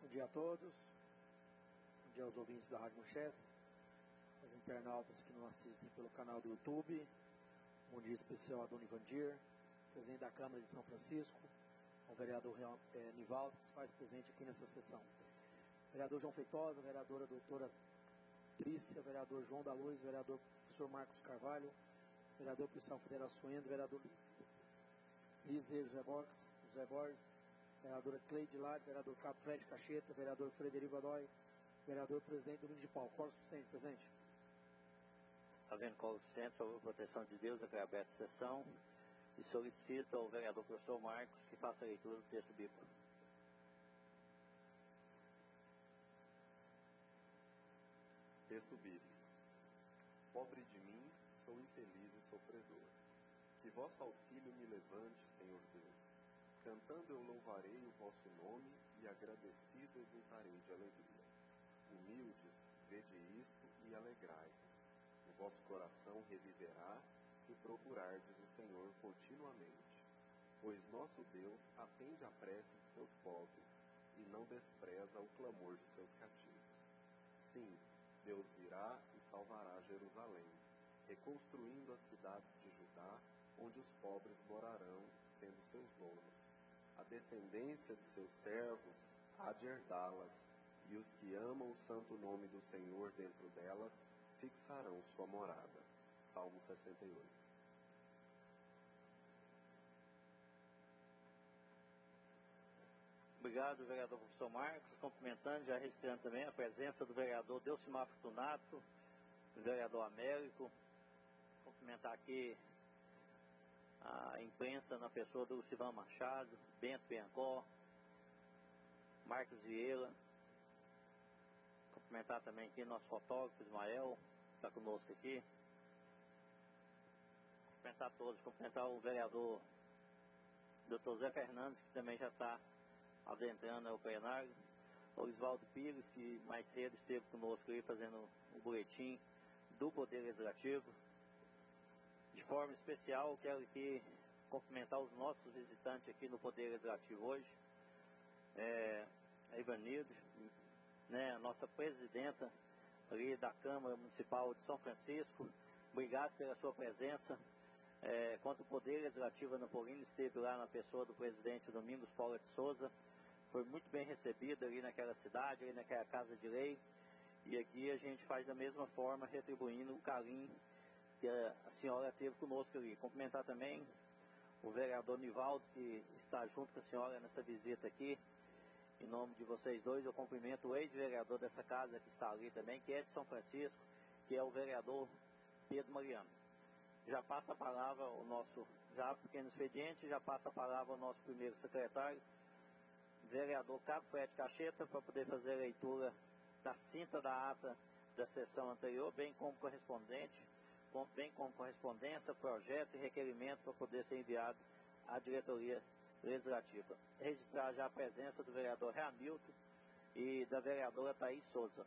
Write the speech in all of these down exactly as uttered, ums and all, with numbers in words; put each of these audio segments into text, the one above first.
dia a todos. Bom dia aos ouvintes da Rádio Manchester, aos internautas que nos assistem pelo canal do YouTube. Bom dia especial a Dona Ivandir, presidente da Câmara de São Francisco, ao vereador é, Nivaldo, que se faz presente aqui nessa sessão. Vereador João Feitosa, vereadora doutora Trícia, vereador João da Luz, vereador professor Marcos Carvalho, vereador policial Federal Suendo, vereador Lízia José Borges, José Borges, vereadora Cleide Lade, vereador Cabo Fred Cacheta, vereador Frederico Godoy, vereador presidente Domingos de Paulo. Qual o suficiente, presidente? Havendo qual o suficiente sobre a proteção de Deus, eu aberta a sessão e solicito ao vereador professor Marcos que faça a leitura do texto bíblico. Texto bíblico. Pobre de mim, sou infeliz e sofredor. Que vosso auxílio me levante, Senhor Deus. Cantando eu louvarei o vosso nome e agradecido exultarei de alegria. Humildes, vede isto e alegrai-vos. O vosso coração reviverá se procurardes o Senhor continuamente. Pois nosso Deus atende à prece de seus pobres e não despreza o clamor de seus cativos. Sim, Deus virá e salvará Jerusalém, reconstruindo as cidades de Judá, onde os pobres morarão, sendo seus donos. A descendência de seus servos há de herdá-las, e os que amam o santo nome do Senhor dentro delas fixarão sua morada. Salmo sessenta e oito. Obrigado, vereador professor Marcos. Cumprimentando, já registrando também a presença do vereador Delcimar Fortunato, do vereador Américo. Cumprimentar aqui a imprensa na pessoa do Silvão Machado, Bento Biancó, Marcos Vieira. Cumprimentar também aqui nosso fotógrafo Ismael, que está conosco aqui. Cumprimentar todos, cumprimentar o vereador doutor Zé Fernandes, que também já está adentrando o plenário, o Oswaldo Pires, que mais cedo esteve conosco aí fazendo o boletim do Poder Legislativo. De forma especial, quero aqui cumprimentar os nossos visitantes aqui no Poder Legislativo hoje, é, a Ivanildo, né, a nossa presidenta ali da Câmara Municipal de São Francisco. Obrigado pela sua presença. É, quanto o Poder Legislativo Anapolino esteve lá na pessoa do presidente Domingos Paulo de Souza, foi muito bem recebido ali naquela cidade, ali naquela Casa de Lei, e aqui a gente faz da mesma forma, retribuindo o carinho que a senhora teve conosco ali. Cumprimentar também o vereador Nivaldo, que está junto com a senhora nessa visita aqui. Em nome de vocês dois, eu cumprimento o ex-vereador dessa casa que está ali também, que é de São Francisco, que é o vereador Pedro Mariano. Já passa a palavra ao nosso, já pequeno expediente, já passa a palavra ao nosso primeiro secretário, vereador Cabo Fred Cacheta, para poder fazer a leitura da cinta da ata da sessão anterior, bem como correspondente, bem como correspondência, projeto e requerimento para poder ser enviado à diretoria legislativa. Registrar já a presença do vereador Ramilton e da vereadora Thaís Souza.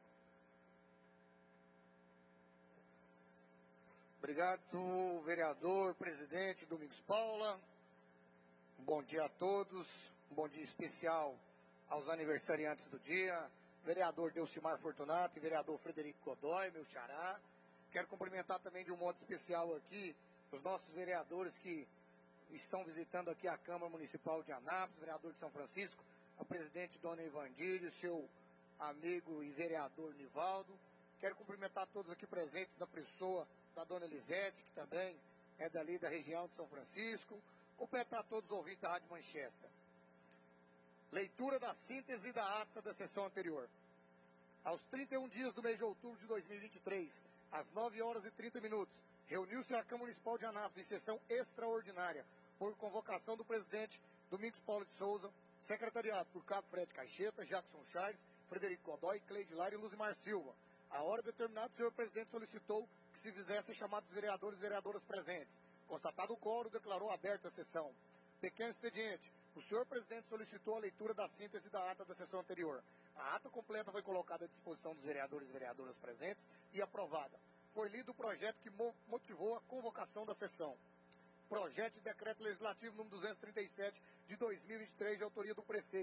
Obrigado, vereador, presidente Domingos Paula. Um bom dia a todos. Um bom dia especial aos aniversariantes do dia, vereador Delcimar Fortunato e vereador Frederico Godoy, meu xará. Quero cumprimentar também de um modo especial aqui os nossos vereadores que estão visitando aqui a Câmara Municipal de Anápolis, vereador de São Francisco, a presidente Dona Ivandílio, seu amigo e vereador Nivaldo. Quero cumprimentar todos aqui presentes da pessoa da Dona Elisete, que também é dali da região de São Francisco. Cumprimentar todos os ouvintes da Rádio Manchester. Leitura da síntese da ata da sessão anterior. Aos trinta e um dias do mês de outubro de dois mil e vinte e três, às nove horas e trinta minutos, reuniu-se a Câmara Municipal de Anápolis em sessão extraordinária, por convocação do presidente Domingos Paulo de Souza, secretariado por Cabo Fred Caixeta, Jackson Chaves, Frederico Godoy, Cleide Lara e Luzimar Silva. A hora determinada, o senhor presidente solicitou que se fizessem chamados vereadores e vereadoras presentes. Constatado o quórum, declarou aberta a sessão. Pequeno expediente. O senhor presidente solicitou a leitura da síntese da ata da sessão anterior. A ata completa foi colocada à disposição dos vereadores e vereadoras presentes e aprovada. Foi lido o projeto que mo motivou a convocação da sessão. Projeto de decreto legislativo número duzentos e trinta e sete de dois mil e vinte e três, de autoria do prefeito.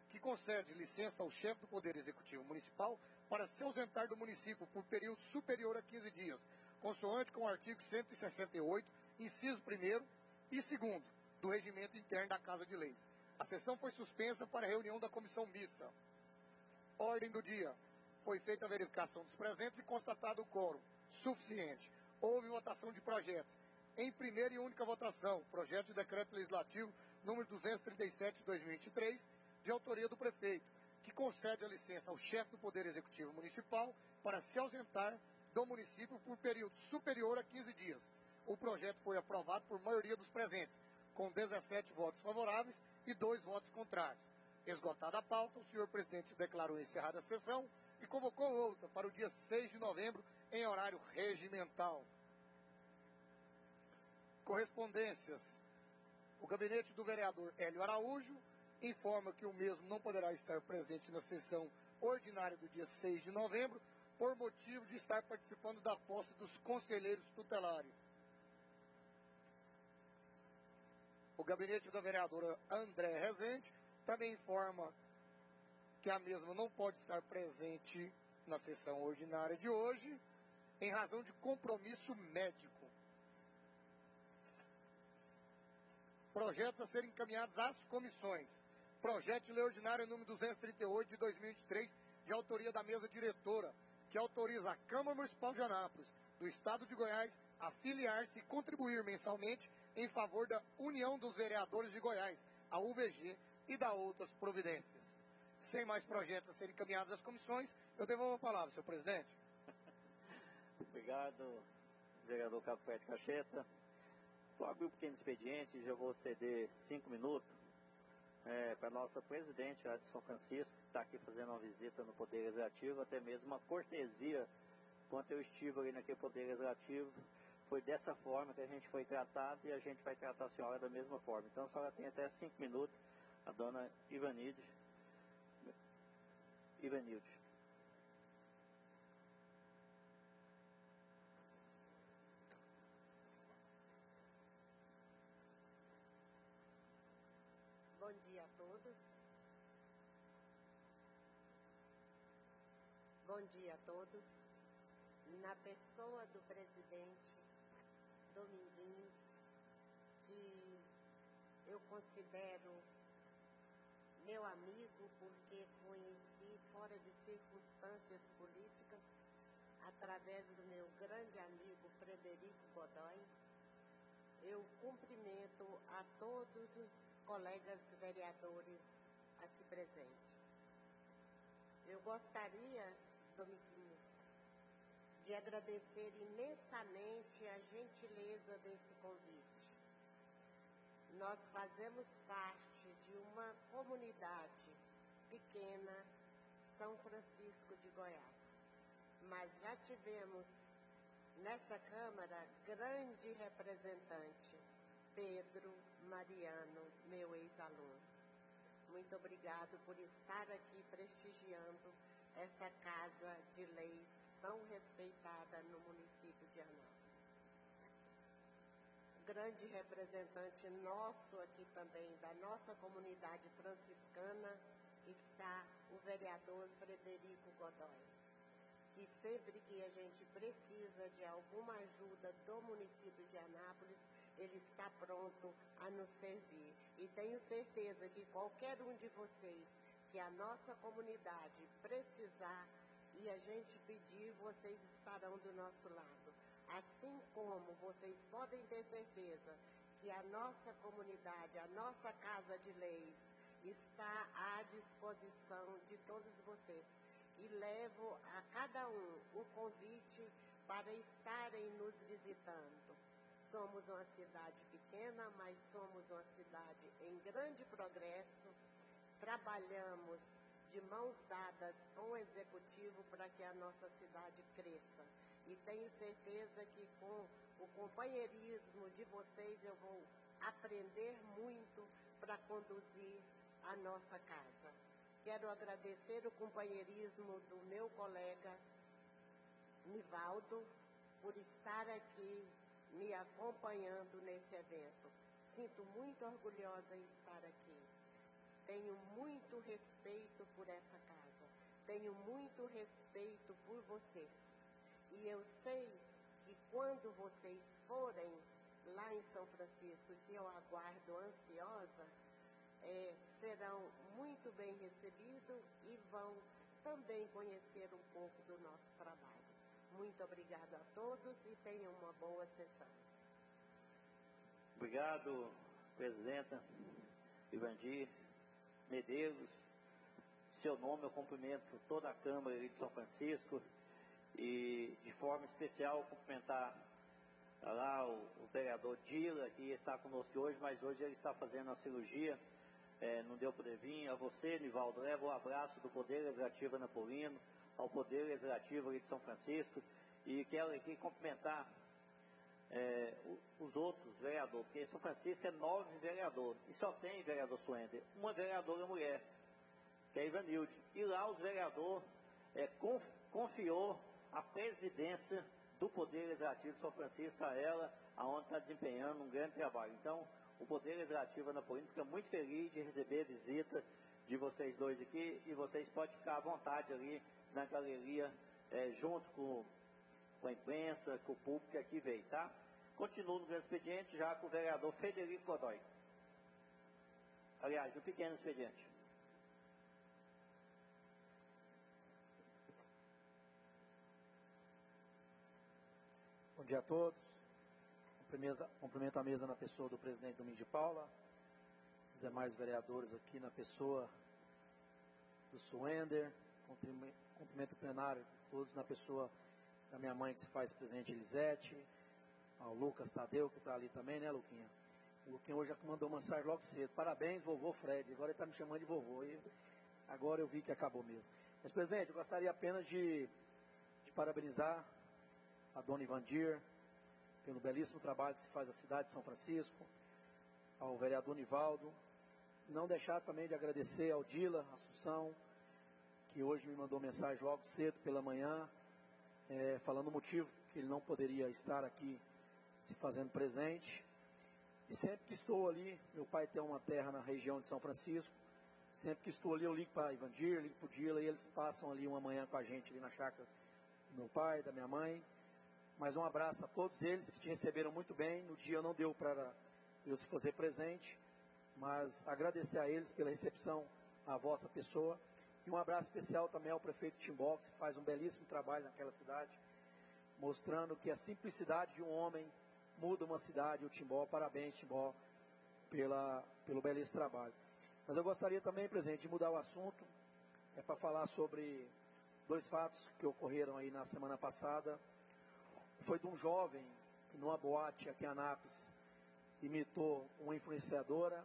que concede licença ao chefe do Poder Executivo Municipal para se ausentar do município por período superior a quinze dias, consoante com o artigo cento e sessenta e oito, inciso primeiro e segundo, do Regimento Interno da Casa de Leis. A sessão foi suspensa para a reunião da comissão mista. Ordem do dia. Foi feita a verificação dos presentes e constatado o quórum suficiente. Houve votação de projetos. Em primeira e única votação, projeto de decreto legislativo número duzentos e trinta e sete de dois mil e vinte e três, de autoria do prefeito, que concede a licença ao chefe do Poder Executivo Municipal para se ausentar do município por período superior a quinze dias. O projeto foi aprovado por maioria dos presentes, com dezessete votos favoráveis e dois votos contrários. Esgotada a pauta, o senhor presidente declarou encerrada a sessão e convocou outra para o dia seis de novembro, em horário regimental. Correspondências. O gabinete do vereador Hélio Araújo informa que o mesmo não poderá estar presente na sessão ordinária do dia seis de novembro, por motivo de estar participando da posse dos conselheiros tutelares. O gabinete da vereadora André Rezende também informa que a mesma não pode estar presente na sessão ordinária de hoje, em razão de compromisso médico. Projetos a serem encaminhados às comissões. Projeto de lei ordinária número duzentos e trinta e oito de dois mil e vinte e três, de autoria da mesa diretora, que autoriza a Câmara Municipal de Anápolis, do Estado de Goiás, a filiar-se e contribuir mensalmente em favor da União dos Vereadores de Goiás, a U V G, e da outras providências. Sem mais projetos a serem encaminhados às comissões, eu devolvo a palavra, senhor presidente. Obrigado, vereador Café de Cacheta. Só abrir um pequeno expediente, já vou ceder cinco minutos é, para a nossa presidente, a de São Francisco, que está aqui fazendo uma visita no Poder Legislativo, até mesmo uma cortesia, quando eu estive ali naquele Poder Legislativo, foi dessa forma que a gente foi tratado e a gente vai tratar a senhora da mesma forma. Então a senhora tem até cinco minutos, a dona Ivanilde. Ivanilde. Bom dia a todos. Bom dia a todos. Na pessoa do presidente Dominguinhos, que eu considero meu amigo porque conheci fora de circunstâncias políticas, através do meu grande amigo Frederico Godoy, eu cumprimento a todos os colegas vereadores aqui presentes. Eu gostaria, Dominguinhos, de agradecer imensamente a gentileza desse convite. Nós fazemos parte de uma comunidade pequena, São Francisco de Goiás, mas já tivemos nessa Câmara grande representante, Pedro Mariano, meu ex-aluno. Muito obrigado por estar aqui prestigiando essa casa de leis tão respeitada no município de Anápolis. Grande representante nosso aqui também, da nossa comunidade franciscana, está o vereador Frederico Godoy, que sempre que a gente precisa de alguma ajuda do município de Anápolis, ele está pronto a nos servir. E tenho certeza que qualquer um de vocês que a nossa comunidade precisar e a gente pedir, vocês estarão do nosso lado. Assim como vocês podem ter certeza que a nossa comunidade, a nossa Casa de Leis, está à disposição de todos vocês. E levo a cada um o convite para estarem nos visitando. Somos uma cidade pequena, mas somos uma cidade em grande progresso. Trabalhamos de mãos dadas com o Executivo para que a nossa cidade cresça. E tenho certeza que com o companheirismo de vocês eu vou aprender muito para conduzir a nossa casa. Quero agradecer o companheirismo do meu colega Nivaldo por estar aqui me acompanhando nesse evento. Sinto muito orgulhosa em estar aqui. tenho muito respeito por essa casa, tenho muito respeito por vocês. E eu sei que quando vocês forem lá em São Francisco, que eu aguardo ansiosa, é, serão muito bem recebidos e vão também conhecer um pouco do nosso trabalho. Muito obrigada a todos e tenham uma boa sessão. Obrigado, presidenta Ivandir Medeiros. Seu nome eu cumprimento toda a Câmara de São Francisco e de forma especial cumprimentar lá o, o vereador Dila, que está conosco hoje, mas hoje ele está fazendo a cirurgia, é, não deu para vir. A você, Nivaldo, leva o abraço do Poder Legislativo Anapolino, ao Poder Legislativo de São Francisco, e quero aqui cumprimentar é, os outros vereadores, porque São Francisco é nove vereadores, e só tem vereador Suender, uma vereadora mulher, que é a Ivanilde, e lá os vereadores é, confiou a presidência do Poder Legislativo de São Francisco a ela, aonde está desempenhando um grande trabalho. Então, o Poder Legislativo Anapolino fica muito feliz de receber a visita de vocês dois aqui, e vocês podem ficar à vontade ali na galeria, é, junto com, com a imprensa, com o público que aqui veio, tá? Continuo no grande expediente já com o vereador Frederico Godoy. Aliás, no pequeno expediente. Bom dia a todos. Cumprimento a mesa na pessoa do presidente Domingos de Paula, os demais vereadores aqui na pessoa do Suender, cumprimento o plenário todos na pessoa da minha mãe que se faz presente, Elisete, ao Lucas Tadeu, que está ali também, né, Luquinha? O Luquinha hoje já mandou uma mensagem logo cedo. Parabéns, vovô Fred. Agora ele está me chamando de vovô. E agora eu vi que acabou mesmo. Mas, presidente, eu gostaria apenas de, de parabenizar a dona Ivandir pelo belíssimo trabalho que se faz na cidade de São Francisco, ao vereador Nivaldo. Não deixar também de agradecer ao Dila Assunção, que hoje me mandou mensagem logo cedo pela manhã, é, falando o motivo que ele não poderia estar aqui se fazendo presente. E sempre que estou ali, meu pai tem uma terra na região de São Francisco, sempre que estou ali eu ligo para Ivandir, ligo para o Dila, e eles passam ali uma manhã com a gente ali na chácara do meu pai, da minha mãe. Mas um abraço a todos eles que te receberam muito bem. No dia não deu para eu se fazer presente, mas agradecer a eles pela recepção à vossa pessoa. E um abraço especial também ao prefeito Timbó, que faz um belíssimo trabalho naquela cidade, mostrando que a simplicidade de um homem muda uma cidade. O Timbó, parabéns Timbó, pela, pelo belíssimo trabalho. Mas eu gostaria também, presidente, de mudar o assunto, é para falar sobre dois fatos que ocorreram aí na semana passada. Foi de um jovem que numa boate aqui em Anápolis imitou uma influenciadora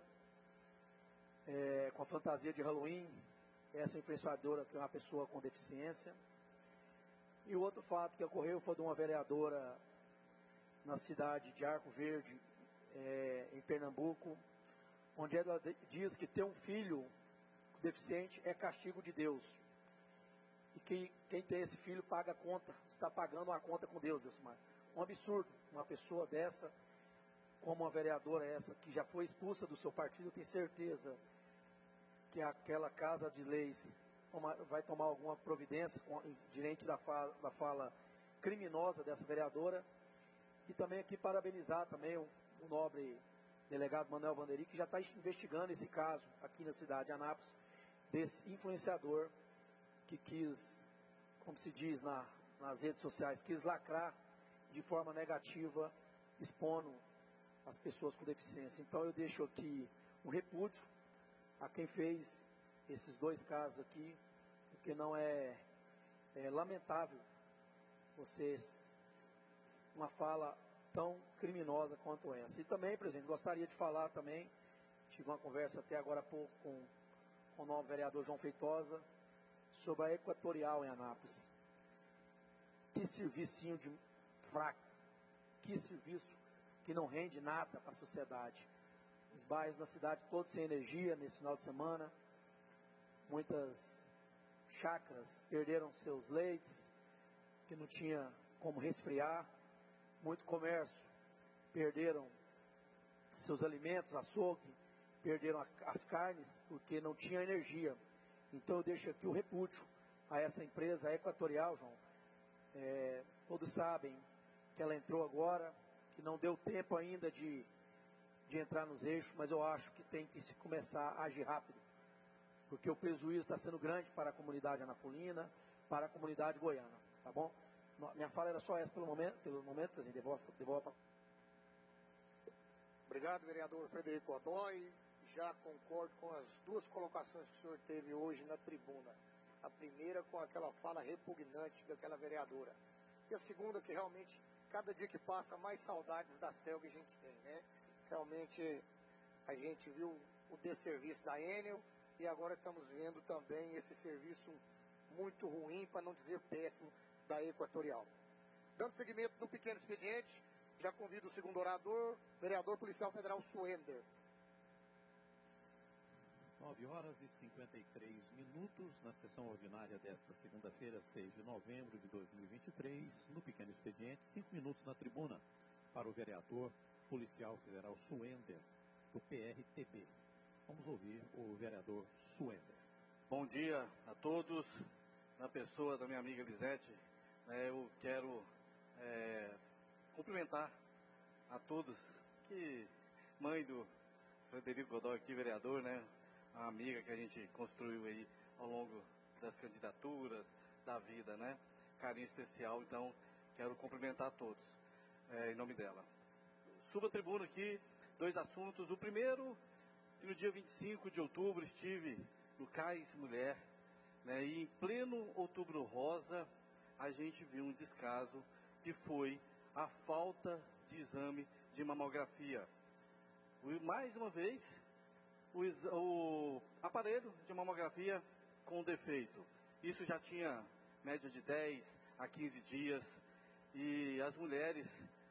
é, com a fantasia de Halloween. Essa influenciadora que é uma pessoa com deficiência. E o outro fato que ocorreu foi de uma vereadora na cidade de Arco Verde, é, em Pernambuco, onde ela diz que ter um filho deficiente é castigo de Deus. E que quem tem esse filho paga a conta, está pagando uma conta com Deus, Deusmar. Um absurdo, uma pessoa dessa, como uma vereadora essa, que já foi expulsa do seu partido, tem certeza que aquela casa de leis vai tomar alguma providência diante da fala, da fala criminosa dessa vereadora. E também aqui parabenizar também o, o nobre delegado Manuel Vanderi, que já está investigando esse caso aqui na cidade de Anápolis, desse influenciador que quis, como se diz na, nas redes sociais, quis lacrar de forma negativa, expondo as pessoas com deficiência. Então eu deixo aqui um repúdio a quem fez esses dois casos aqui, porque não é, é lamentável vocês uma fala tão criminosa quanto essa. E também, presidente, gostaria de falar também, tive uma conversa até agora há pouco com, com o novo vereador João Feitosa, sobre a Equatorial em Anápolis. Que serviço de fraco, que serviço que não rende nada para a sociedade. Os bairros da cidade todos sem energia nesse final de semana, muitas chácaras perderam seus leites, que não tinha como resfriar, muito comércio perderam seus alimentos, açougue, perderam a, as carnes porque não tinha energia. Então eu deixo aqui o repúdio a essa empresa a Equatorial, João. É, todos sabem que ela entrou agora, que não deu tempo ainda de, de entrar nos eixos, mas eu acho que tem que se começar a agir rápido, porque o prejuízo está sendo grande para a comunidade anapolina, para a comunidade goiana, tá bom? Minha fala era só essa pelo momento, pelo momento, presidente, devolvo, devolvo pra... Obrigado, vereador Frederico Godoy. Já concordo com as duas colocações que o senhor teve hoje na tribuna. A primeira com aquela fala repugnante daquela vereadora. E a segunda que realmente, cada dia que passa, mais saudades da Selga a gente tem, né? Realmente, a gente viu o desserviço da Enel e agora estamos vendo também esse serviço muito ruim, para não dizer péssimo, da Equatorial. Dando seguimento no pequeno expediente, já convido o segundo orador, vereador policial federal Suender. nove horas e cinquenta e três minutos, na sessão ordinária desta segunda-feira, seis de novembro de dois mil e vinte e três, no pequeno expediente, cinco minutos na tribuna, para o vereador policial federal Suender, do P R T B. Vamos ouvir o vereador Suender. Bom dia a todos. Na pessoa da minha amiga Elisete, né, eu quero é, cumprimentar a todos, que mãe do Frederico Godoy aqui, vereador, né, uma amiga que a gente construiu aí ao longo das candidaturas, da vida, né, carinho especial, então quero cumprimentar a todos, é, em nome dela. Subo a tribuna aqui, dois assuntos. O primeiro, que no dia vinte e cinco de outubro estive no Cais Mulher, né, e em pleno Outubro Rosa, a gente viu um descaso que foi a falta de exame de mamografia. Mais uma vez, o, o aparelho de mamografia com defeito. Isso já tinha média de dez a quinze dias, e as mulheres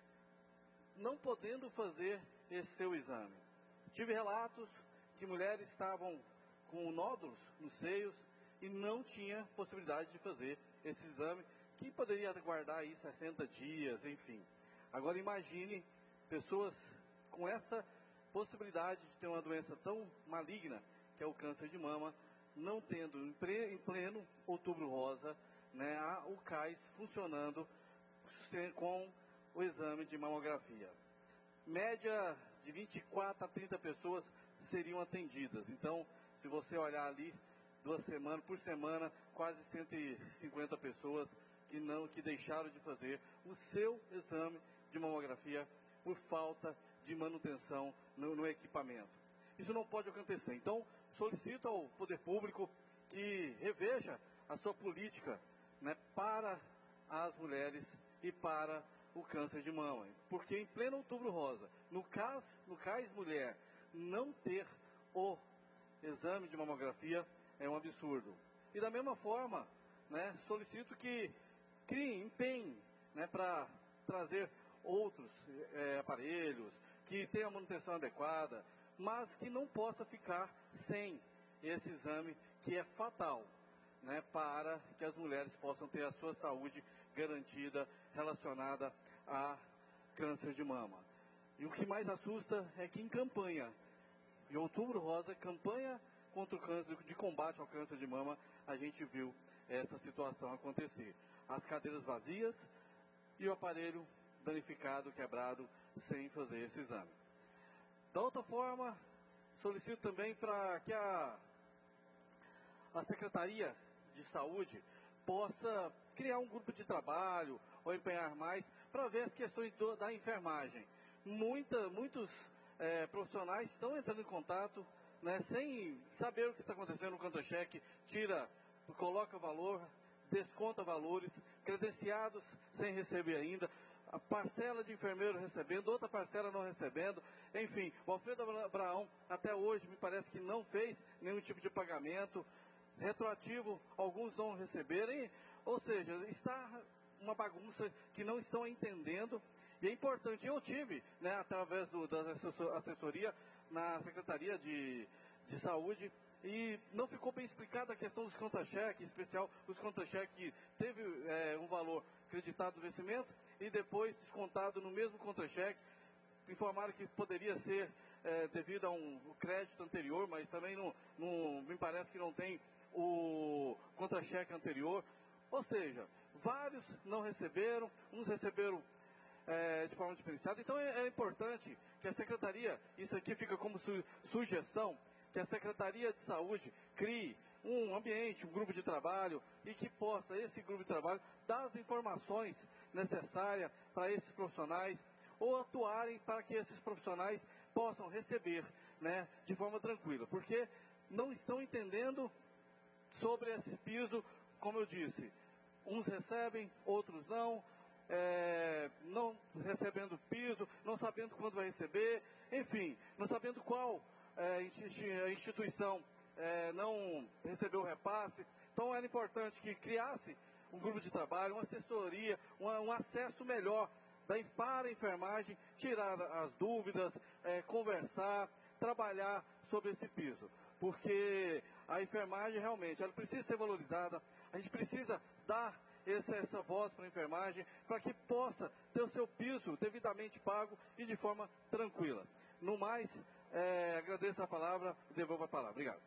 não podendo fazer esse seu exame. Tive relatos que mulheres estavam com nódulos nos seios e não tinha possibilidade de fazer esse exame, que poderia aguardar aí sessenta dias, enfim. Agora imagine pessoas com essa possibilidade de ter uma doença tão maligna, que é o câncer de mama, não tendo em pleno Outubro Rosa, né, o Cais funcionando com o exame de mamografia. Média de vinte e quatro a trinta pessoas seriam atendidas. Então, se você olhar ali, duas semanas por semana, quase cento e cinquenta pessoas que não, que deixaram de fazer o seu exame de mamografia por falta de manutenção no, no equipamento. Isso não pode acontecer. Então, solicito ao poder público que reveja a sua política, né, para as mulheres e para o câncer de mama. Porque em pleno Outubro Rosa, no CAS, no Cais Mulher, não ter o exame de mamografia é um absurdo. E da mesma forma, né, solicito que criem, empenhem, né, para trazer outros é, aparelhos, que tenham a manutenção adequada, mas que não possa ficar sem esse exame que é fatal, né, para que as mulheres possam ter a sua saúde garantida relacionada a câncer de mama. E o que mais assusta é que em campanha, em Outubro Rosa, campanha contra o câncer, de combate ao câncer de mama, a gente viu essa situação acontecer. As cadeiras vazias e o aparelho danificado, quebrado, sem fazer esse exame. Da outra forma, solicito também para que a, a Secretaria de Saúde possa criar um grupo de trabalho ou empenhar mais para ver as questões do, da enfermagem. Muita, muitos é, profissionais estão entrando em contato, né, sem saber o que está acontecendo no contra-cheque, tira, coloca valor, desconta valores, credenciados sem receber ainda, a parcela de enfermeiro recebendo, outra parcela não recebendo, enfim, o Alfredo Abraão até hoje me parece que não fez nenhum tipo de pagamento, retroativo, alguns não receberem, ou seja, está uma bagunça que não estão entendendo, e é importante. Eu tive, né, através do, da assessoria na Secretaria de, de Saúde, e não ficou bem explicada a questão dos contra-cheques, em especial os contra-cheques que teve é, um valor acreditado do vencimento e depois descontado no mesmo contra-cheque. Informaram que poderia ser é, devido a um crédito anterior, mas também não, não, me parece que não tem o contra-cheque anterior. Ou seja, vários não receberam, uns receberam é, de forma diferenciada. Então é, é importante que a Secretaria, isso aqui fica como su, sugestão, que a Secretaria de Saúde crie um ambiente, um grupo de trabalho, e que possa, esse grupo de trabalho, dar as informações necessárias para esses profissionais, ou atuarem para que esses profissionais possam receber, né, de forma tranquila, porque não estão entendendo sobre esse piso, como eu disse, uns recebem, outros não, é, não recebendo piso, não sabendo quando vai receber, enfim, não sabendo qual é, a instituição é, não recebeu o repasse. Então era importante que criasse um grupo de trabalho, uma assessoria, uma, um acesso melhor da, para a enfermagem, tirar as dúvidas, é, conversar, trabalhar sobre esse piso. Porque a enfermagem realmente, ela precisa ser valorizada, a gente precisa dar essa, essa voz para a enfermagem, para que possa ter o seu piso devidamente pago e de forma tranquila. No mais, é, agradeço a palavra e devolvo a palavra. Obrigado.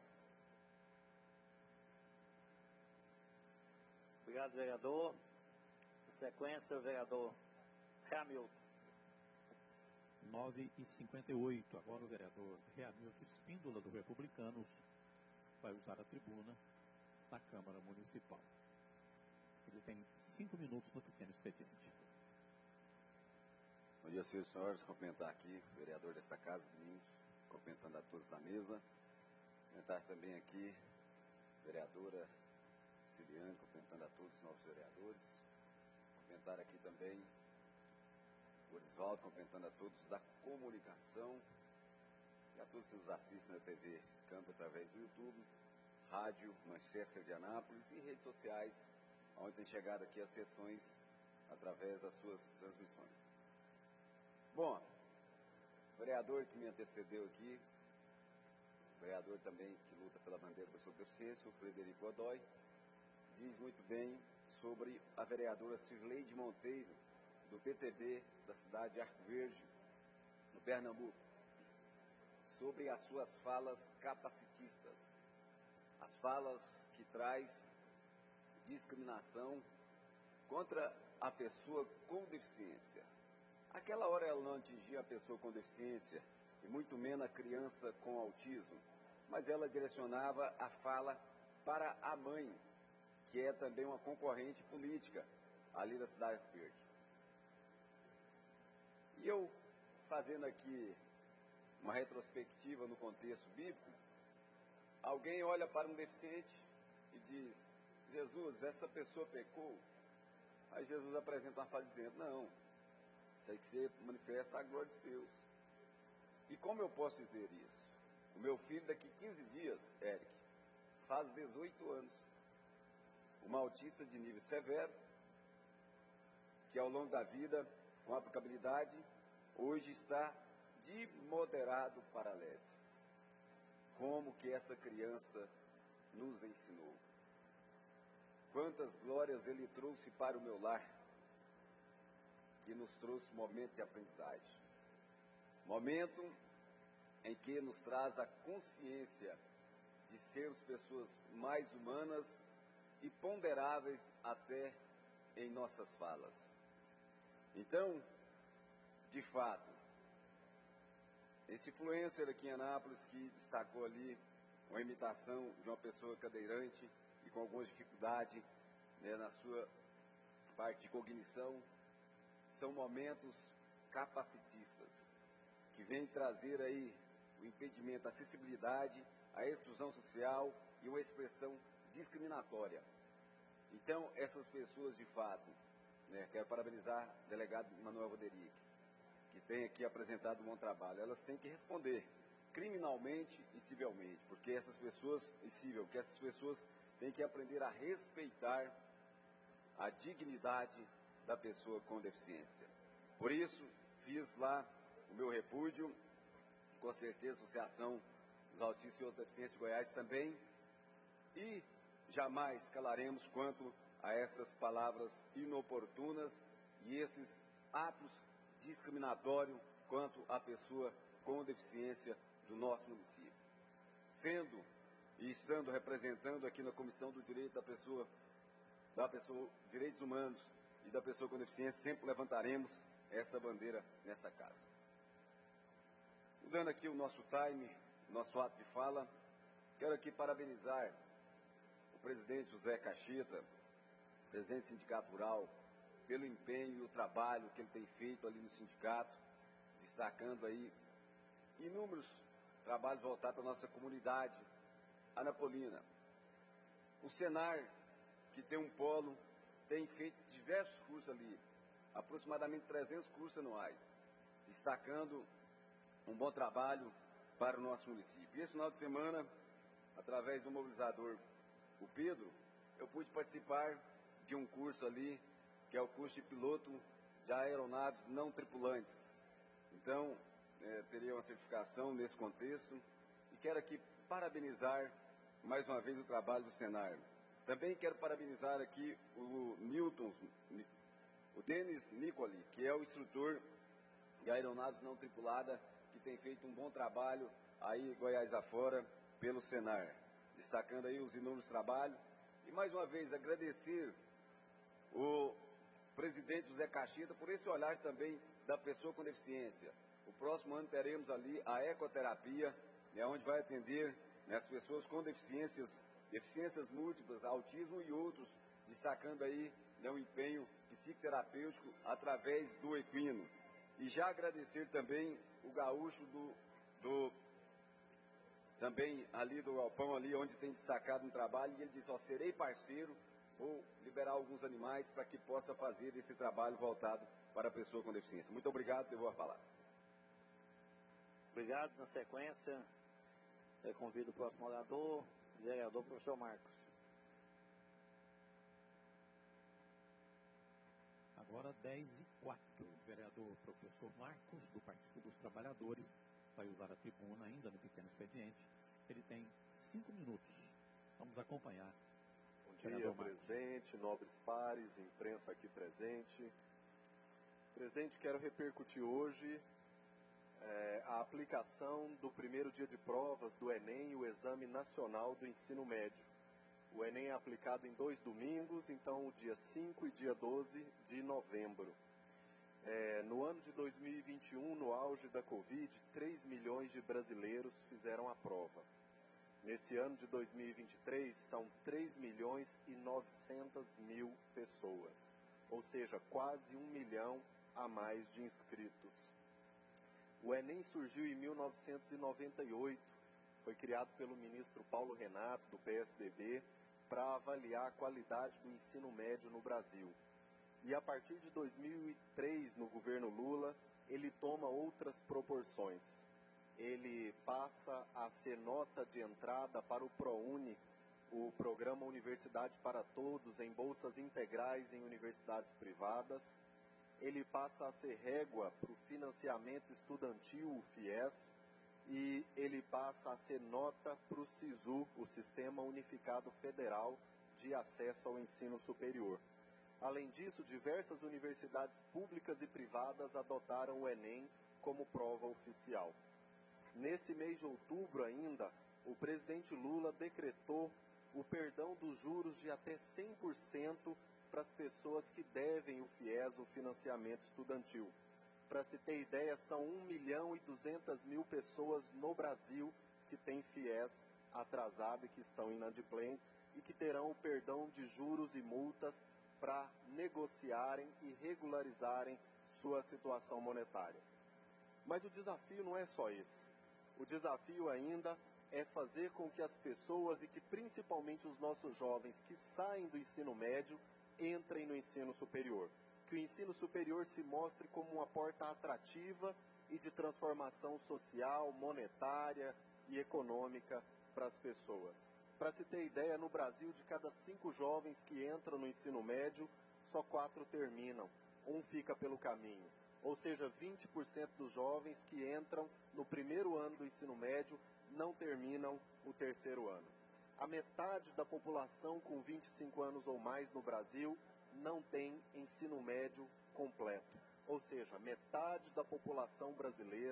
Obrigado, vereador. Em sequência, o vereador Hamilton. nove e cinquenta e oito. Agora o vereador Hamilton Espíndola, do Republicanos, vai usar a tribuna da Câmara Municipal. Ele tem cinco minutos no pequeno expediente. Bom dia, senhores e senhores. Cumprimentar aqui o vereador dessa casa, Domingos, cumprimentando a todos da mesa. Cumprimentar também aqui a vereadora Ciliane, cumprimentando a todos os novos vereadores. Cumprimentar aqui também o Orisvaldo, cumprimentando a todos da comunicação e a todos que nos assistem na T V Campo através do YouTube, rádio Manchester de Anápolis e redes sociais, onde tem chegado aqui as sessões através das suas transmissões. Bom, o vereador que me antecedeu aqui, o vereador também que luta pela bandeira da sua deficiência, o Frederico Godoy, diz muito bem sobre a vereadora Cirleide Monteiro, do P T B da cidade de Arco Verde, no Pernambuco, sobre as suas falas capacitistas, as falas que traz discriminação contra a pessoa com deficiência. Aquela hora ela não atingia a pessoa com deficiência, e muito menos a criança com autismo, mas ela direcionava a fala para a mãe, que é também uma concorrente política ali da cidade de Arco Verde. E eu, fazendo aqui uma retrospectiva no contexto bíblico, alguém olha para um deficiente e diz: Jesus, essa pessoa pecou? Aí Jesus apresenta uma fala dizendo: não, isso aí que você manifesta a glória de Deus. E como eu posso dizer isso? O meu filho daqui quinze dias, Eric, faz dezoito anos, uma autista de nível severo, que ao longo da vida, com aplicabilidade, hoje está de moderado para leve. Como que essa criança nos ensinou. Quantas glórias ele trouxe para o meu lar, que nos trouxe momento de aprendizagem. Momento em que nos traz a consciência de sermos pessoas mais humanas e ponderáveis até em nossas falas. Então, de fato, esse influencer aqui em Anápolis que destacou ali uma imitação de uma pessoa cadeirante e com alguma dificuldade, né, na sua parte de cognição, são momentos capacitistas que vêm trazer aí o impedimento, a acessibilidade, a exclusão social e uma expressão discriminatória. Então, essas pessoas, de fato, né, quero parabenizar o delegado Manuel Roderick, que tem aqui apresentado um bom trabalho. Elas têm que responder criminalmente e civilmente, porque essas pessoas, e civil, porque essas pessoas têm que aprender a respeitar a dignidade da pessoa com deficiência. Por isso, fiz lá o meu repúdio, com certeza a Associação dos Autistas e Outras Deficiências de Goiás também, e jamais calaremos quanto a essas palavras inoportunas e esses atos discriminatórios quanto à pessoa com deficiência do nosso município. Sendo e estando representando aqui na Comissão do Direito da Pessoa, da Pessoa, Direitos Humanos e da Pessoa com Deficiência, sempre levantaremos essa bandeira nessa casa. Mudando aqui o nosso time, nosso ato de fala, quero aqui parabenizar o presidente José Cacheta, presidente do Sindicato Rural, pelo empenho e o trabalho que ele tem feito ali no sindicato, destacando aí inúmeros trabalhos voltados para a nossa comunidade anapolina. O Senar, que tem um polo, tem feito diversos cursos ali, aproximadamente trezentos cursos anuais, destacando um bom trabalho para o nosso município. E esse final de semana, através do mobilizador, o Pedro, eu pude participar de um curso ali, que é o curso de piloto de aeronaves não tripulantes. Então, é, teria uma certificação nesse contexto. E quero aqui parabenizar mais uma vez o trabalho do Senar. Também quero parabenizar aqui o Newton, o Denis Nicoli, que é o instrutor de aeronaves não tripulada, que tem feito um bom trabalho aí Goiás afora pelo Senar, destacando aí os inúmeros trabalhos. E mais uma vez agradecer o presidente José Cacheta por esse olhar também da pessoa com deficiência. O próximo ano teremos ali a ecoterapia, né, onde vai atender, né, as pessoas com deficiências, deficiências múltiplas, autismo e outros, destacando aí, né, o empenho psicoterapêutico através do equino. E já agradecer também o gaúcho do, do também ali do galpão, ali onde tem destacado um trabalho, e ele diz, ó, serei parceiro, vou liberar alguns animais para que possa fazer esse trabalho voltado para a pessoa com deficiência. Muito obrigado, eu vou falar. Obrigado. Na sequência, eu convido o próximo orador, o vereador professor Marcos. Agora dez e quatro, o vereador professor Marcos, do Partido dos Trabalhadores, vai usar a tribuna ainda no pequeno expediente. Ele tem cinco minutos. Vamos acompanhar. Bom dia, presidente, nobres pares, imprensa aqui presente. Presidente, quero repercutir hoje é, a aplicação do primeiro dia de provas do Enem, o Exame Nacional do Ensino Médio. O Enem é aplicado em dois domingos, então o dia cinco e dia doze de novembro. É, no ano de dois mil e vinte e um, no auge da Covid, três milhões de brasileiros fizeram a prova. Nesse ano de dois mil e vinte e três, são três milhões e novecentas mil pessoas, ou seja, quase um milhão a mais de inscritos. O Enem surgiu em mil novecentos e noventa e oito, foi criado pelo ministro Paulo Renato, do P S D B, para avaliar a qualidade do ensino médio no Brasil. E a partir de dois mil e três, no governo Lula, ele toma outras proporções. Ele passa a ser nota de entrada para o ProUni, o Programa Universidade para Todos, em bolsas integrais em universidades privadas. Ele passa a ser régua para o financiamento estudantil, o FIES, e ele passa a ser nota para o SISU, o Sistema Unificado Federal de Acesso ao Ensino Superior. Além disso, diversas universidades públicas e privadas adotaram o Enem como prova oficial. Nesse mês de outubro ainda, o presidente Lula decretou o perdão dos juros de até cem por cento para as pessoas que devem o FIES, o financiamento estudantil. Para se ter ideia, são um milhão e duzentas mil pessoas no Brasil que têm FIES atrasado e que estão inadimplentes e que terão o perdão de juros e multas para negociarem e regularizarem sua situação monetária. Mas o desafio não é só esse. O desafio ainda é fazer com que as pessoas e que principalmente os nossos jovens que saem do ensino médio entrem no ensino superior. Que o ensino superior se mostre como uma porta atrativa e de transformação social, monetária e econômica para as pessoas. Para se ter ideia, no Brasil, de cada cinco jovens que entram no ensino médio, só quatro terminam, um fica pelo caminho. Ou seja, vinte por cento dos jovens que entram no primeiro ano do ensino médio não terminam o terceiro ano. A metade da população com vinte e cinco anos ou mais no Brasil não tem ensino médio completo. Ou seja, metade da população brasileira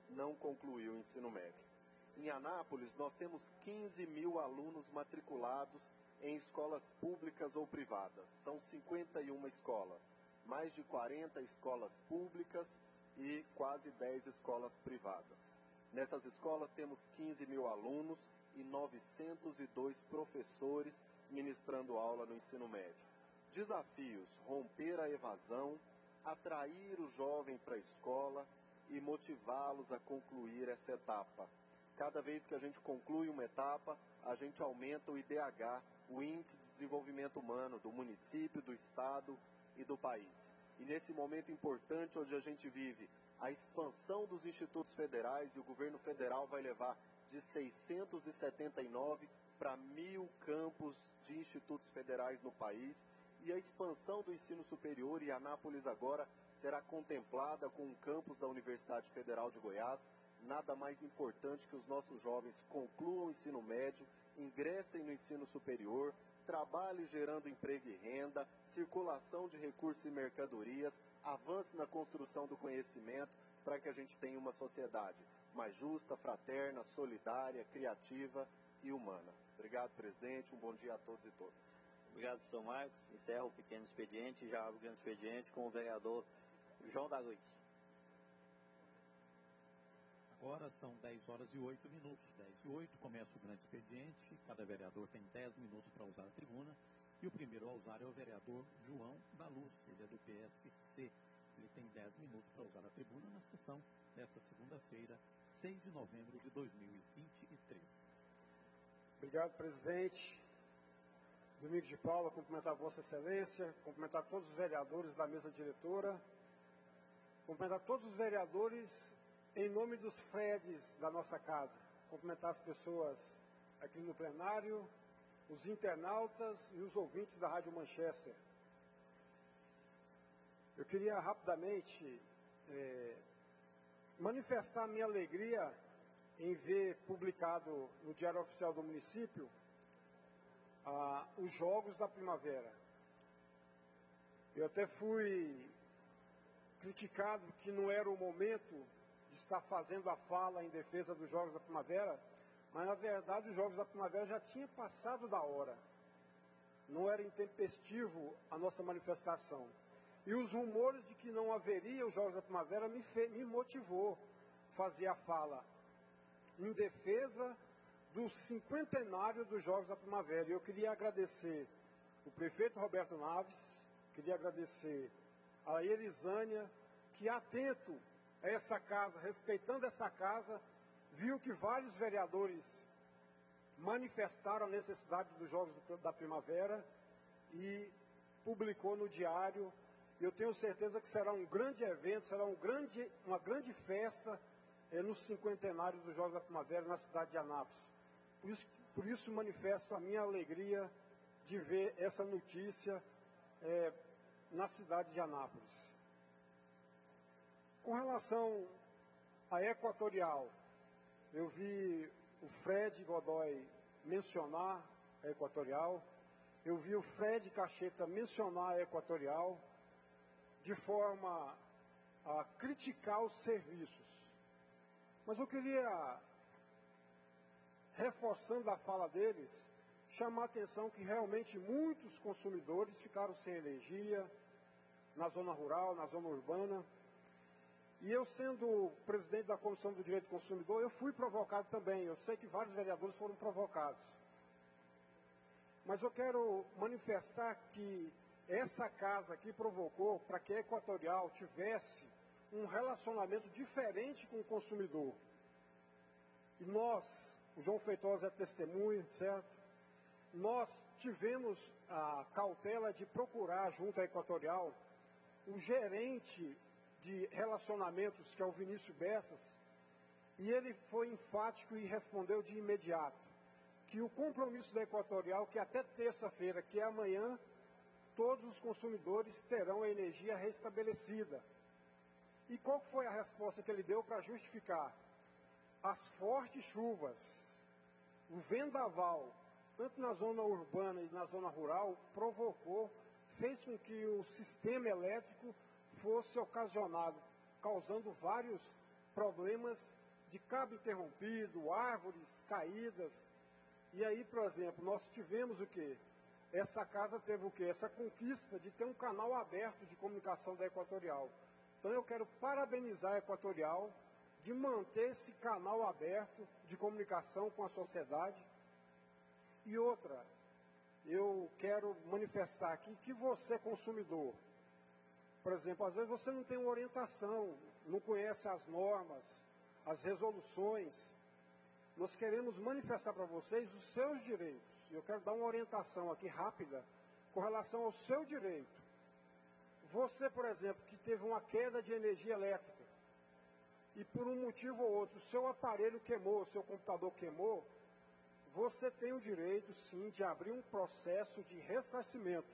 não concluiu o ensino médio. Em Anápolis, nós temos quinze mil alunos matriculados em escolas públicas ou privadas. São cinquenta e uma escolas, mais de quarenta escolas públicas e quase dez escolas privadas. Nessas escolas temos quinze mil alunos e novecentos e dois professores ministrando aula no ensino médio. Desafios: romper a evasão, atrair o jovem para a escola e motivá-los a concluir essa etapa. Cada vez que a gente conclui uma etapa, a gente aumenta o I D H, o Índice de Desenvolvimento Humano do município, do estado e do país. E nesse momento importante onde a gente vive a expansão dos institutos federais, e o governo federal vai levar de seiscentos e setenta e nove para mil campos de institutos federais no país, e a expansão do ensino superior, e Anápolis agora será contemplada com um campus da Universidade Federal de Goiás. Nada mais importante que os nossos jovens concluam o ensino médio, ingressem no ensino superior, trabalhem gerando emprego e renda, circulação de recursos e mercadorias, avance na construção do conhecimento para que a gente tenha uma sociedade mais justa, fraterna, solidária, criativa e humana. Obrigado, presidente. Um bom dia a todos e todas. Obrigado, professor Marcos. Encerro o pequeno expediente e já abro o grande expediente com o vereador João da Luz. Agora são dez horas e oito minutos. dez e oito, começa o grande expediente. Cada vereador tem dez minutos para usar a tribuna. E o primeiro a usar é o vereador João da Luz, ele é do P S C. Ele tem dez minutos para usar a tribuna na sessão desta segunda-feira, seis de novembro de dois mil e vinte e três. Obrigado, presidente. Domingos de Paula, cumprimentar Vossa Excelência, cumprimentar todos os vereadores da mesa diretora, cumprimentar todos os vereadores em nome dos Freds da nossa casa, cumprimentar as pessoas aqui no plenário, os internautas e os ouvintes da Rádio Manchester. Eu queria rapidamente é, manifestar a minha alegria em ver publicado no Diário Oficial do Município ah, os Jogos da Primavera. Eu até fui criticado que não era o momento de estar fazendo a fala em defesa dos Jogos da Primavera, mas na verdade os Jogos da Primavera já tinham passado da hora. Não era intempestivo a nossa manifestação. E os rumores de que não haveria os Jogos da Primavera me, fe... me motivou a fazer a fala em defesa do cinquentenário dos Jogos da Primavera. E eu queria agradecer o prefeito Roberto Naves, queria agradecer a Elisânia, que atento a essa casa, respeitando essa casa, viu que vários vereadores manifestaram a necessidade dos Jogos da Primavera e publicou no diário. Eu tenho certeza que será um grande evento, será um grande, uma grande festa é, no cinquentenário dos Jogos da Primavera na cidade de Anápolis. Por isso, por isso manifesto a minha alegria de ver essa notícia é, na cidade de Anápolis. Com relação à Equatorial, eu vi o Fred Godoy mencionar a Equatorial, eu vi o Fred Cacheta mencionar a Equatorial, de forma a criticar os serviços. Mas eu queria, reforçando a fala deles, chamar a atenção que realmente muitos consumidores ficaram sem energia na zona rural, na zona urbana. E eu, sendo presidente da Comissão do Direito do Consumidor, eu fui provocado também. Eu sei que vários vereadores foram provocados. Mas eu quero manifestar que essa casa aqui provocou para que a Equatorial tivesse um relacionamento diferente com o consumidor. E nós, o João Feitosa é testemunha, certo? Nós tivemos a cautela de procurar junto à Equatorial o gerente de relacionamentos, que é o Vinícius Bessas, e ele foi enfático e respondeu de imediato que o compromisso da Equatorial, que até terça-feira, que é amanhã, todos os consumidores terão a energia restabelecida. E qual foi a resposta que ele deu para justificar? As fortes chuvas, o vendaval, tanto na zona urbana e na zona rural, provocou, fez com que o sistema elétrico fosse ocasionado, causando vários problemas de cabo interrompido, árvores caídas. E aí, por exemplo, nós tivemos o quê? Essa casa teve o quê? Essa conquista de ter um canal aberto de comunicação da Equatorial. Então eu quero parabenizar a Equatorial de manter esse canal aberto de comunicação com a sociedade. E outra, eu quero manifestar aqui que você, consumidor, por exemplo, às vezes você não tem uma orientação, não conhece as normas, as resoluções. Nós queremos manifestar para vocês os seus direitos. E eu quero dar uma orientação aqui rápida com relação ao seu direito. Você, por exemplo, que teve uma queda de energia elétrica e por um motivo ou outro o seu aparelho queimou, o seu computador queimou, você tem o direito, sim, de abrir um processo de ressarcimento.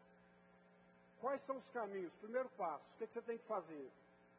Quais são os caminhos? Primeiro passo, o que você tem que fazer?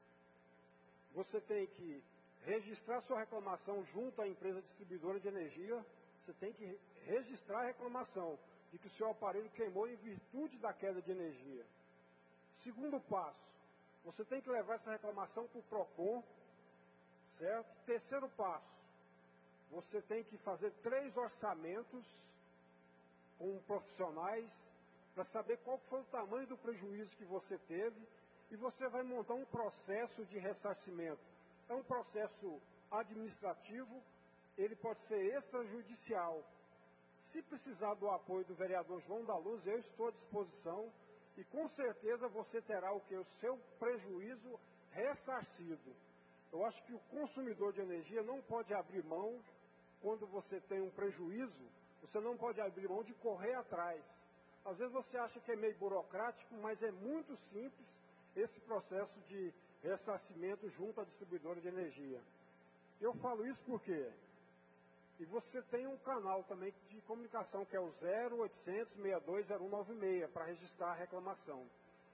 Você tem que registrar sua reclamação junto à empresa distribuidora de energia. Você tem que registrar a reclamação de que o seu aparelho queimou em virtude da queda de energia. Segundo passo, você tem que levar essa reclamação para o PROCON, certo? Terceiro passo, você tem que fazer três orçamentos com profissionais para saber qual foi o tamanho do prejuízo que você teve e você vai montar um processo de ressarcimento. É um processo administrativo, ele pode ser extrajudicial. Se precisar do apoio do vereador João da Luz, eu estou à disposição e com certeza você terá o que? O seu prejuízo ressarcido. Eu acho que o consumidor de energia não pode abrir mão, quando você tem um prejuízo, você não pode abrir mão de correr atrás. Às vezes você acha que é meio burocrático, mas é muito simples esse processo de ressarcimento junto à distribuidora de energia. Eu falo isso por quê? E você tem um canal também de comunicação, que é o zero oitocentos, sessenta e dois, zero um nove seis, para registrar a reclamação.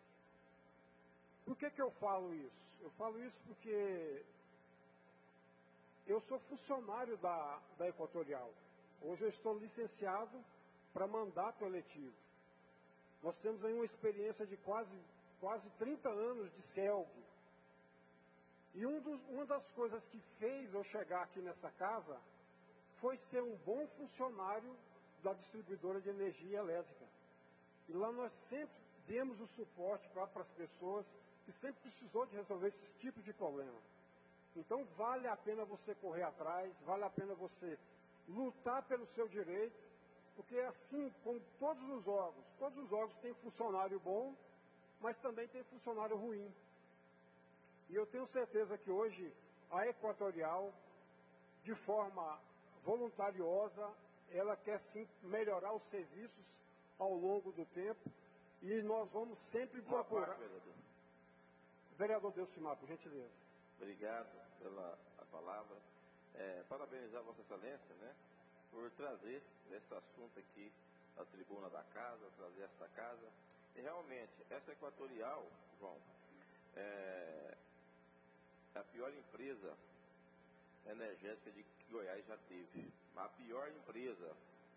Por que que eu falo isso? Eu falo isso porque eu sou funcionário da, da Equatorial. Hoje eu estou licenciado para mandato eletivo. Nós temos aí uma experiência de quase, quase trinta anos de C E L G. E um dos, uma das coisas que fez eu chegar aqui nessa casa foi ser um bom funcionário da distribuidora de energia elétrica. E lá nós sempre demos o suporte para as pessoas que sempre precisou de resolver esse tipo de problema. Então vale a pena você correr atrás, vale a pena você lutar pelo seu direito, porque assim como todos os órgãos, todos os órgãos têm funcionário bom, mas também tem funcionário ruim. E eu tenho certeza que hoje a Equatorial, de forma voluntariosa, ela quer sim melhorar os serviços ao longo do tempo e nós vamos sempre Boa procurar. Parte, vereador. Vereador Delcimar, por gentileza. Obrigado pela a palavra. É, parabenizar Vossa Excelência, né, por trazer esse assunto aqui à tribuna da casa, trazer esta casa. E realmente, essa Equatorial, João, é a pior empresa energética de que Goiás já teve. A pior empresa.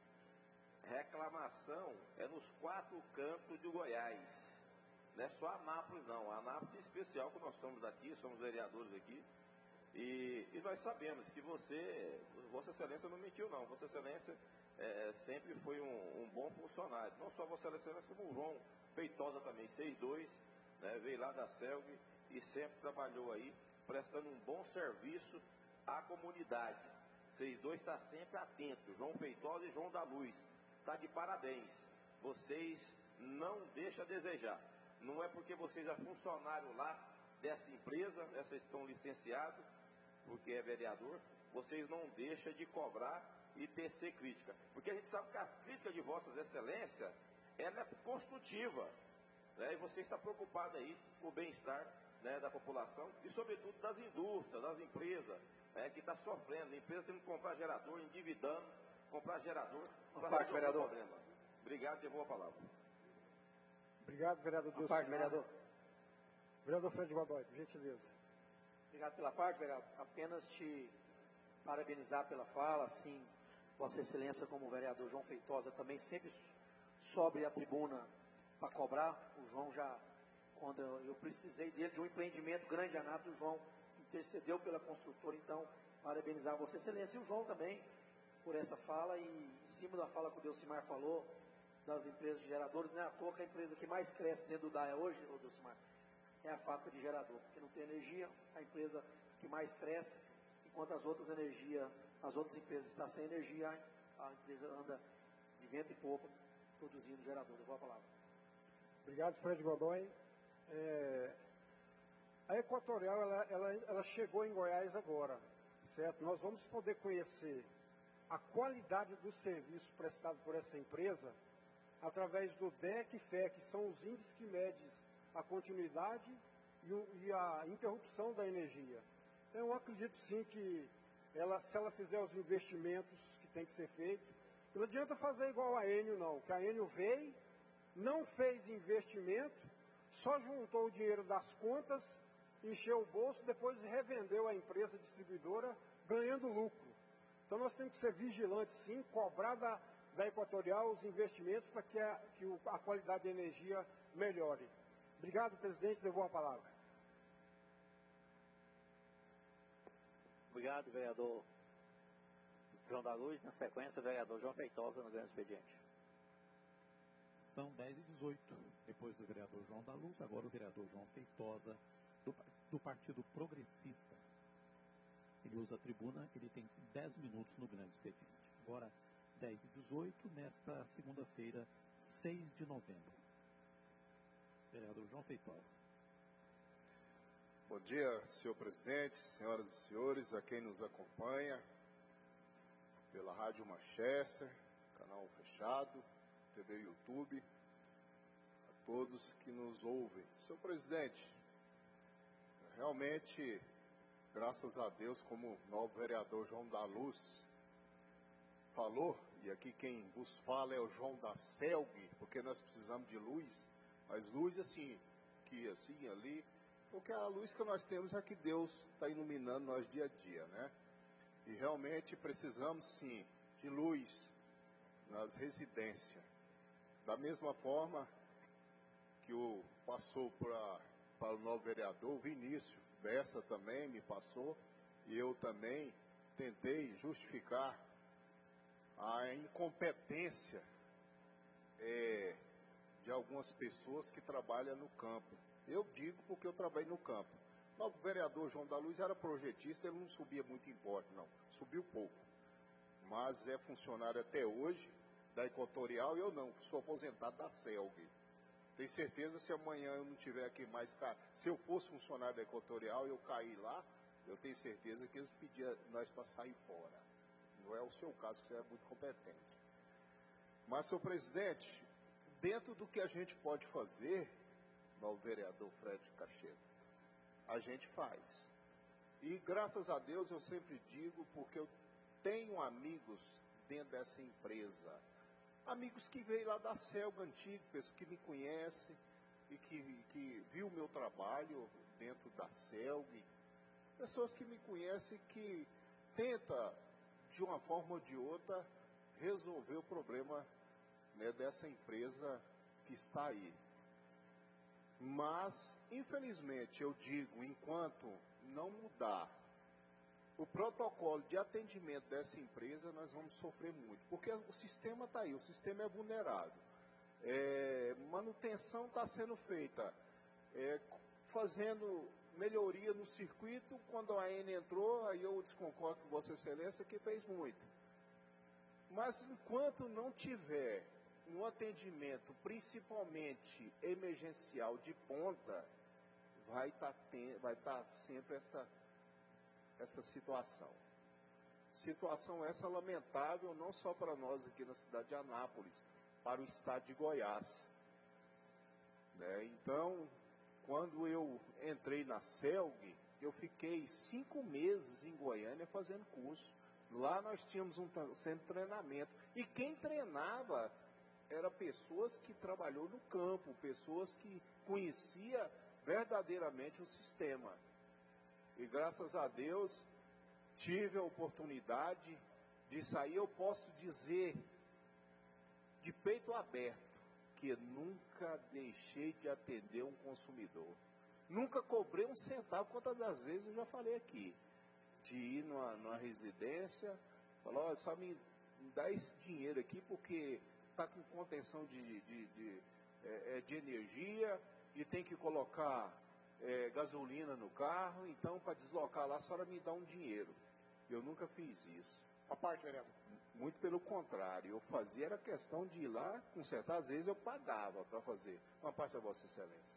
Reclamação é nos quatro cantos de Goiás. Não é só a Anápolis, não. A Anápolis em especial, que nós somos daqui, somos vereadores aqui. E, e nós sabemos que você, Vossa Excelência não mentiu, não. Vossa Excelência é, sempre foi um, um bom funcionário. Não só Vossa Excelência, como o João Feitosa também, seis dois, né, veio lá da C E L G e sempre trabalhou aí, prestando um bom serviço à comunidade. seis dois está sempre atento. João Feitosa e João da Luz. Está de parabéns. Vocês não deixam a desejar. Não é porque vocês é funcionário lá dessa empresa, né, vocês estão licenciados, porque é vereador, vocês não deixam de cobrar e tecer crítica. Porque a gente sabe que as críticas de Vossas Excelências, ela é construtiva. Né, e você está preocupado aí com o bem-estar, né, da população e, sobretudo, das indústrias, das empresas, né, que estão sofrendo. A empresa tendo que comprar gerador, endividando, comprar gerador para resolver vereador. o problema. Obrigado, devolvo a palavra. Obrigado, vereador Deus. Parte, vereador. Vereador Fred Godoy, por gentileza. Obrigado pela parte, vereador. Apenas te parabenizar pela fala, assim, Vossa Excelência, como o vereador João Feitosa, também sempre sobe a tribuna para cobrar. O João já, quando eu precisei dele de um empreendimento grande em Anápolis, o João intercedeu pela construtora, então parabenizar Vossa Excelência e o João também por essa fala, e em cima da fala que o Delcimar falou das empresas de geradores, não é à toa que a empresa que mais cresce dentro do D A E A hoje, ô Delcimar, é a fábrica de gerador, porque não tem energia, a empresa que mais cresce, enquanto as outras energias, as outras empresas estão sem energia, a empresa anda de vento e popa produzindo gerador. Eu vou a palavra. Obrigado, Fred Godoy. É, a Equatorial, ela, ela, ela chegou em Goiás agora, certo? Nós vamos poder conhecer a qualidade do serviço prestado por essa empresa através do D E C e F E, que são os índices que medem a continuidade e, o, e a interrupção da energia. Então, eu acredito sim que ela, se ela fizer os investimentos que tem que ser feitos, não adianta fazer igual a Enel, não, que a Enel veio, não fez investimento, só juntou o dinheiro das contas, encheu o bolso, depois revendeu a empresa distribuidora ganhando lucro. Então nós temos que ser vigilantes sim, cobrar da, da Equatorial os investimentos para que, a, que o, a qualidade de energia melhore. Obrigado, presidente, devolvo a palavra. Obrigado, vereador João da Luz. Na sequência, vereador João Feitosa, no grande expediente. São dez e dezoito. Depois do vereador João da Luz, agora o vereador João Feitosa, do, do Partido Progressista. Ele usa a tribuna, ele tem dez minutos no grande expediente. Agora, dez e dezoito, nesta segunda-feira, seis de novembro. Vereador João Feitosa. Bom dia, senhor presidente, senhoras e senhores, a quem nos acompanha pela Rádio Manchester, canal fechado, T V YouTube, a todos que nos ouvem. Senhor presidente, realmente, graças a Deus, como o novo vereador João da Luz falou, e aqui quem vos fala é o João da Selg, porque nós precisamos de luz, mas luz assim, que assim, ali, porque a luz que nós temos é que Deus está iluminando nós dia a dia, né? E realmente precisamos sim de luz na residência. Da mesma forma que o passou para, para o novo vereador, o Vinícius Bessa também me passou, e eu também tentei justificar a incompetência é, de algumas pessoas que trabalham no campo. Eu digo porque eu trabalhei no campo. O novo vereador João da Luz era projetista, ele não subia muito imposto, não. Subiu pouco. Mas é funcionário até hoje da Equatorial e eu não, sou aposentado da Selg. Tenho certeza, se amanhã eu não tiver aqui mais, se eu fosse funcionário da Equatorial e eu cair lá, eu tenho certeza que eles pediam nós para sair fora. Não é o seu caso, você é muito competente. Mas, senhor presidente, dentro do que a gente pode fazer, o vereador Fred Cacheta, a gente faz. E graças a Deus eu sempre digo, porque eu tenho amigos dentro dessa empresa, amigos que veio lá da Selga antiga, pessoas que me conhecem e que, que viu o meu trabalho dentro da Selga, pessoas que me conhecem que tenta de uma forma ou de outra resolver o problema, né, dessa empresa que está aí. Mas, infelizmente, eu digo, enquanto não mudar o protocolo de atendimento dessa empresa, nós vamos sofrer muito. Porque o sistema está aí, o sistema é vulnerável. É, manutenção está sendo feita, é, fazendo melhoria no circuito. Quando a ANE entrou, aí eu desconcordo com Vossa Excelência, que fez muito. Mas, enquanto não tiver um atendimento, principalmente emergencial de ponta, vai estar vai tá sempre essa, essa situação. Situação essa lamentável, não só para nós aqui na cidade de Anápolis, para o estado de Goiás. Né? Então, quando eu entrei na Selg, eu fiquei cinco meses em Goiânia fazendo curso. Lá nós tínhamos um centro de treinamento. E quem treinava eram pessoas que trabalhou no campo, pessoas que conhecia verdadeiramente o sistema. E graças a Deus, tive a oportunidade de sair. Eu posso dizer, de peito aberto, que nunca deixei de atender um consumidor. Nunca cobrei um centavo, quantas das vezes eu já falei aqui. de ir numa, numa residência, falar, olha, só me dá esse dinheiro aqui porque está com contenção de, de, de, é, de energia e tem que colocar é, gasolina no carro, então para deslocar lá, a senhora me dá um dinheiro. Eu nunca fiz isso. A parte, vereador? Muito pelo contrário, eu fazia, era questão de ir lá consertar, às vezes eu pagava para fazer. Uma parte da Vossa Excelência.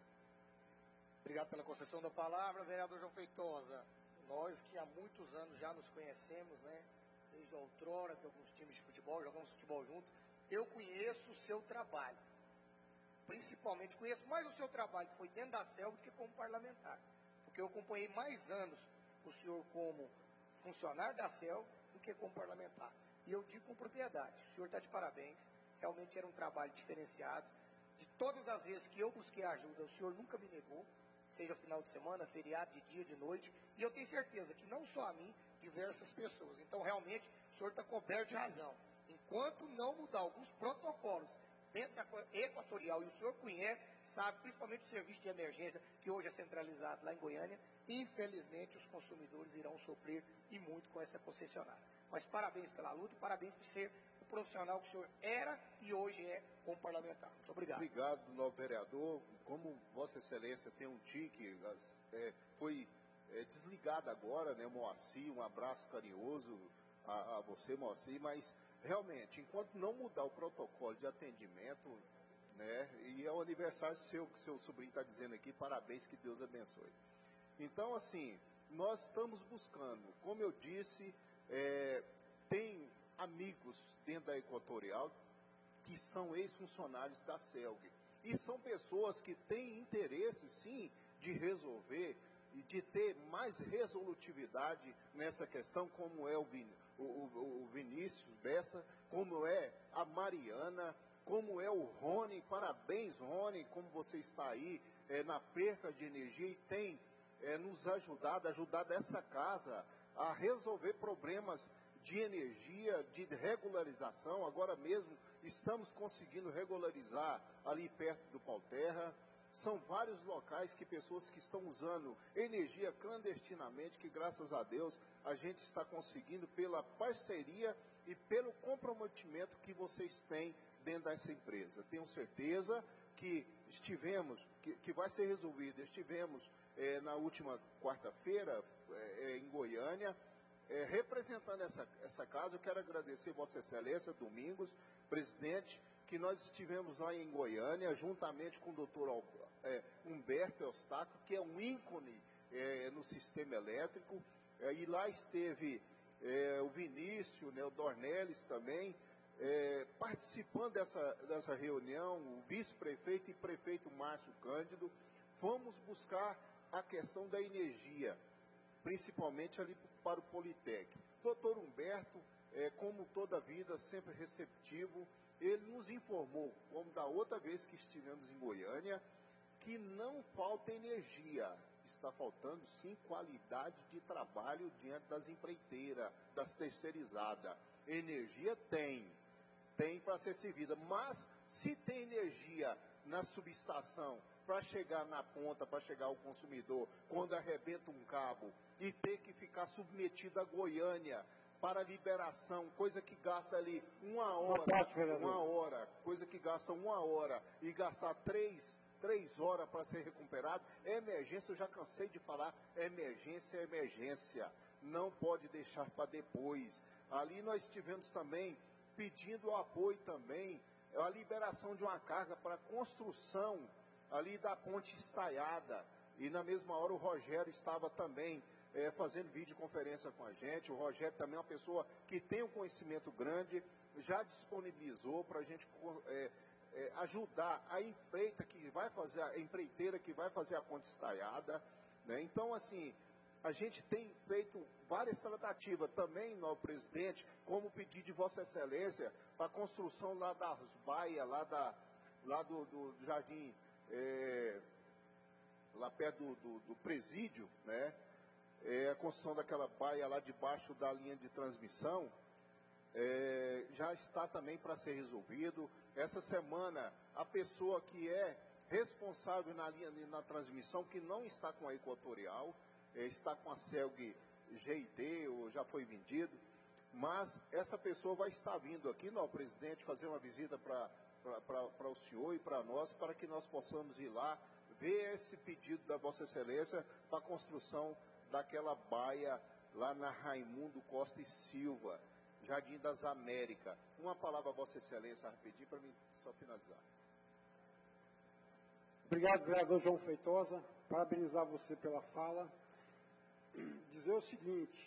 Obrigado pela concessão da palavra, vereador João Feitosa. Nós que há muitos anos já nos conhecemos, né? Desde outrora, de alguns times de futebol, jogamos futebol junto. Eu conheço o seu trabalho. Principalmente, conheço mais o seu trabalho, que foi dentro da selva, do que como parlamentar. Porque eu acompanhei mais anos o senhor como funcionário da selva do que como parlamentar. E eu digo com propriedade, o senhor está de parabéns. Realmente era um trabalho diferenciado. De todas as vezes que eu busquei ajuda, o senhor nunca me negou. Seja final de semana, feriado, de dia, de noite. E eu tenho certeza que não só a mim, diversas pessoas. Então, realmente, o senhor está coberto de razão. Enquanto não mudar alguns protocolos dentro da Equatorial, e o senhor conhece, sabe, principalmente o serviço de emergência, que hoje é centralizado lá em Goiânia, infelizmente os consumidores irão sofrer e muito com essa concessionária. Mas parabéns pela luta e parabéns por ser o profissional que o senhor era e hoje é como parlamentar. Muito obrigado. Obrigado, novo vereador. Como Vossa Excelência tem um tique, é, foi é, desligado agora, né, Moacir, um abraço carinhoso a, a você, Moacir, mas realmente, enquanto não mudar o protocolo de atendimento, né, e é o aniversário seu, que seu sobrinho está dizendo aqui, parabéns, que Deus abençoe. Então, assim, nós estamos buscando, como eu disse, é, tem amigos dentro da Equatorial que são ex-funcionários da CELG. E são pessoas que têm interesse, sim, de resolver e de ter mais resolutividade nessa questão, como é o, Vin, o, o, o Vinícius Bessa, como é a Mariana, como é o Rony. Parabéns, Rony, como você está aí é, na perca de energia e tem é, nos ajudado, ajudado essa casa a resolver problemas de energia, de regularização. Agora mesmo estamos conseguindo regularizar ali perto do Pauterra. São vários locais que pessoas que estão usando energia clandestinamente, que graças a Deus a gente está conseguindo pela parceria e pelo comprometimento que vocês têm dentro dessa empresa. Tenho certeza que estivemos, que, que vai ser resolvido. Estivemos é, na última quarta-feira é, em Goiânia, é, representando essa, essa casa. Eu quero agradecer Vossa Excelência, Domingos, presidente, que nós estivemos lá em Goiânia, juntamente com o doutor é, Humberto Eustáquio, que é um ícone é, no sistema elétrico, é, e lá esteve é, o Vinícius, né, o Dornelles também, é, participando dessa, dessa reunião, o vice-prefeito e prefeito Márcio Cândido. Fomos buscar a questão da energia, principalmente ali para o Politec. Doutor Humberto, é, como toda a vida, sempre receptivo, ele nos informou, como da outra vez que estivemos em Goiânia, que não falta energia, está faltando sim qualidade de trabalho diante das empreiteiras, das terceirizadas. Energia tem, tem para ser servida, mas se tem energia na subestação para chegar na ponta, para chegar ao consumidor, quando arrebenta um cabo e ter que ficar submetido a Goiânia para liberação, coisa que gasta ali uma hora, uma hora, coisa que gasta uma hora e gastar três, três horas para ser recuperado, é emergência. Eu já cansei de falar, emergência é emergência, não pode deixar para depois. Ali nós estivemos também pedindo o apoio também, a liberação de uma carga para construção ali da ponte estaiada, e na mesma hora o Rogério estava também É, fazendo videoconferência com a gente. O Rogério também é uma pessoa que tem um conhecimento grande, já disponibilizou para a gente é, é, ajudar a empreita que vai fazer, a empreiteira que vai fazer a ponte estaiada, né? Então, assim, a gente tem feito várias tratativas também, novo presidente, como pedir de Vossa Excelência para a construção lá das baias, lá, da, lá do, do Jardim, é, lá perto do, do, do presídio, né? É, a construção daquela baia lá debaixo da linha de transmissão é, já está também para ser resolvido. Essa semana, a pessoa que é responsável na linha na transmissão, que não está com a Equatorial, é, está com a CELG G I T ou já foi vendido, mas essa pessoa vai estar vindo aqui, não, presidente, fazer uma visita para o senhor e para nós, para que nós possamos ir lá, ver esse pedido da Vossa Excelência para a construção daquela baia lá na Raimundo Costa e Silva, Jardim das Américas. Uma palavra a Vossa Excelência, rapidinho, para mim só finalizar. Obrigado, vereador João Feitosa. Parabenizar você pela fala. Dizer o seguinte,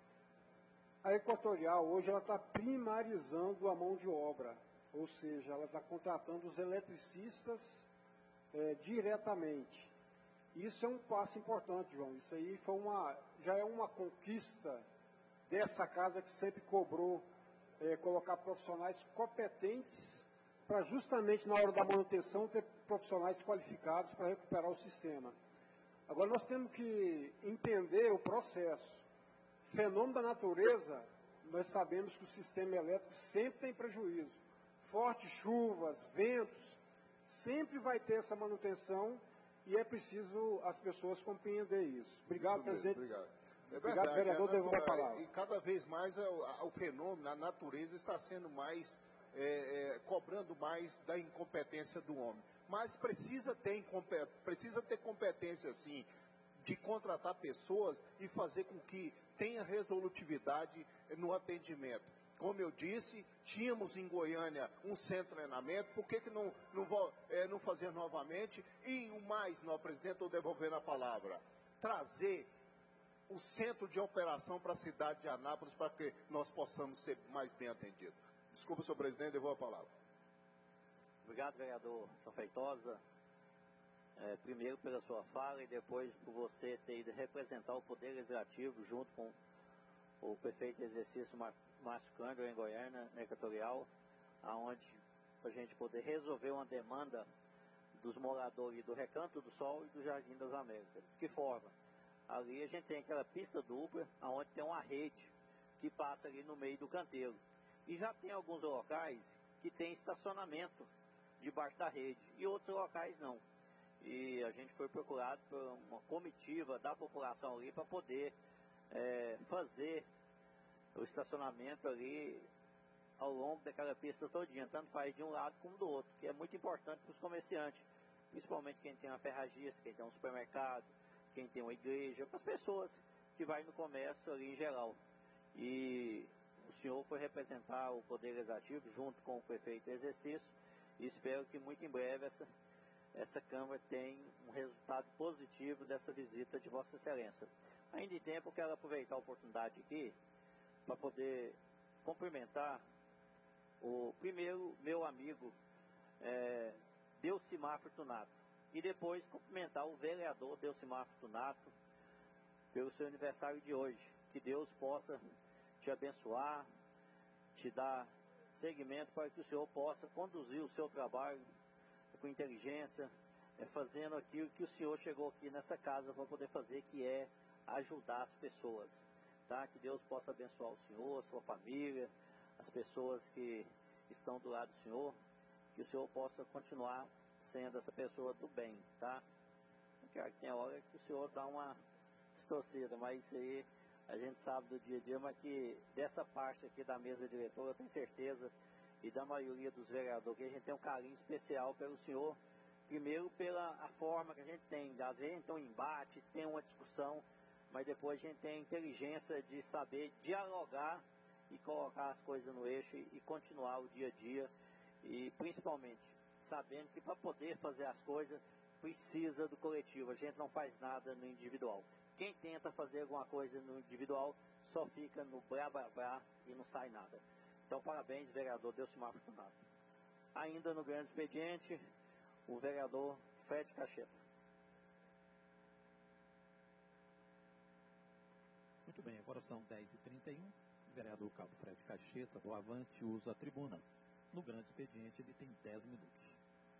a Equatorial hoje ela está primarizando a mão de obra, ou seja, ela está contratando os eletricistas é, diretamente. Isso é um passo importante, João. Isso aí foi uma, já é uma conquista dessa casa que sempre cobrou é, colocar profissionais competentes para justamente na hora da manutenção ter profissionais qualificados para recuperar o sistema. Agora nós temos que entender o processo. Fenômeno da natureza, nós sabemos que o sistema elétrico sempre tem prejuízo. Fortes chuvas, ventos, sempre vai ter essa manutenção e é preciso as pessoas compreender isso. Obrigado, isso mesmo, presidente. Obrigado. É Obrigado, verdade, vereador, devolvo a palavra. E cada vez mais o, o fenômeno, a natureza está sendo mais, é, é, cobrando mais da incompetência do homem. Mas precisa ter, precisa ter competência, sim, de contratar pessoas e fazer com que tenha resolutividade no atendimento. Como eu disse, tínhamos em Goiânia um centro de treinamento, por que, que não, não, vou, é, não fazer novamente? E o mais, não, presidente, estou devolvendo a palavra, trazer o centro de operação para a cidade de Anápolis para que nós possamos ser mais bem atendidos. Desculpa, senhor presidente, devolvo a palavra. Obrigado, vereador João Feitosa. É, primeiro pela sua fala e depois por você ter ido representar o Poder Legislativo junto com o prefeito de exercício Márcio Cândido em Goiânia, na Equatorial, aonde a gente poder resolver uma demanda dos moradores do Recanto do Sol e do Jardim das Américas. De que forma? Ali a gente tem aquela pista dupla, onde tem uma rede que passa ali no meio do canteiro. E já tem alguns locais que tem estacionamento debaixo da rede e outros locais não. E a gente foi procurado por uma comitiva da população ali para poder é, fazer o estacionamento ali ao longo daquela pista todinha, tanto faz de um lado como do outro, que é muito importante para os comerciantes, principalmente quem tem uma ferragista, quem tem um supermercado, quem tem uma igreja, para as pessoas que vai no comércio ali em geral. E o senhor foi representar o Poder Legislativo junto com o prefeito de exercício e espero que muito em breve essa essa Câmara tem um resultado positivo dessa visita de Vossa Excelência. Ainda em tempo, eu quero aproveitar a oportunidade aqui para poder cumprimentar o primeiro meu amigo é, Delcimar Fortunato e depois cumprimentar o vereador Delcimar Fortunato pelo seu aniversário de hoje. Que Deus possa te abençoar, te dar seguimento para que o senhor possa conduzir o seu trabalho com inteligência, é, fazendo aquilo que o senhor chegou aqui nessa casa para poder fazer, que é ajudar as pessoas, tá? Que Deus possa abençoar o senhor, a sua família, as pessoas que estão do lado do senhor, que o senhor possa continuar sendo essa pessoa do bem, tá? Claro que tem hora que o senhor dá uma distorcida, mas isso aí a gente sabe do dia a dia, mas que dessa parte aqui da mesa diretora eu tenho certeza, e da maioria dos vereadores, que a gente tem um carinho especial pelo senhor, primeiro pela a forma que a gente tem, às vezes a gente tem um embate, tem uma discussão, mas depois a gente tem a inteligência de saber dialogar e colocar as coisas no eixo e, e continuar o dia a dia, e principalmente sabendo que para poder fazer as coisas precisa do coletivo, a gente não faz nada no individual. Quem tenta fazer alguma coisa no individual só fica no blá blá blá e não sai nada. Então, parabéns, vereador Delcimar Fortunato. Ainda no grande expediente, o vereador Fred Cacheta. Muito bem, agora são dez e trinta e um. O vereador Cabo Fred Cacheta, do Avante, usa a tribuna. No grande expediente, ele tem dez minutos.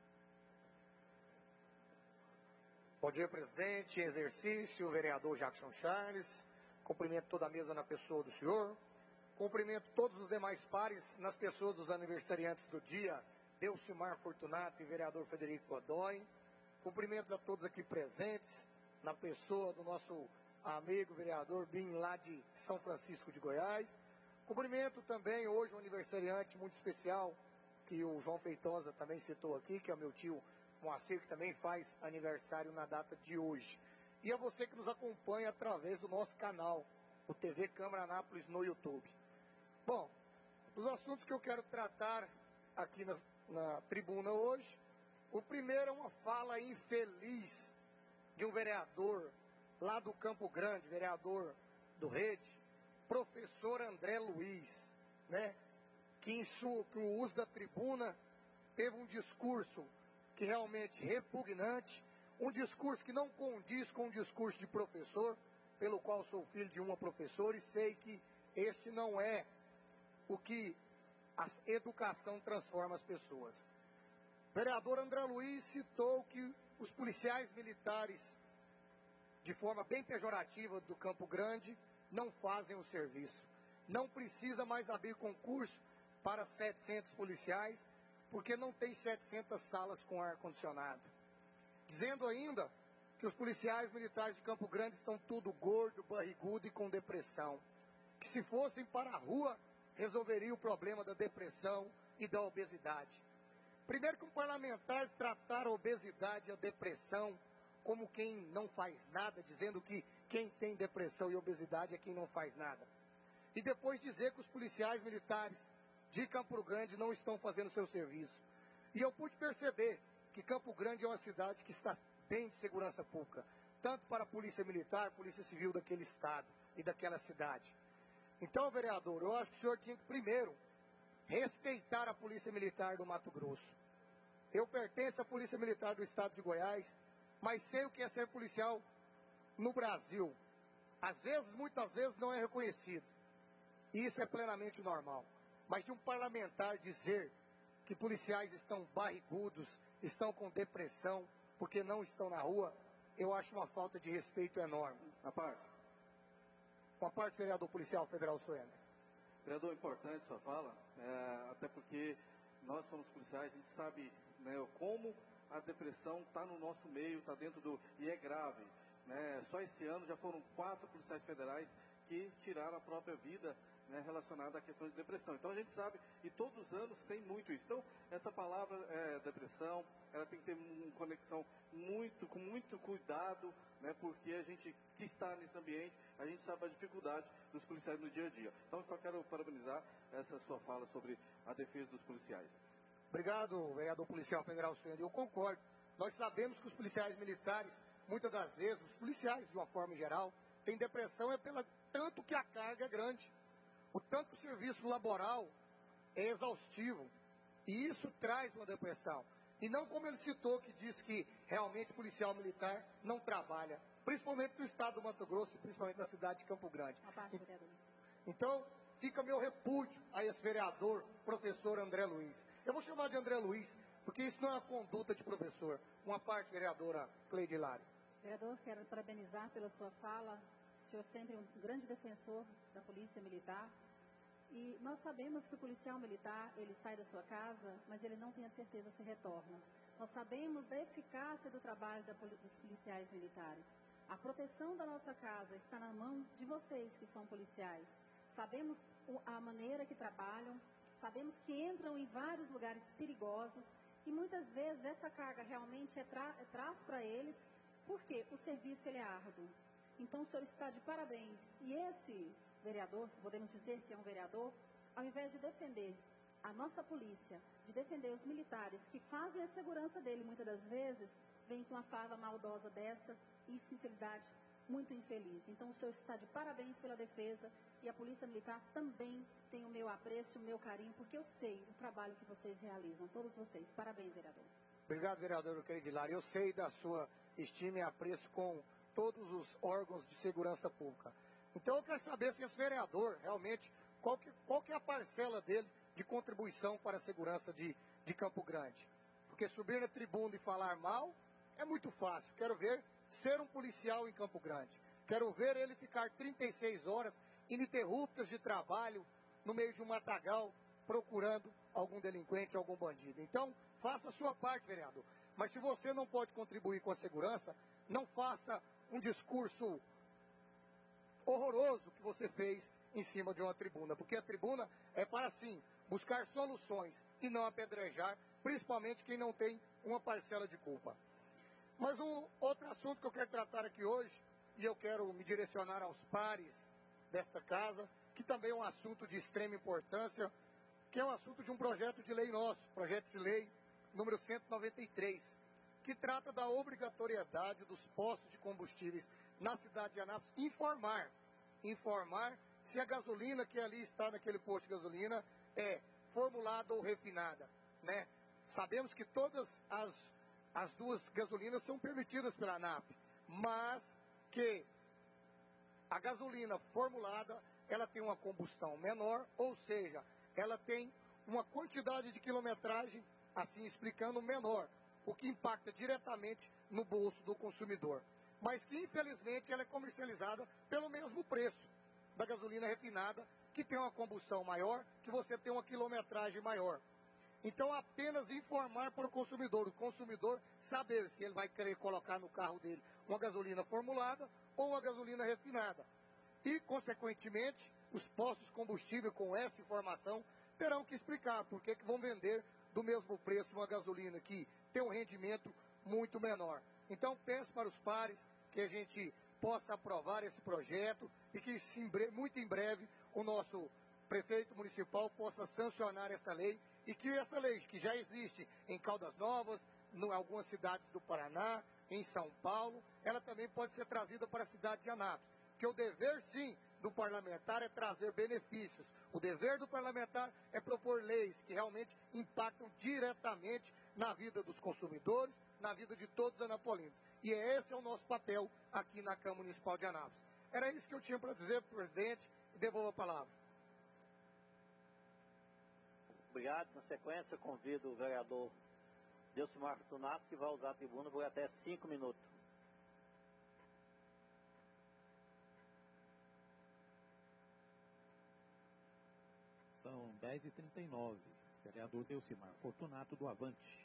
Bom dia, presidente, em exercício, vereador Jackson Charles. Cumprimento toda a mesa na pessoa do senhor. Cumprimento todos os demais pares nas pessoas dos aniversariantes do dia, Delcimar Fortunato e vereador Frederico Godoy. Cumprimentos a todos aqui presentes, na pessoa do nosso amigo vereador Bim, lá de São Francisco de Goiás. Cumprimento também hoje um aniversariante muito especial, que o João Feitosa também citou aqui, que é o meu tio Moacir, que também faz aniversário na data de hoje. E a você que nos acompanha através do nosso canal, o T V Câmara Anápolis no YouTube. Bom, os assuntos que eu quero tratar aqui na, na tribuna hoje, o primeiro é uma fala infeliz de um vereador lá do Campo Grande, vereador do Rede, professor André Luiz, né, que em sua, com o uso da tribuna teve um discurso que realmente repugnante, um discurso que não condiz com um discurso de professor, pelo qual sou filho de uma professora e sei que este não é o que a educação transforma as pessoas. O vereador André Luiz citou que os policiais militares, de forma bem pejorativa do Campo Grande, não fazem o serviço. Não precisa mais abrir concurso para setecentos policiais, porque não tem setecentas salas com ar-condicionado. Dizendo ainda que os policiais militares de Campo Grande estão tudo gordo, barrigudo e com depressão. Que se fossem para a rua, resolveria o problema da depressão e da obesidade. Primeiro que um parlamentar tratar a obesidade e a depressão como quem não faz nada, dizendo que quem tem depressão e obesidade é quem não faz nada. E depois dizer que os policiais militares de Campo Grande não estão fazendo seu serviço. E eu pude perceber que Campo Grande é uma cidade que está bem de segurança pública, tanto para a polícia militar, polícia civil daquele estado e daquela cidade. Então, vereador, eu acho que o senhor tinha que primeiro respeitar a polícia militar do Mato Grosso. Eu pertenço à polícia militar do estado de Goiás, mas sei o que é ser policial no Brasil. Às vezes, muitas vezes, não é reconhecido. E isso é plenamente normal. Mas de um parlamentar dizer que policiais estão barrigudos, estão com depressão, porque não estão na rua, eu acho uma falta de respeito enorme. A parte. Uma parte, vereador policial federal Soena. Vereador, importante sua fala, é, até porque nós somos policiais, a gente sabe, né, como a depressão está no nosso meio, está dentro do... e é grave. Né? Só esse ano já foram quatro policiais federais que tiraram a própria vida, né, relacionada à questão de depressão. Então a gente sabe, e todos os anos tem muito isso. Então, essa palavra é, depressão, ela tem que ter uma conexão muito, com muito cuidado, né, porque a gente que está nesse ambiente, a gente sabe a dificuldade dos policiais no dia a dia. Então, só quero parabenizar essa sua fala sobre a defesa dos policiais. Obrigado, vereador policial federal Soena. Eu concordo. Nós sabemos que os policiais militares, muitas das vezes, os policiais de uma forma geral, têm depressão é pela tanto que a carga é grande. O tanto que o serviço laboral é exaustivo. E isso traz uma depressão. E não como ele citou, que diz que realmente o policial militar não trabalha. Principalmente no estado do Mato Grosso, principalmente na cidade de Campo Grande. Então, fica meu repúdio a esse vereador, professor André Luiz. Eu vou chamar de André Luiz, porque isso não é uma conduta de professor. Uma parte, vereadora Cleide Hilário. Vereador, quero parabenizar pela sua fala. O senhor sempre é um grande defensor da polícia militar. E nós sabemos que o policial militar, ele sai da sua casa, mas ele não tem a certeza se retorna. Nós sabemos da eficácia do trabalho da, dos policiais militares. A proteção da nossa casa está na mão de vocês que são policiais. Sabemos a maneira que trabalham, sabemos que entram em vários lugares perigosos e muitas vezes essa carga realmente é tra é traz para eles, porque o serviço ele é árduo. Então o senhor está de parabéns. E esse vereador, se podemos dizer que é um vereador, ao invés de defender a nossa polícia, de defender os militares que fazem a segurança dele muitas das vezes, vem com uma fala maldosa dessa e sinceridade muito infeliz. Então o senhor está de parabéns pela defesa e a polícia militar também tem o meu apreço, o meu carinho, porque eu sei o trabalho que vocês realizam, todos vocês. Parabéns, vereador. Obrigado, vereador Cleide Hilário. Eu sei da sua estima e apreço com todos os órgãos de segurança pública. Então eu quero saber se esse vereador, realmente, qual que, qual que é a parcela dele de contribuição para a segurança de, de Campo Grande. Porque subir na tribuna e falar mal é muito fácil. Quero ver ser um policial em Campo Grande. Quero ver ele ficar trinta e seis horas ininterruptas de trabalho no meio de um matagal procurando algum delinquente, algum bandido. Então, faça a sua parte, vereador. Mas se você não pode contribuir com a segurança, não faça um discurso horroroso que você fez em cima de uma tribuna, porque a tribuna é para, sim, buscar soluções e não apedrejar, principalmente quem não tem uma parcela de culpa. Mas um outro assunto que eu quero tratar aqui hoje, e eu quero me direcionar aos pares desta casa, que também é um assunto de extrema importância, que é um assunto de um projeto de lei nosso, projeto de lei número cento e noventa e três, que trata da obrigatoriedade dos postos de combustíveis na cidade de Anápolis informar, informar se a gasolina que ali está naquele posto de gasolina é formulada ou refinada, né? Sabemos que todas as, as duas gasolinas são permitidas pela ANAP, mas que a gasolina formulada, ela tem uma combustão menor, ou seja, ela tem uma quantidade de quilometragem, assim explicando, menor, o que impacta diretamente no bolso do consumidor. Mas que, infelizmente, ela é comercializada pelo mesmo preço da gasolina refinada, que tem uma combustão maior, que você tem uma quilometragem maior. Então, apenas informar para o consumidor, o consumidor saber se ele vai querer colocar no carro dele uma gasolina formulada ou uma gasolina refinada. E, consequentemente, os postos de combustível com essa informação terão que explicar por que que vão vender do mesmo preço uma gasolina que tem um rendimento muito menor. Então, peço para os pares que a gente possa aprovar esse projeto e que muito em breve o nosso prefeito municipal possa sancionar essa lei e que essa lei, que já existe em Caldas Novas, em algumas cidades do Paraná, em São Paulo, ela também pode ser trazida para a cidade de Anápolis. Porque o dever, sim, do parlamentar é trazer benefícios. O dever do parlamentar é propor leis que realmente impactam diretamente na vida dos consumidores, na vida de todos os anapolinos. E esse é o nosso papel aqui na Câmara Municipal de Anápolis. Era isso que eu tinha para dizer para o presidente e devolvo a palavra. Obrigado. Na sequência, convido o vereador Delcimar Fortunato, que vai usar a tribuna por até cinco minutos. São dez e trinta e nove. Vereador Delcimar Fortunato, do Avante.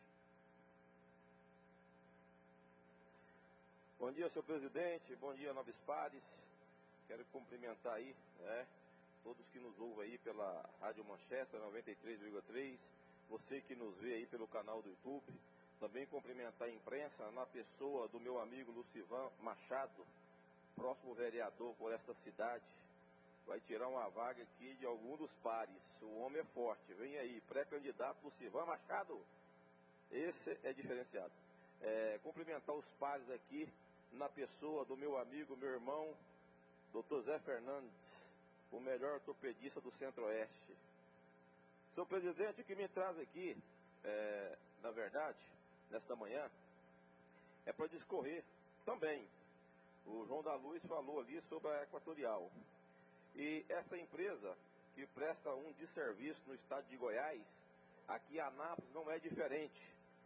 Bom dia, senhor presidente. Bom dia, nobres pares. Quero cumprimentar aí, né, todos que nos ouvem aí pela Rádio Manchester noventa e três vírgula três. Você que nos vê aí pelo canal do YouTube. Também cumprimentar a imprensa na pessoa do meu amigo Lucivan Machado, próximo vereador por esta cidade. Vai tirar uma vaga aqui de algum dos pares. O homem é forte. Vem aí, pré-candidato Lucivan Machado. Esse é diferenciado. É, cumprimentar os pares aqui na pessoa do meu amigo, meu irmão, doutor Zé Fernandes, o melhor ortopedista do Centro-Oeste. Senhor presidente, o que me traz aqui, é, na verdade, nesta manhã, é para discorrer também. O João da Luz falou ali sobre a Equatorial. E essa empresa que presta um desserviço no estado de Goiás, aqui em Anápolis não é diferente.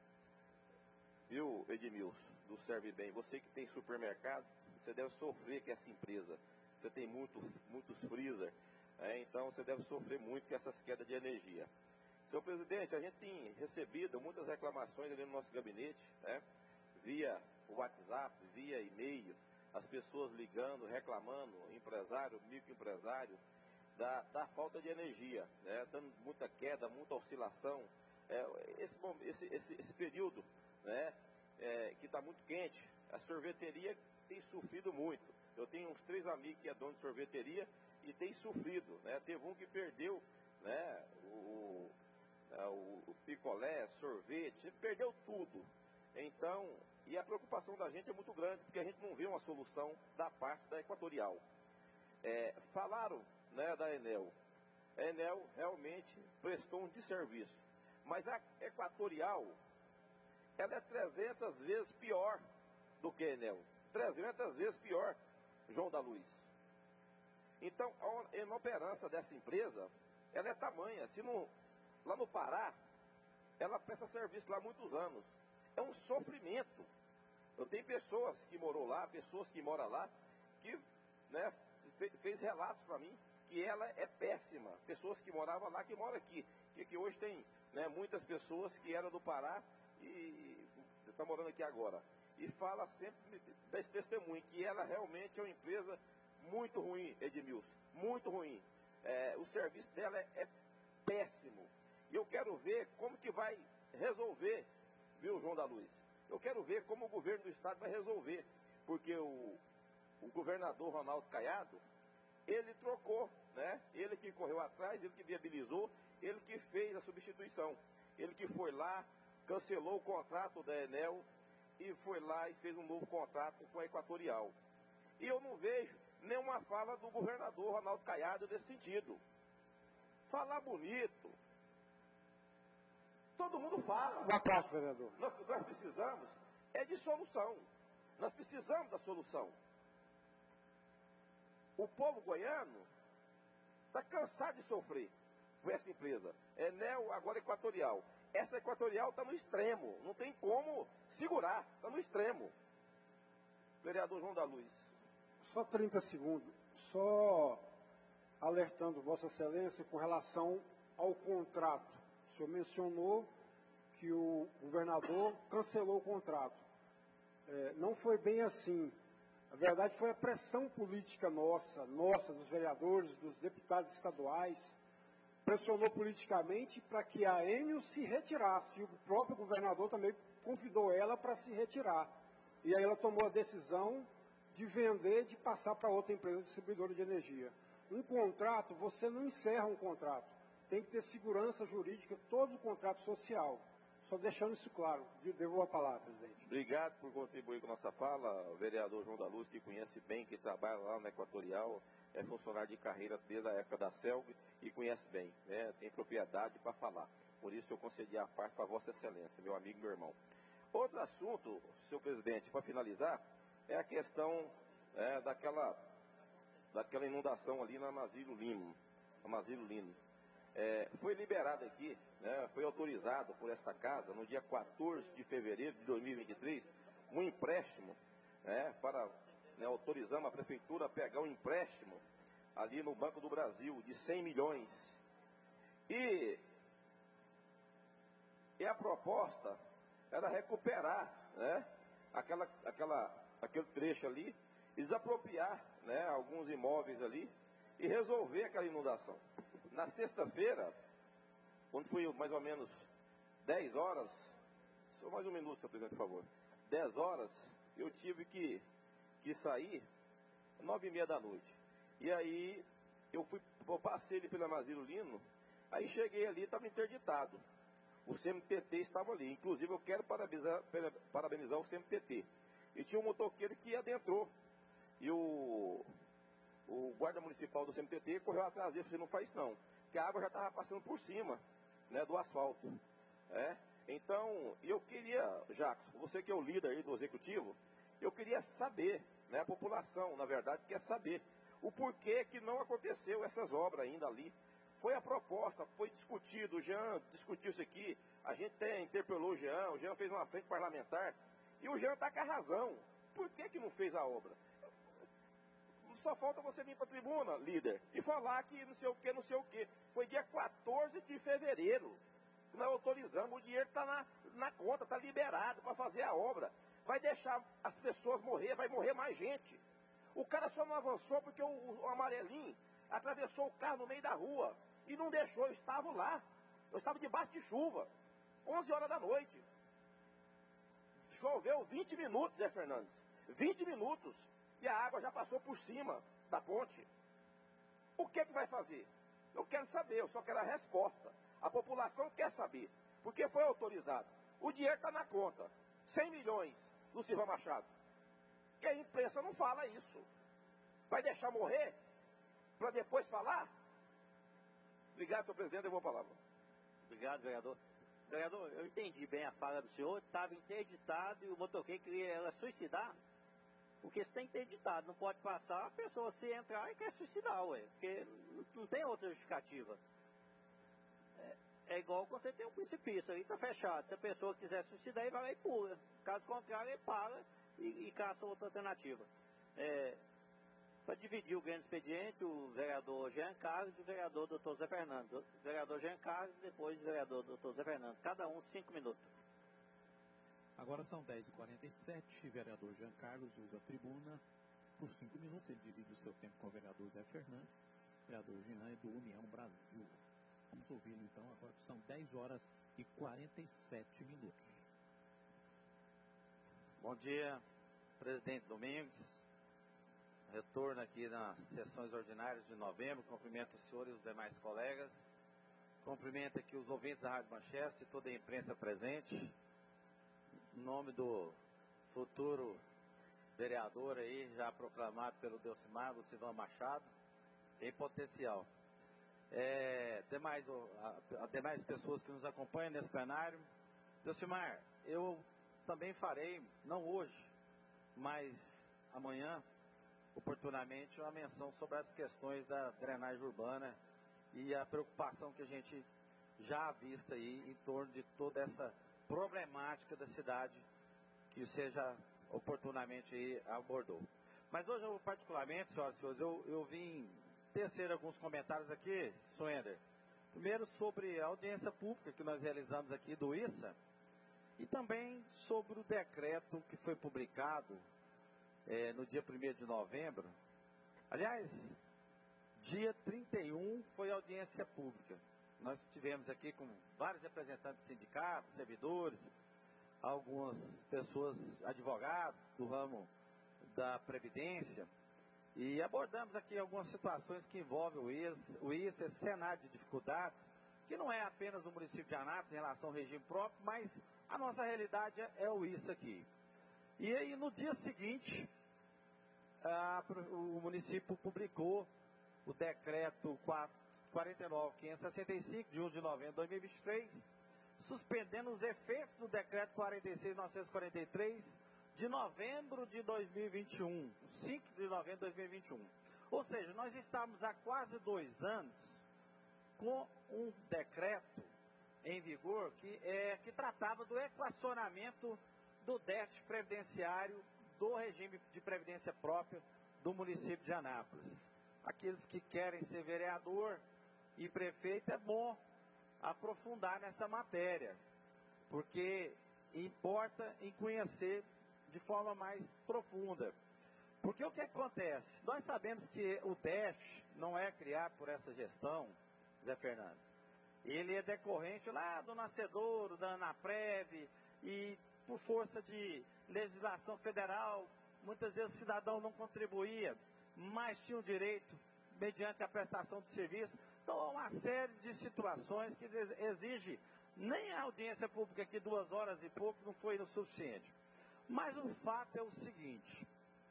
Viu, Edmilson, do Serve Bem? Você que tem supermercado, você deve sofrer com essa empresa. Você tem muito, muitos freezer, é, então você deve sofrer muito com essas quedas de energia. Senhor presidente, a gente tem recebido muitas reclamações ali no nosso gabinete, né, via WhatsApp, via e-mail, as pessoas ligando, reclamando, empresário, microempresário, da, da falta de energia, né, dando muita queda, muita oscilação. É, esse, esse, esse, esse período, né, é, que está muito quente, a sorveteria tem sofrido muito. Eu tenho uns três amigos que é dono de sorveteria e tem sofrido, né? Teve um que perdeu, né, o, o, o picolé, sorvete, perdeu tudo. Então, e a preocupação da gente é muito grande, porque a gente não vê uma solução da parte da Equatorial. É, falaram, né, da Enel. A Enel realmente prestou um desserviço. Mas a Equatorial, ela é trezentas vezes pior do que a Enel. trezentas vezes pior, João da Luz. Então, a inoperância dessa empresa, ela é tamanha. Se não, lá no Pará, ela presta serviço lá há muitos anos. É um sofrimento. Eu tenho pessoas que moram lá, pessoas que moram lá, que, né, fez relatos para mim que ela é péssima. Pessoas que moravam lá, que moram aqui. Que, que hoje tem, né, muitas pessoas que eram do Pará e estão morando aqui agora. E fala sempre desse testemunho, que ela realmente é uma empresa muito ruim, Edmilson, muito ruim. É, o serviço dela é, é péssimo. E eu quero ver como que vai resolver, viu, João da Luz? Eu quero ver como o governo do estado vai resolver, porque o, o governador Ronaldo Caiado, ele trocou, né? Ele que correu atrás, ele que viabilizou, ele que fez a substituição. Ele que foi lá, cancelou o contrato da Enel e foi lá e fez um novo contrato com a Equatorial. E eu não vejo nenhuma fala do governador Ronaldo Caiado nesse sentido. Falar bonito, todo mundo fala. Boa tarde, vereador. Nós, nós precisamos é de solução. Nós precisamos da solução. O povo goiano está cansado de sofrer com essa empresa. Enel, agora Equatorial. Essa Equatorial está no extremo. Não tem como segurar. Está no extremo. Vereador João da Luz. Só trinta segundos. Só alertando Vossa Excelência com relação ao contrato. O senhor mencionou que o governador cancelou o contrato. É, não foi bem assim. Na verdade, foi a pressão política nossa, nossa, dos vereadores, dos deputados estaduais, pressionou politicamente para que a Enel se retirasse. E o próprio governador também convidou ela para se retirar. E aí ela tomou a decisão de vender, de passar para outra empresa distribuidora de energia. Um contrato, você não encerra um contrato. Tem que ter segurança jurídica, todo o contrato social. Só deixando isso claro. Devolvo a palavra, presidente. Obrigado por contribuir com a nossa fala, vereador João da Luz, que conhece bem, que trabalha lá na Equatorial, é funcionário de carreira desde a época da Selg e conhece bem, né? Tem propriedade para falar. Por isso eu concedi a parte para Vossa Excelência, meu amigo e meu irmão. Outro assunto, senhor presidente, para finalizar, é a questão é, daquela, daquela inundação ali na Mazílio Lino. Mazílio Lino. É, foi liberado aqui, né, foi autorizado por esta casa, no dia quatorze de fevereiro de dois mil e vinte e três, um empréstimo, né, para, né, autorizamos a prefeitura a pegar um empréstimo ali no Banco do Brasil de cem milhões. E, e a proposta era recuperar, né, aquela, aquela, aquele trecho ali, e desapropriar, né, alguns imóveis ali e resolver aquela inundação. Na sexta-feira, quando foi mais ou menos dez horas, só mais um minuto, senhor presidente, por favor. dez horas, eu tive que, que sair nove e meia da noite. E aí, eu fui, eu passei ali pela Mazílio Lino, aí cheguei ali, estava interditado. O C M T T estava ali. Inclusive, eu quero parabenizar, parabenizar o C M T T. E tinha um motoqueiro que adentrou. E o... O guarda municipal do C M T T correu atrás dele, você não faz não, porque a água já estava passando por cima, né, do asfalto. É? Então, eu queria, Jacques, você que é o líder aí do executivo, eu queria saber, né, a população, na verdade, quer saber o porquê que não aconteceu essas obras ainda ali. Foi a proposta, foi discutido, o Jean discutiu isso aqui, a gente até interpelou o Jean, o Jean fez uma frente parlamentar, e o Jean está com a razão. Por que que não fez a obra? Só falta você vir para a tribuna, líder, e falar que não sei o que, não sei o que. Foi dia quatorze de fevereiro que nós autorizamos, o dinheiro está na, na conta, está liberado para fazer a obra. Vai deixar as pessoas morrer, vai morrer mais gente. O cara só não avançou porque o, o amarelinho atravessou o carro no meio da rua e não deixou, eu estava lá. Eu estava debaixo de chuva, onze horas da noite. Choveu vinte minutos, Zé Fernandes, vinte minutos. E a água já passou por cima da ponte. O que que vai fazer? Eu quero saber, eu só quero a resposta. A população quer saber. Porque foi autorizado. O dinheiro está na conta. cem milhões do Silva Machado. E a imprensa não fala isso. Vai deixar morrer? Para depois falar? Obrigado, senhor presidente, eu vou a palavra. Obrigado, vereador. Vereador, eu entendi bem a fala do senhor. Estava interditado e o motoqueiro queria ela suicidar. Porque se tem interditado, não pode passar, a pessoa se entrar e quer suicidar, ué. Porque não tem outra justificativa. É, é igual quando você tem um precipício, aí está fechado. Se a pessoa quiser suicidar, ele vai lá e pula. Caso contrário, ele para e, e caça outra alternativa. É, para dividir o grande expediente, o vereador Jean Carlos e o vereador doutor Zé Fernandes. O vereador Jean Carlos e depois o vereador doutor Zé Fernandes. Cada um cinco minutos. Agora são dez e quarenta e sete, vereador Jean Carlos usa a tribuna, por cinco minutos. Ele divide o seu tempo com o vereador Zé Fernandes, vereador Ginan do União Brasil. Vamos ouvi-lo então, agora são dez horas e quarenta e sete minutos. Bom dia, presidente Domingos. Retorno aqui nas sessões ordinárias de novembro. Cumprimento o senhor e os demais colegas. Cumprimento aqui os ouvintes da Rádio Manchester e toda a imprensa presente. Em nome do futuro vereador aí, já proclamado pelo Delcimar, Lucivão Machado, em potencial. É, demais, a, a demais pessoas que nos acompanham nesse plenário. Delcimar, eu também farei, não hoje, mas amanhã, oportunamente, uma menção sobre as questões da drenagem urbana e a preocupação que a gente já avista aí em torno de toda essa problemática da cidade que você já oportunamente aí abordou. Mas hoje, eu, particularmente, senhoras e senhores, eu, eu vim tecer alguns comentários aqui, Suender. Primeiro sobre a audiência pública que nós realizamos aqui do I S A e também sobre o decreto que foi publicado é, no dia primeiro de novembro. Aliás, dia trinta e um foi a audiência pública. Nós tivemos aqui com vários representantes de sindicatos, servidores, algumas pessoas, advogados do ramo da Previdência, e abordamos aqui algumas situações que envolvem o I S A, o I S A, esse cenário de dificuldades, que não é apenas o município de Anápolis em relação ao regime próprio, mas a nossa realidade é o I S A aqui. E aí, no dia seguinte, a, o município publicou o decreto quarenta e nove mil quinhentos e sessenta e cinco, de um de novembro de dois mil e vinte e três, suspendendo os efeitos do decreto quarenta e seis mil novecentos e quarenta e três, de novembro de dois mil e vinte e um, cinco de novembro de dois mil e vinte e um. Ou seja, nós estamos há quase dois anos com um decreto em vigor que, é, que tratava do equacionamento do déficit previdenciário do regime de previdência própria do município de Anápolis. Aqueles que querem ser vereador e prefeito, é bom aprofundar nessa matéria, porque importa em conhecer de forma mais profunda. Porque o que acontece? Nós sabemos que o déficit não é criado por essa gestão, Zé Fernandes. Ele é decorrente lá do nascedouro, da Anaprev, e por força de legislação federal, muitas vezes o cidadão não contribuía, mas tinha o direito mediante a prestação de serviço. Então, há uma série de situações que exige, nem a audiência pública aqui, duas horas e pouco, não foi o suficiente. Mas o fato é o seguinte: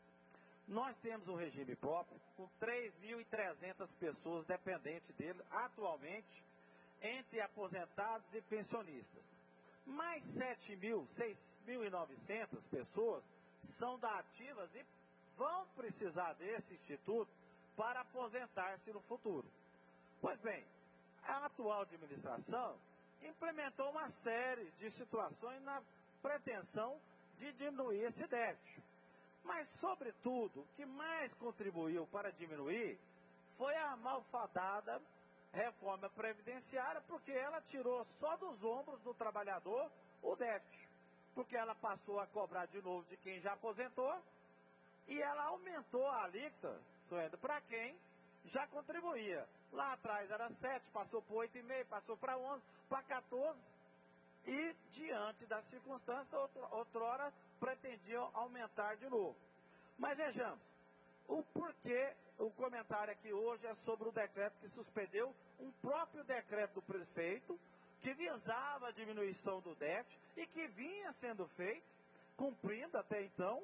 nós temos um regime próprio com três mil e trezentas pessoas dependentes dele atualmente, entre aposentados e pensionistas. Mais sete mil, seis mil e novecentas pessoas são da ativas e vão precisar desse instituto para aposentar-se no futuro. Pois bem, a atual administração implementou uma série de situações na pretensão de diminuir esse déficit. Mas, sobretudo, o que mais contribuiu para diminuir foi a malfadada reforma previdenciária, porque ela tirou só dos ombros do trabalhador o déficit. Porque ela passou a cobrar de novo de quem já aposentou e ela aumentou a alíquota para quem já contribuía. Lá atrás era sete, passou para oito vírgula cinco, passou para onze, para quatorze, e diante das circunstâncias, outrora pretendiam aumentar de novo. Mas vejamos, o porquê o comentário aqui hoje é sobre o decreto que suspendeu um próprio decreto do prefeito, que visava a diminuição do déficit e que vinha sendo feito, cumprindo até então,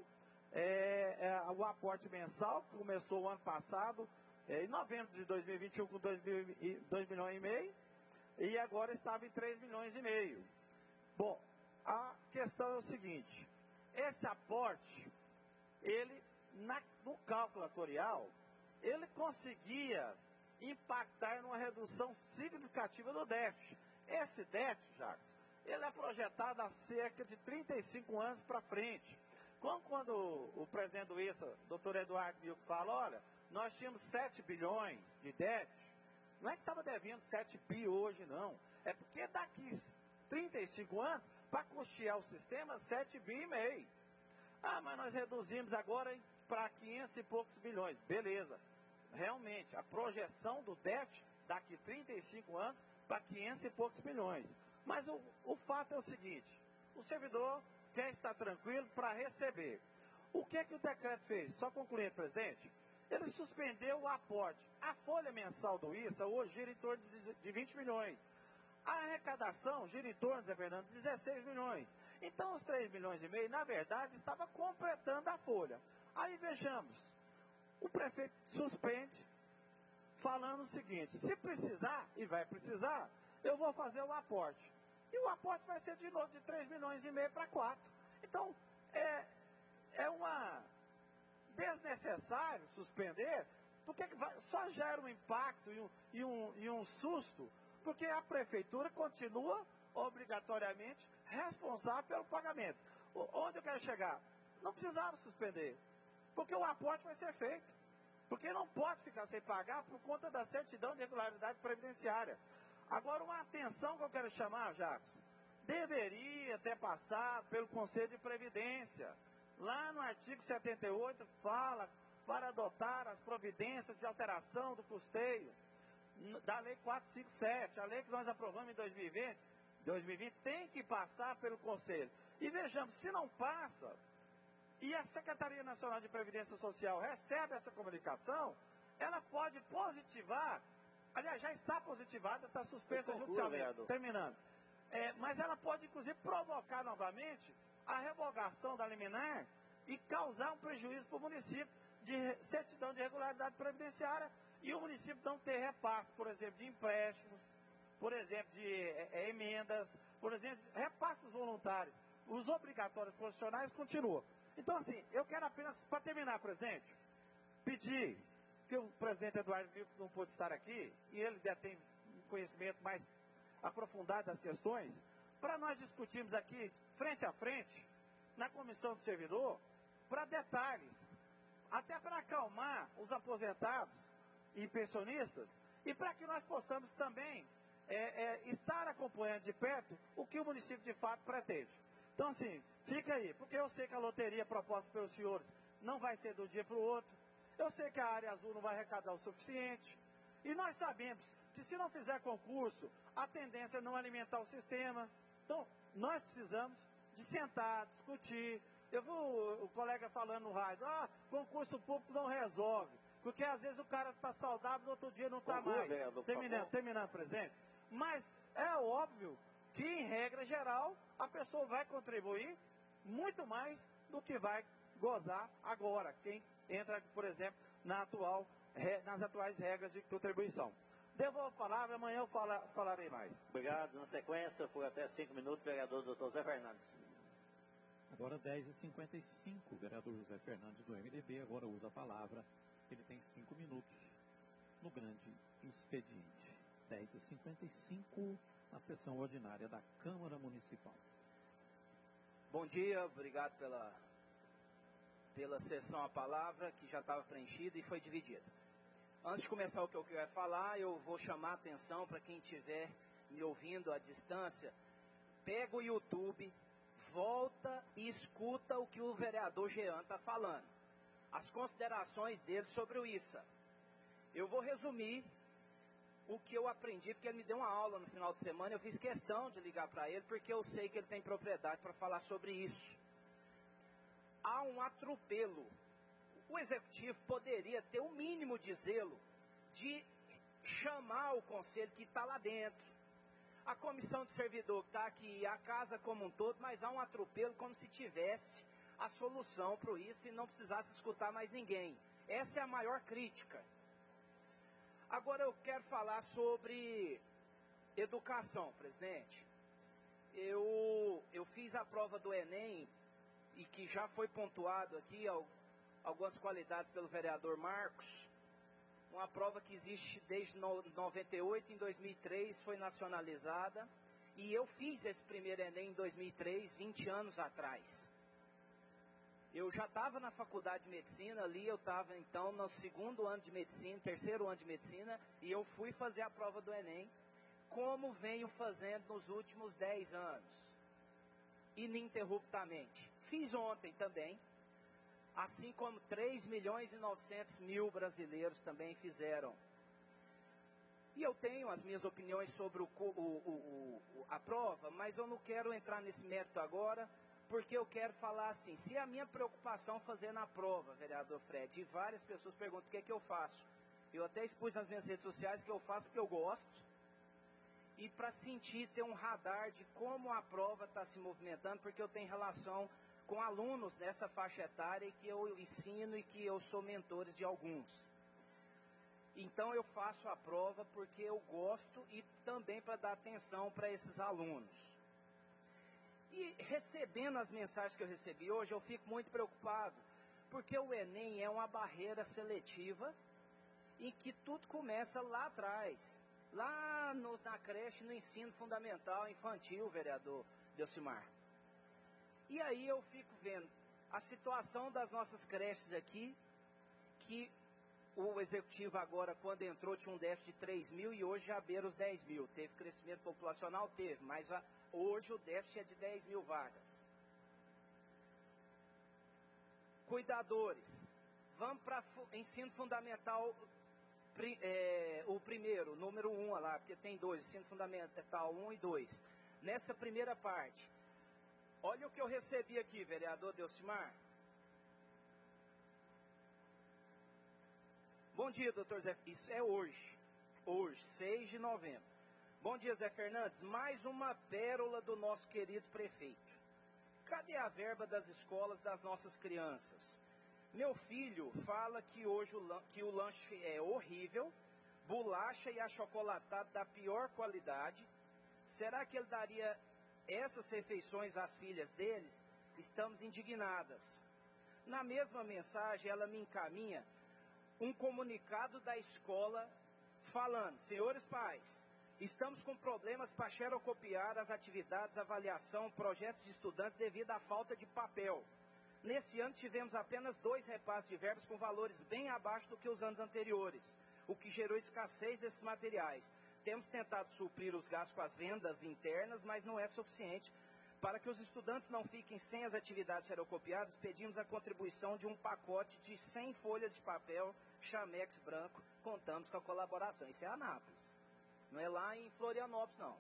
é, é, o aporte mensal, que começou o ano passado, é, em novembro de dois mil e vinte e um, com dois milhões e meio, e agora estava em três milhões e meio. Bom, a questão é o seguinte: esse aporte, ele, na, no cálculo atorial, ele conseguia impactar numa redução significativa do déficit. Esse déficit, Jacques, ele é projetado há cerca de trinta e cinco anos para frente. Quando, quando o, o presidente do I S A, doutor Eduardo Milk, fala, olha, nós tínhamos sete bilhões de déficit, não é que estava devendo sete bi hoje, não. É porque daqui trinta e cinco anos, para custear o sistema, sete bi e meio. Ah, mas nós reduzimos agora em para quinhentos e poucos bilhões. Beleza. Realmente, a projeção do déficit daqui trinta e cinco anos para quinhentos e poucos bilhões. Mas o, o fato é o seguinte, o servidor quer estar tranquilo para receber. O que é que o decreto fez? Só concluindo, presidente, ele suspendeu o aporte. A folha mensal do I S A hoje gira em torno de vinte milhões. A arrecadação gira em torno, Zé Fernando, de dezesseis milhões. Então, os três milhões e meio, na verdade, estava completando a folha. Aí, vejamos, o prefeito suspende, falando o seguinte, se precisar, e vai precisar, eu vou fazer o aporte. E o aporte vai ser de novo de três milhões e meio para quatro. Então, é, é uma desnecessário suspender, porque vai, só gera um impacto e um, e, um, e um susto, porque a prefeitura continua obrigatoriamente responsável pelo pagamento. Onde eu quero chegar? Não precisava suspender, porque o aporte vai ser feito. Porque não pode ficar sem pagar por conta da certidão de regularidade previdenciária. Agora, uma atenção que eu quero chamar, Jacques, deveria ter passado pelo Conselho de Previdência. Lá no artigo setenta e oito fala para adotar as providências de alteração do custeio da Lei quatrocentos e cinquenta e sete, a lei que nós aprovamos em dois mil e vinte, dois mil e vinte tem que passar pelo Conselho. E vejamos, se não passa, e a Secretaria Nacional de Previdência Social recebe essa comunicação, ela pode positivar, aliás, já está positivada, está suspensa judicialmente, terminando. É, mas ela pode, inclusive, provocar novamente a revogação da liminar e causar um prejuízo para o município de certidão de regularidade previdenciária e o município não ter repasse, por exemplo, de empréstimos, por exemplo, de é, emendas, por exemplo, repasses voluntários. Os obrigatórios profissionais continuam. Então, assim, eu quero apenas, para terminar, presidente, pedir que o presidente Eduardo Milton não pôde estar aqui, e ele já tem um conhecimento mais aprofundado das questões, para nós discutirmos aqui, frente a frente, na comissão do servidor, para detalhes, até para acalmar os aposentados e pensionistas, e para que nós possamos também é, é, estar acompanhando de perto o que o município de fato pretende. Então, assim, fica aí, porque eu sei que a loteria proposta pelos senhores não vai ser do dia para o outro, eu sei que a área azul não vai arrecadar o suficiente, e nós sabemos que se não fizer concurso, a tendência é não alimentar o sistema. Então, nós precisamos de sentar, discutir. Eu vi o, o colega falando no rádio, ah, concurso público não resolve, porque às vezes o cara está saudável, no outro dia não está mais. Vereador, terminando, terminando, presidente. Mas é óbvio que, em regra geral, a pessoa vai contribuir muito mais do que vai gozar agora, quem entra, por exemplo, na atual, nas atuais regras de contribuição. Devolvo a palavra, amanhã eu fala, falarei mais. Obrigado. Na sequência, por até cinco minutos, vereador doutor Zé Fernandes. Agora dez e cinquenta e cinco, o vereador José Fernandes do M D B agora usa a palavra. Ele tem cinco minutos no grande expediente. dez e cinquenta e cinco, a sessão ordinária da Câmara Municipal. Bom dia, obrigado pela, pela sessão à palavra, que já estava preenchida e foi dividida. Antes de começar o que eu quero falar, eu vou chamar a atenção para quem estiver me ouvindo à distância. Pega o YouTube, volta e escuta o que o vereador Jean está falando. As considerações dele sobre o I S A. Eu vou resumir o que eu aprendi, porque ele me deu uma aula no final de semana, eu fiz questão de ligar para ele, porque eu sei que ele tem propriedade para falar sobre isso. Há um atropelo. O executivo poderia ter o mínimo de zelo de chamar o conselho que está lá dentro, a comissão de servidor que está aqui, a casa como um todo, mas há um atropelo como se tivesse a solução para isso e não precisasse escutar mais ninguém. Essa é a maior crítica. Agora eu quero falar sobre educação, presidente. Eu, eu fiz a prova do Enem e que já foi pontuado aqui algumas qualidades pelo vereador Marcos. Uma prova que existe desde noventa e oito, em dois mil e três foi nacionalizada. E eu fiz esse primeiro Enem em dois mil e três, vinte anos atrás. Eu já estava na faculdade de medicina, ali eu estava então no segundo ano de medicina, terceiro ano de medicina, e eu fui fazer a prova do Enem, como venho fazendo nos últimos dez anos, ininterruptamente. Fiz ontem também, assim como três milhões e novecentos mil brasileiros também fizeram. E eu tenho as minhas opiniões sobre o, o, o, o, a prova, mas eu não quero entrar nesse mérito agora, porque eu quero falar assim, se a minha preocupação fazendo a prova, vereador Fred, e várias pessoas perguntam o que é que eu faço. Eu até expus nas minhas redes sociais que eu faço porque eu gosto, e para sentir, ter um radar de como a prova está se movimentando, porque eu tenho relação com alunos nessa faixa etária que eu ensino e que eu sou mentor de alguns. Então eu faço a prova porque eu gosto e também para dar atenção para esses alunos. E recebendo as mensagens que eu recebi hoje, eu fico muito preocupado, porque o Enem é uma barreira seletiva em que tudo começa lá atrás, lá no, na creche, no ensino fundamental, infantil, vereador Delcimar. E aí eu fico vendo a situação das nossas creches aqui, que o executivo agora, quando entrou, tinha um déficit de três mil e hoje já beira os dez mil. Teve crescimento populacional? Teve, mas a, hoje o déficit é de dez mil vagas. Cuidadores. Vamos para ensino fundamental, é, o primeiro, número um lá, porque tem dois, ensino fundamental um e dois. Nessa primeira parte, olha o que eu recebi aqui, vereador Delcimar. Bom dia, doutor Zé. Isso é hoje. Hoje, seis de novembro. Bom dia, Zé Fernandes. Mais uma pérola do nosso querido prefeito. Cadê a verba das escolas das nossas crianças? Meu filho fala que hoje o, que o lanche é horrível, bolacha e achocolatado da pior qualidade. Será que ele daria essas refeições às filhas deles? Estamos indignadas. Na mesma mensagem, ela me encaminha um comunicado da escola falando: senhores pais, estamos com problemas para xerocopiar as atividades, avaliação, projetos de estudantes devido à falta de papel. Nesse ano tivemos apenas dois repasses de verbas com valores bem abaixo do que os anos anteriores, o que gerou escassez desses materiais. Temos tentado suprir os gastos com as vendas internas, mas não é suficiente. Para que os estudantes não fiquem sem as atividades xerocopiadas, pedimos a contribuição de um pacote de cem folhas de papel Chamex branco. Contamos com a colaboração. Isso é Anápolis. Não é lá em Florianópolis, não.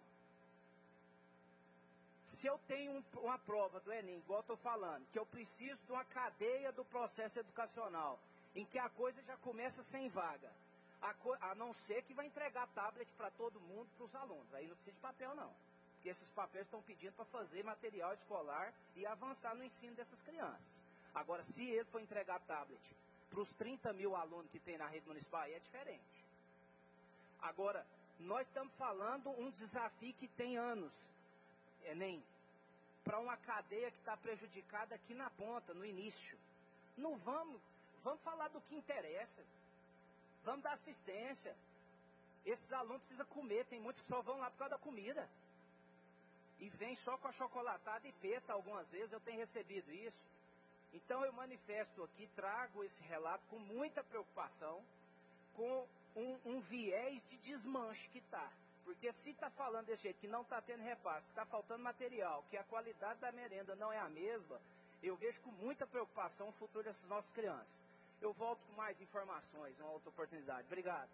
Se eu tenho um, uma prova do Enem, igual eu estou falando, que eu preciso de uma cadeia do processo educacional, em que a coisa já começa sem vaga, a, co a não ser que vai entregar tablet para todo mundo, para os alunos. Aí não precisa de papel, não. Porque esses papéis estão pedindo para fazer material escolar e avançar no ensino dessas crianças. Agora, se ele for entregar tablet para os trinta mil alunos que tem na rede municipal, aí é diferente. Agora, nós estamos falando um desafio que tem anos, Enem, para uma cadeia que está prejudicada aqui na ponta, no início. Não vamos, vamos falar do que interessa. Vamos dar assistência. Esses alunos precisam comer, tem muitos que só vão lá por causa da comida. E vem só com a chocolatada e peta algumas vezes, eu tenho recebido isso. Então eu manifesto aqui, trago esse relato com muita preocupação, com um, um viés de desmanche que está. Porque se está falando desse jeito, que não está tendo repasse, está faltando material, que a qualidade da merenda não é a mesma, eu vejo com muita preocupação o futuro dessas nossas crianças. Eu volto com mais informações, uma outra oportunidade. Obrigado.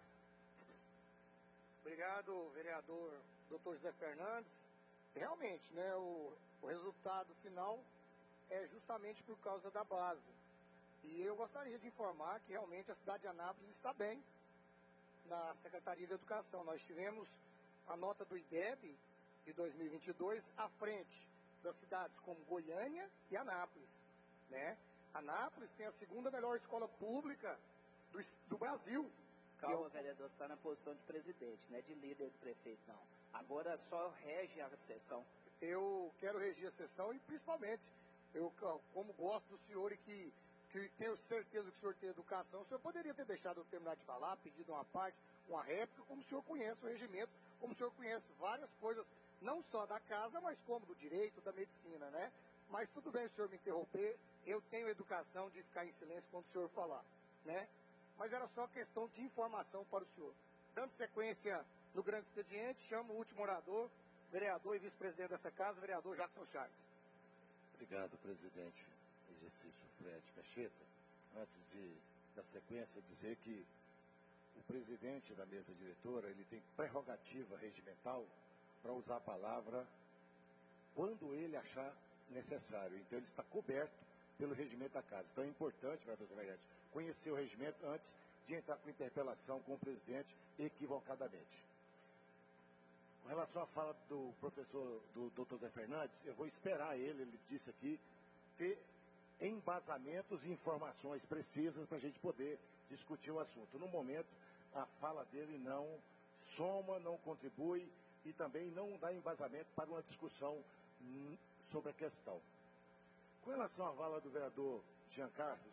Obrigado, vereador doutor Zé Fernandes. Realmente, né, o, o resultado final é justamente por causa da base. E eu gostaria de informar que realmente a cidade de Anápolis está bem na Secretaria de Educação. Nós tivemos a nota do I D E B de dois mil e vinte e dois à frente das cidades como Goiânia e Anápolis, né? Anápolis tem a segunda melhor escola pública do, do Brasil. Calma, eu... vereador, você está na posição de presidente, não é de líder do prefeito, não. Agora só rege a sessão. Eu quero regir a sessão e principalmente, eu como gosto do senhor e que, que tenho certeza que o senhor tem educação, o senhor poderia ter deixado eu terminar de falar, pedido uma parte, uma réplica, como o senhor conhece o regimento, como o senhor conhece várias coisas, não só da casa, mas como do direito, da medicina, né? Mas tudo bem o senhor me interromper, eu tenho educação de ficar em silêncio quando o senhor falar, né? Mas era só questão de informação para o senhor. Dando sequência no grande expediente, chamo o último orador, vereador e vice-presidente dessa casa, vereador Jackson Charles. Obrigado, presidente. exercício Fred Cacheta, antes de, da sequência, dizer que o presidente da mesa diretora, ele tem prerrogativa regimental para usar a palavra quando ele achar necessário. Então ele está coberto pelo regimento da casa. Então é importante, vereador Zé Vergante, conhecer o regimento antes de entrar com interpelação com o presidente equivocadamente. Com relação à fala do professor, do doutor Zé Fernandes, eu vou esperar ele, ele disse aqui, ter embasamentos e informações precisas para a gente poder discutir o assunto. No momento, a fala dele não soma, não contribui e também não dá embasamento para uma discussão sobre a questão. Com relação à fala do vereador Jean Carlos,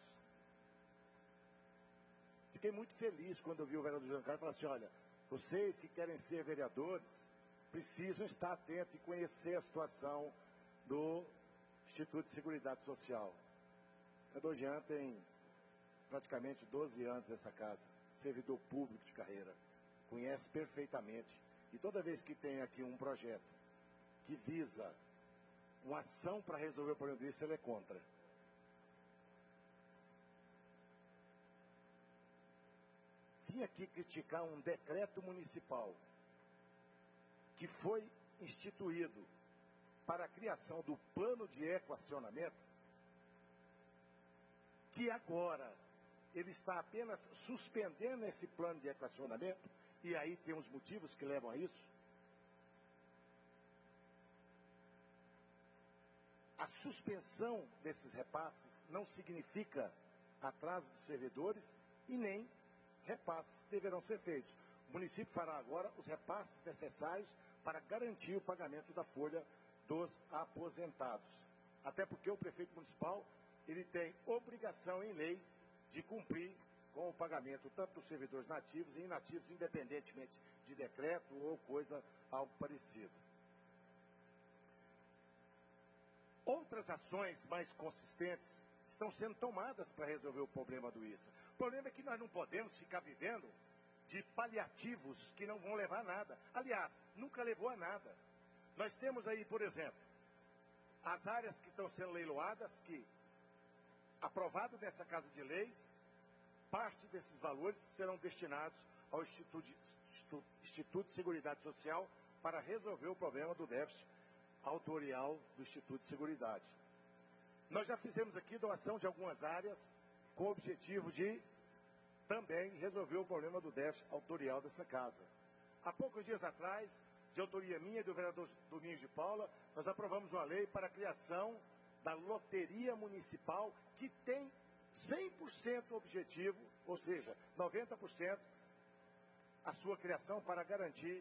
fiquei muito feliz quando eu vi o vereador Jean Carlos falar assim, olha, vocês que querem ser vereadores precisam estar atentos e conhecer a situação do Instituto de Seguridade Social. O vereador Jean tem praticamente doze anos nessa casa, servidor público de carreira, conhece perfeitamente. E toda vez que tem aqui um projeto que visa uma ação para resolver o problema disso, ele é contra. Vim aqui criticar um decreto municipal que foi instituído para a criação do plano de equacionamento, que agora ele está apenas suspendendo esse plano de equacionamento, e aí tem os motivos que levam a isso. A suspensão desses repasses não significa atraso dos servidores e nem repasses que deverão ser feitos. O município fará agora os repasses necessários para garantir o pagamento da folha dos aposentados. Até porque o prefeito municipal, ele tem obrigação em lei de cumprir com o pagamento tanto dos servidores nativos e inativos, independentemente de decreto ou coisa algo parecido. Outras ações mais consistentes estão sendo tomadas para resolver o problema do I S A. O problema é que nós não podemos ficar vivendo de paliativos que não vão levar a nada. Aliás, nunca levou a nada. Nós temos aí, por exemplo, as áreas que estão sendo leiloadas, que, aprovado nessa Casa de Leis, parte desses valores serão destinados ao Instituto de, Instituto de Seguridade Social para resolver o problema do déficit autorial do Instituto de Seguridade. Nós já fizemos aqui doação de algumas áreas com o objetivo de também resolver o problema do déficit autorial dessa casa. Há poucos dias atrás, de autoria minha e do vereador Domingos de Paula, nós aprovamos uma lei para a criação da loteria municipal, que tem cem por cento objetivo, ou seja, noventa por cento a sua criação para garantir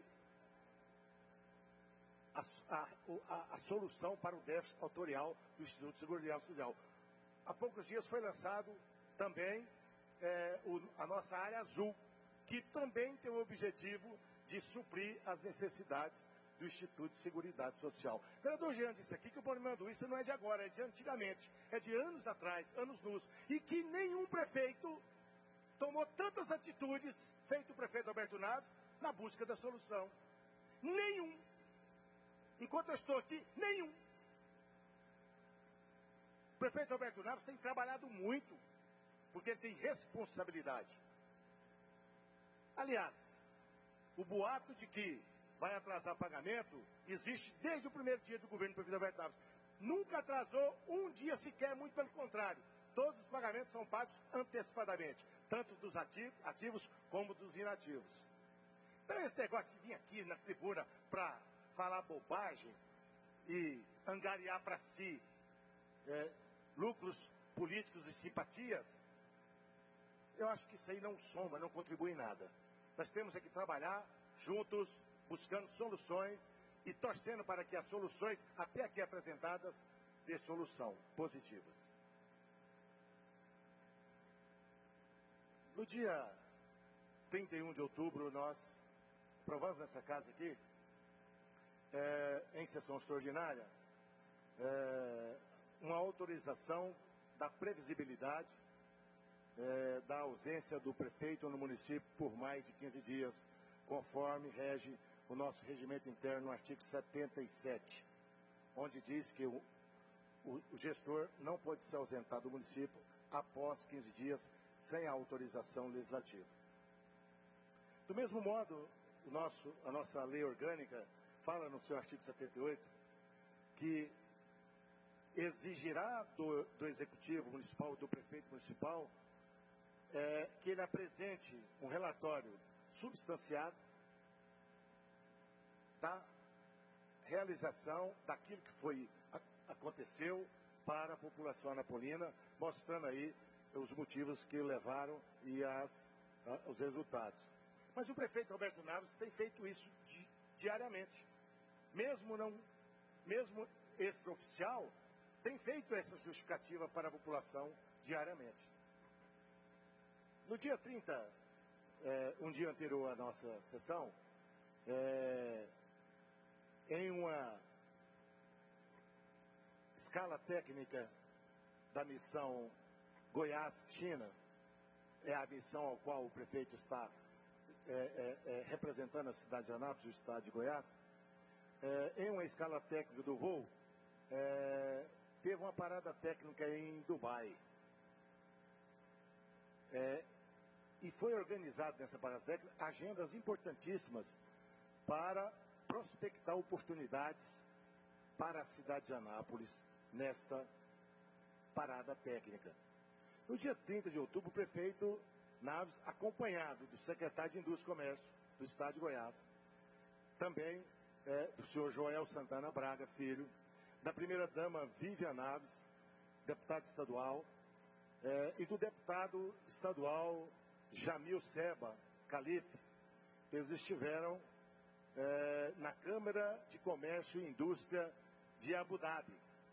a, a, a, a solução para o déficit autorial do Instituto de Seguridade Social. Há poucos dias foi lançado também é, o, a nossa área azul, que também tem o objetivo de suprir as necessidades do Instituto de Seguridade Social. O vereador Jean disse aqui que o problema do I S A não é de agora, é de antigamente, é de anos atrás, anos luz, e que nenhum prefeito tomou tantas atitudes, feito o prefeito Alberto Naves, na busca da solução. Nenhum. Enquanto eu estou aqui, nenhum. O prefeito Alberto Naves tem trabalhado muito, porque ele tem responsabilidade. Aliás, o boato de que vai atrasar pagamento existe desde o primeiro dia do governo do prefeito Alberto Naves. Nunca atrasou um dia sequer, muito pelo contrário. Todos os pagamentos são pagos antecipadamente, tanto dos ativos como dos inativos. Então esse negócio de vir aqui na tribuna para falar bobagem e angariar para si é, lucros políticos e simpatias, eu acho que isso aí não soma, não contribui em nada. Nós temos é que trabalhar juntos, buscando soluções e torcendo para que as soluções, até aqui apresentadas, dê solução positivas. No dia trinta e um de outubro, nós aprovamos nessa casa aqui, é, em sessão extraordinária, é, uma autorização da previsibilidade é, da ausência do prefeito no município por mais de quinze dias, conforme rege o nosso regimento interno no artigo setenta e sete, onde diz que o, o, o gestor não pode se ausentar do município após quinze dias sem a autorização legislativa. Do mesmo modo, o nosso, a nossa lei orgânica fala no seu artigo setenta e oito que exigirá do, do executivo municipal, do prefeito municipal, é, que ele apresente um relatório substanciado da realização daquilo que foi, a, aconteceu para a população anapolina, mostrando aí os motivos que levaram e as, a, os resultados. Mas o prefeito Roberto Naves tem feito isso di, diariamente. Mesmo, não, mesmo extraoficial, tem feito essa justificativa para a população diariamente. No dia trinta, é, um dia anterior à nossa sessão, é, em uma escala técnica da missão Goiás-China, é a missão ao qual o prefeito está é, é, é, representando a cidade de Anápolis, o estado de Goiás, é, em uma escala técnica do voo, é, teve uma parada técnica em Dubai. É, e foi organizado nessa parada técnica agendas importantíssimas para prospectar oportunidades para a cidade de Anápolis nesta parada técnica. No dia trinta de outubro, o prefeito Naves, acompanhado do secretário de Indústria e Comércio do estado de Goiás, também é, do senhor Joel Santana Braga, filho, da primeira-dama Vivian Naves, deputado estadual, é, e do deputado estadual Jamil Seba Calife. Eles estiveram é, na Câmara de Comércio e Indústria de Abu Dhabi.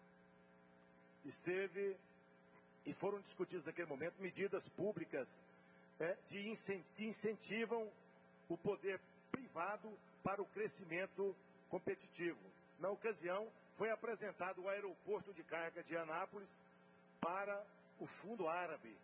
Esteve e foram discutidas naquele momento medidas públicas é, de incent, que incentivam o poder privado para o crescimento competitivo. Na ocasião, foi apresentado o aeroporto de carga de Anápolis para o Fundo Árabe,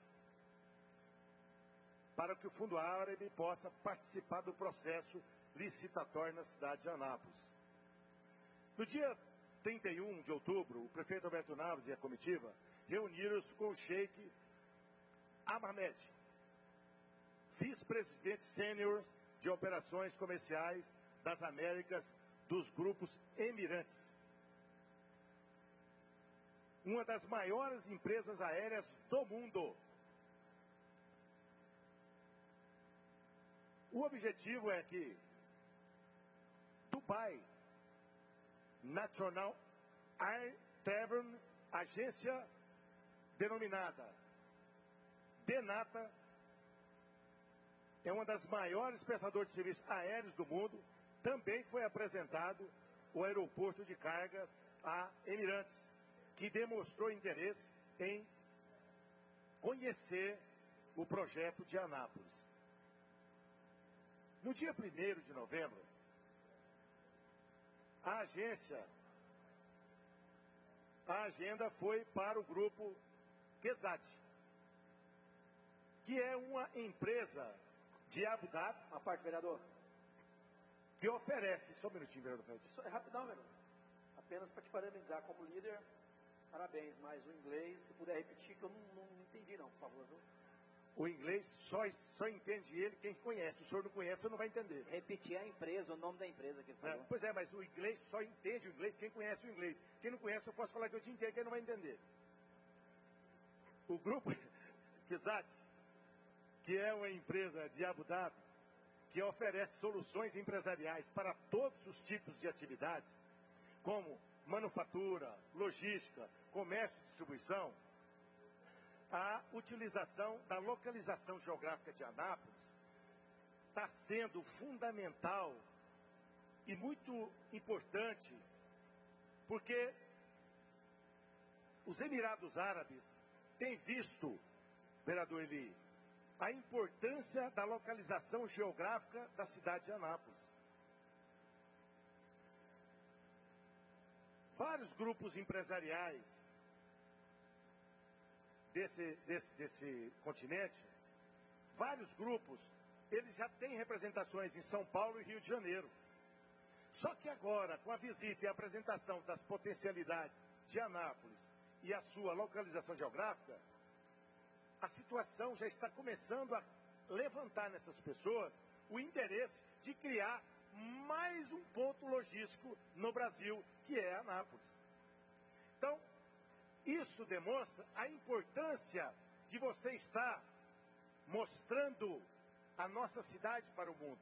para que o Fundo Árabe possa participar do processo licitatório na cidade de Anápolis. No dia trinta e um de outubro, o prefeito Roberto Naves e a comitiva reuniram-se com o Sheikh Ahmed, vice-presidente sênior de operações comerciais das Américas dos grupos Emirates, uma das maiores empresas aéreas do mundo. O objetivo é que Dubai National Air Tavern, agência denominada Denata, é uma das maiores prestadoras de serviços aéreos do mundo. Também foi apresentado o aeroporto de cargas a Emirates, que demonstrou interesse em conhecer o projeto de Anápolis. No dia primeiro de novembro, a agência, a agenda foi para o grupo Quezat, que é uma empresa de Abu Dhabi. A parte, vereador. Que oferece, só um minutinho, vereador. Isso é rapidão, vereador. Apenas para te parabenizar como líder, parabéns, mas o inglês, se puder repetir, que eu não, não entendi não, por favor. Viu? O inglês só, só entende ele quem conhece. O senhor não conhece, você não vai entender. Repetir a empresa, o nome da empresa que ele falou. É, pois é, mas o inglês só entende o inglês quem conhece o inglês. Quem não conhece, eu posso falar que eu te entendo, quem não vai entender. O grupo Quezat, que é uma empresa de Abu Dhabi, que oferece soluções empresariais para todos os tipos de atividades, como manufatura, logística, comércio e distribuição. A utilização da localização geográfica de Anápolis está sendo fundamental e muito importante, porque os Emirados Árabes têm visto, vereador Eli, a importância da localização geográfica da cidade de Anápolis. Vários grupos empresariais desse, desse, desse continente, vários grupos, eles já têm representações em São Paulo e Rio de Janeiro. Só que agora, com a visita e a apresentação das potencialidades de Anápolis e a sua localização geográfica, a situação já está começando a levantar nessas pessoas o interesse de criar mais um ponto logístico no Brasil, que é Anápolis. Então, isso demonstra a importância de você estar mostrando a nossa cidade para o mundo.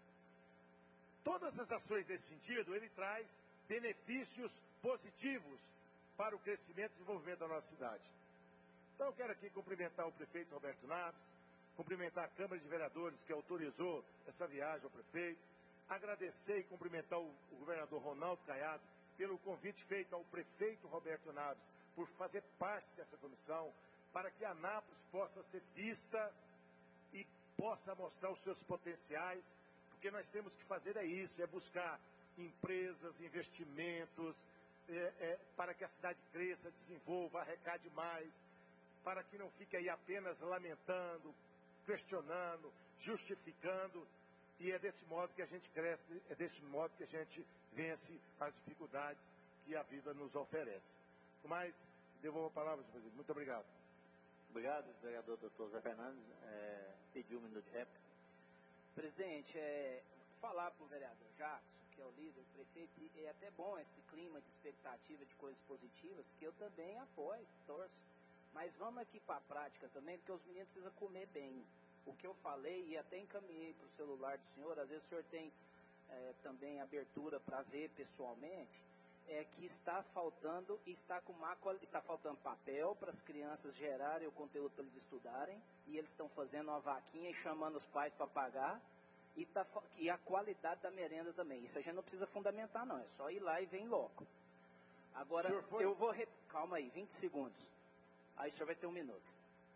Todas as ações desse sentido, ele traz benefícios positivos para o crescimento e desenvolvimento da nossa cidade. Então eu quero aqui cumprimentar o prefeito Roberto Naves, cumprimentar a Câmara de Vereadores que autorizou essa viagem ao prefeito, agradecer e cumprimentar o, o governador Ronaldo Caiado pelo convite feito ao prefeito Roberto Naves por fazer parte dessa comissão, para que Anápolis possa ser vista e possa mostrar os seus potenciais. O que nós temos que fazer é isso, é buscar empresas, investimentos, é, é, para que a cidade cresça, desenvolva, arrecade mais, para que não fique aí apenas lamentando, questionando, justificando, e é desse modo que a gente cresce, é desse modo que a gente vence as dificuldades que a vida nos oferece. Mas, devolvo a palavra, senhor presidente. Muito obrigado. Obrigado, vereador doutor Zé Fernandes. É, pediu um minuto de réplica. Presidente, é, falar para o vereador Jackson, que é o líder, o prefeito, é até bom esse clima de expectativa de coisas positivas, que eu também apoio, torço. Mas vamos aqui para a prática também, porque os meninos precisam comer bem. O que eu falei e até encaminhei para o celular do senhor, às vezes o senhor tem é, também abertura para ver pessoalmente, é que está faltando, está com má qualidade, está faltando papel para as crianças gerarem o conteúdo para eles estudarem, e eles estão fazendo uma vaquinha e chamando os pais para pagar, e, tá, e a qualidade da merenda também. Isso a gente não precisa fundamentar não, é só ir lá e vem logo. Agora, eu vou... Re... Calma aí, vinte segundos. Aí o senhor vai ter um minuto.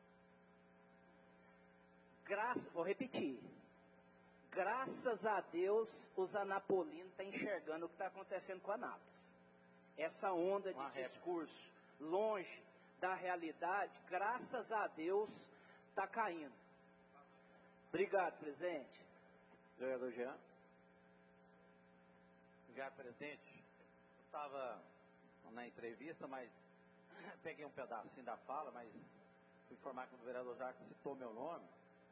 Graças, vou repetir. Graças a Deus, os anapolinos estão enxergando o que está acontecendo com a Anápolis. Essa onda de discurso longe da realidade, graças a Deus, está caindo. Obrigado, presidente. Vereador Jean. Obrigado, presidente. Eu estava na entrevista, mas peguei um pedacinho da fala, mas fui informar que o vereador Jacques citou meu nome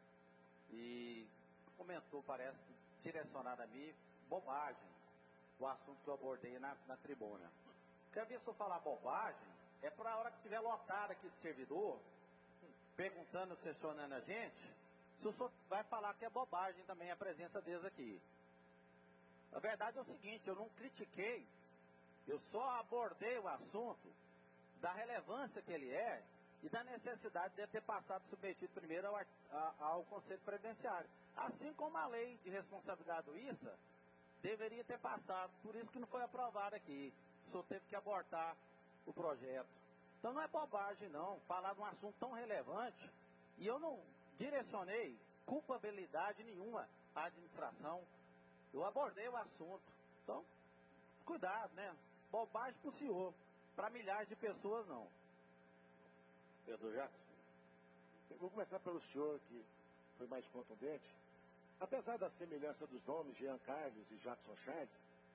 e comentou, parece, direcionado a mim, bobagem, o assunto que eu abordei na, na tribuna. Quer ver se eu falar bobagem? É para a hora que estiver lotado aqui de servidor, perguntando, questionando a gente, se o senhor vai falar que é bobagem também a presença deles aqui. A verdade é o seguinte, eu não critiquei, eu só abordei o assunto da relevância que ele é e da necessidade de ter passado submetido primeiro ao, a, ao Conselho Previdenciário. Assim como a lei de responsabilidade do I S A deveria ter passado, por isso que não foi aprovado aqui. O senhor teve que abortar o projeto. Então não é bobagem não, falar de um assunto tão relevante, e eu não direcionei culpabilidade nenhuma à administração. Eu abordei o assunto. Então, cuidado, né? Bobagem para o senhor. Para milhares de pessoas, não. Vereador Jackson. Eu vou começar pelo senhor, que foi mais contundente. Apesar da semelhança dos nomes Jean Carlos e Jackson Charles,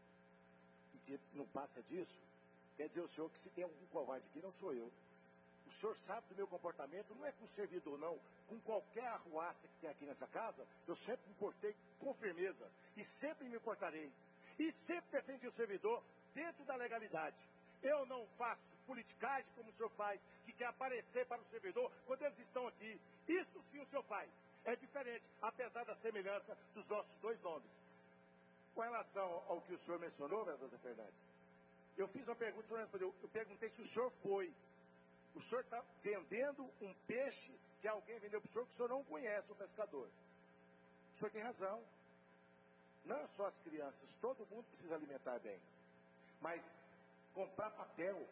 que não passa disso, quer dizer o senhor que se tem algum covarde aqui, não sou eu. O senhor sabe do meu comportamento, não é com o servidor, não. Com qualquer arruaça que tem aqui nessa casa, eu sempre me portei com firmeza. E sempre me portarei. E sempre defendi o servidor dentro da legalidade. Eu não faço politicagem como o senhor faz, que quer aparecer para o servidor quando eles estão aqui. Isso sim o senhor faz. É diferente, apesar da semelhança dos nossos dois nomes. Com relação ao que o senhor mencionou, vereador Zé Fernandes, eu fiz uma pergunta, o senhor respondeu. Eu perguntei se o senhor foi. O senhor está vendendo um peixe que alguém vendeu para o senhor que o senhor não conhece, o pescador. O senhor tem razão. Não só as crianças, todo mundo precisa alimentar bem. Mas comprar papel,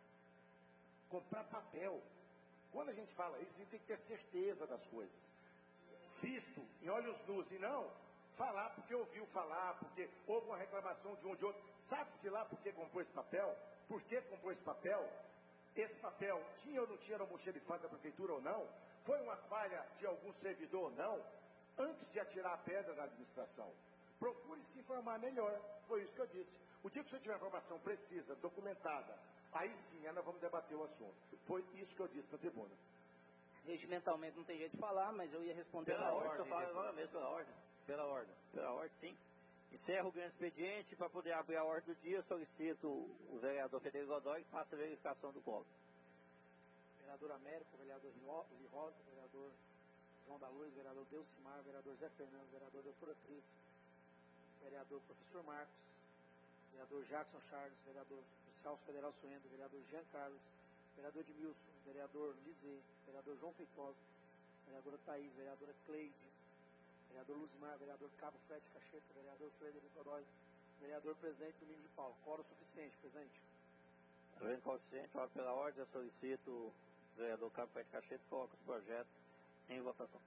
comprar papel. Quando a gente fala isso, a gente tem que ter certeza das coisas. Visto em olhos nus, e não falar porque ouviu falar, porque houve uma reclamação de um ou de outro. Sabe-se lá por que comprou esse papel? Por que comprou esse papel? Esse papel tinha ou não tinha no almoxerifado da prefeitura ou não? Foi uma falha de algum servidor ou não? Antes de atirar a pedra na administração, procure se informar melhor. Foi isso que eu disse. O dia que você tiver informação precisa, documentada, aí sim, nós vamos debater o assunto. Foi isso que eu disse na tribuna. Regimentalmente não tem jeito de falar, mas eu ia responder pela na ordem. ordem. Eu falo agora mesmo pela ordem. Pela ordem. Pela ordem, sim. Encerro o grande expediente. Para poder abrir a ordem do dia, solicito o vereador Frederico Godoy que faça a verificação do quórum. Vereador Américo, vereador Rui Rosa, vereador João da Luz, vereador Delcimar, vereador Zé Fernando, vereador doutora Cris, vereador professor Marcos, vereador Jackson Charles, vereador Celso Federal Suendo, vereador Jean Carlos, vereador Edmilson, vereador Lizê, vereador João Feitosa, vereadora Thaís, vereadora Cleide, vereador Luzmar, vereador Cabo Fred Cacheta, vereador Frederico Godoy, vereador presidente Domingos de Paulo. Quórum suficiente, presidente. Havendo quórum suficiente, ordem pela ordem, eu solicito o vereador Cabo Fred Cacheta que coloque os projetos em votação.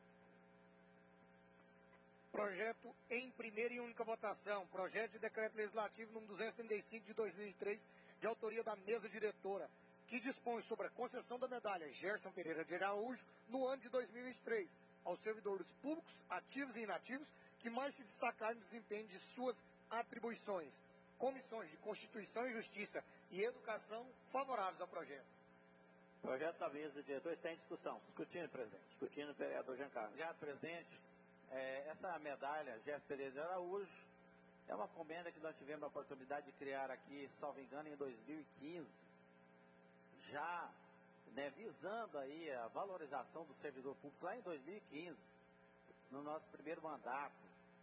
Projeto em primeira e única votação. Projeto de decreto legislativo número duzentos e trinta e cinco de dois mil e três, de autoria da mesa diretora, que dispõe sobre a concessão da medalha Gerson Pereira de Araújo no ano de dois mil e vinte e três aos servidores públicos, ativos e inativos, que mais se destacaram no desempenho de suas atribuições. Comissões de Constituição e Justiça e Educação favoráveis ao projeto. Projeto da mesa diretora está em discussão. Discutindo, presidente. Discutindo o vereador Jean Carlos. Obrigado, presidente. É, essa medalha Gerson Pereira de Araújo é uma comenda que nós tivemos a oportunidade de criar aqui, salvo engano, em dois mil e quinze, já, né, visando aí a valorização do servidor público lá em dois mil e quinze, no nosso primeiro mandato,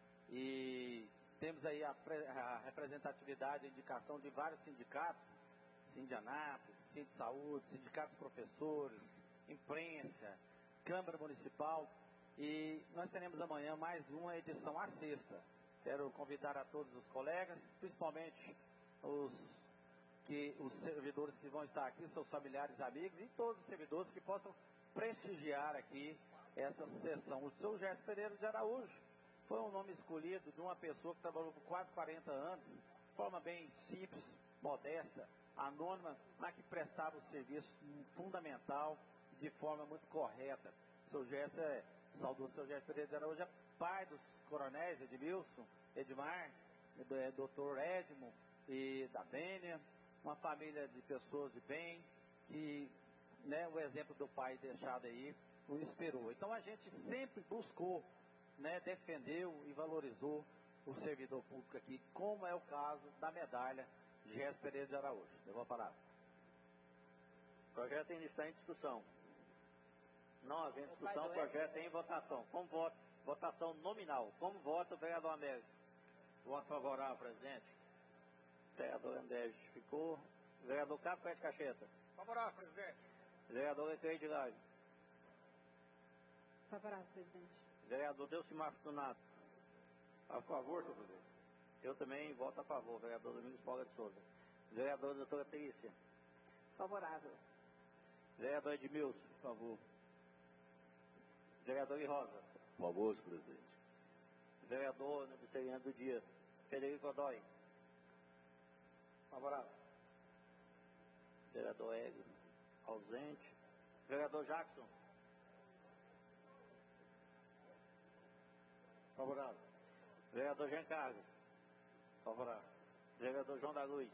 e temos aí a, a representatividade e indicação de vários sindicatos, Sindianápolis, Sindisaúde, sindicatos professores, imprensa, Câmara Municipal, e nós teremos amanhã mais uma edição à sexta. Quero convidar a todos os colegas, principalmente os, que, os servidores que vão estar aqui, seus familiares, amigos, e todos os servidores que possam prestigiar aqui essa sessão. O seu Gerson Pereira de Araújo foi um nome escolhido de uma pessoa que trabalhou por quase quarenta anos, de forma bem simples, modesta, anônima, mas que prestava o serviço fundamental de forma muito correta. O seu Gerson é, saudoso seu Gerson Pereira de Araújo, é pai dos coronéis Edmilson, Edmar, doutor Edmo e da Bênia, uma família de pessoas de bem, que, né, o exemplo do pai deixado aí o inspirou. Então a gente sempre buscou, né, defendeu e valorizou o servidor público aqui, como é o caso da medalha Gerson Pereira de Araújo. Eu vou falar. O projeto ainda está em discussão. Não havendo discussão, o projeto é em votação. Como voto? Votação nominal. Como vota o vereador Américo? Voto favorável, presidente. Vereador André justificou. Vereador Cabo Fred Cacheta. Favorável, presidente. Vereador Lecleide de Laje. Favorável, presidente. Vereador Delcimar Fortunato. A favor, senhor presidente. Eu também voto a favor. Vereador Domingos Paula de Souza. Vereadora doutora Trícia. Favorável. Vereador Edmilson. Por favor. Vereador Rosa. Favor, senhor presidente. Vereador do Seriano do Dia, Frederico Godoy. Favorável. Vereador Hélio, ausente. Vereador Jackson. Favorável. Vereador Jean Carlos. Favorável. Vereador João da Luz.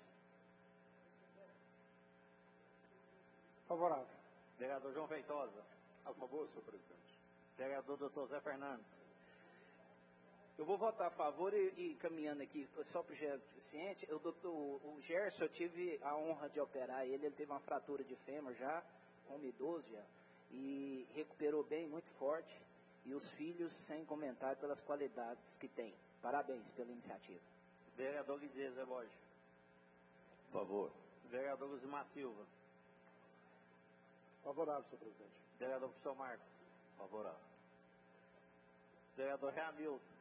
Favorável. Vereador João Feitosa. A favor, senhor presidente. Vereador doutor Zé Fernandes. Eu vou votar a favor e, e caminhando aqui, só para o Gerson ciente, eu, doutor, o Gerson, eu tive a honra de operar ele, ele teve uma fratura de fêmur já, homem idoso já, e recuperou bem, muito forte, e os filhos sem comentário pelas qualidades que tem. Parabéns pela iniciativa. Vereador Guizê Zé Borges. Favor. Vereador Luzimar Silva. Favorável, senhor presidente. Vereador professor Marcos. Favorável. Vereador Reamilton.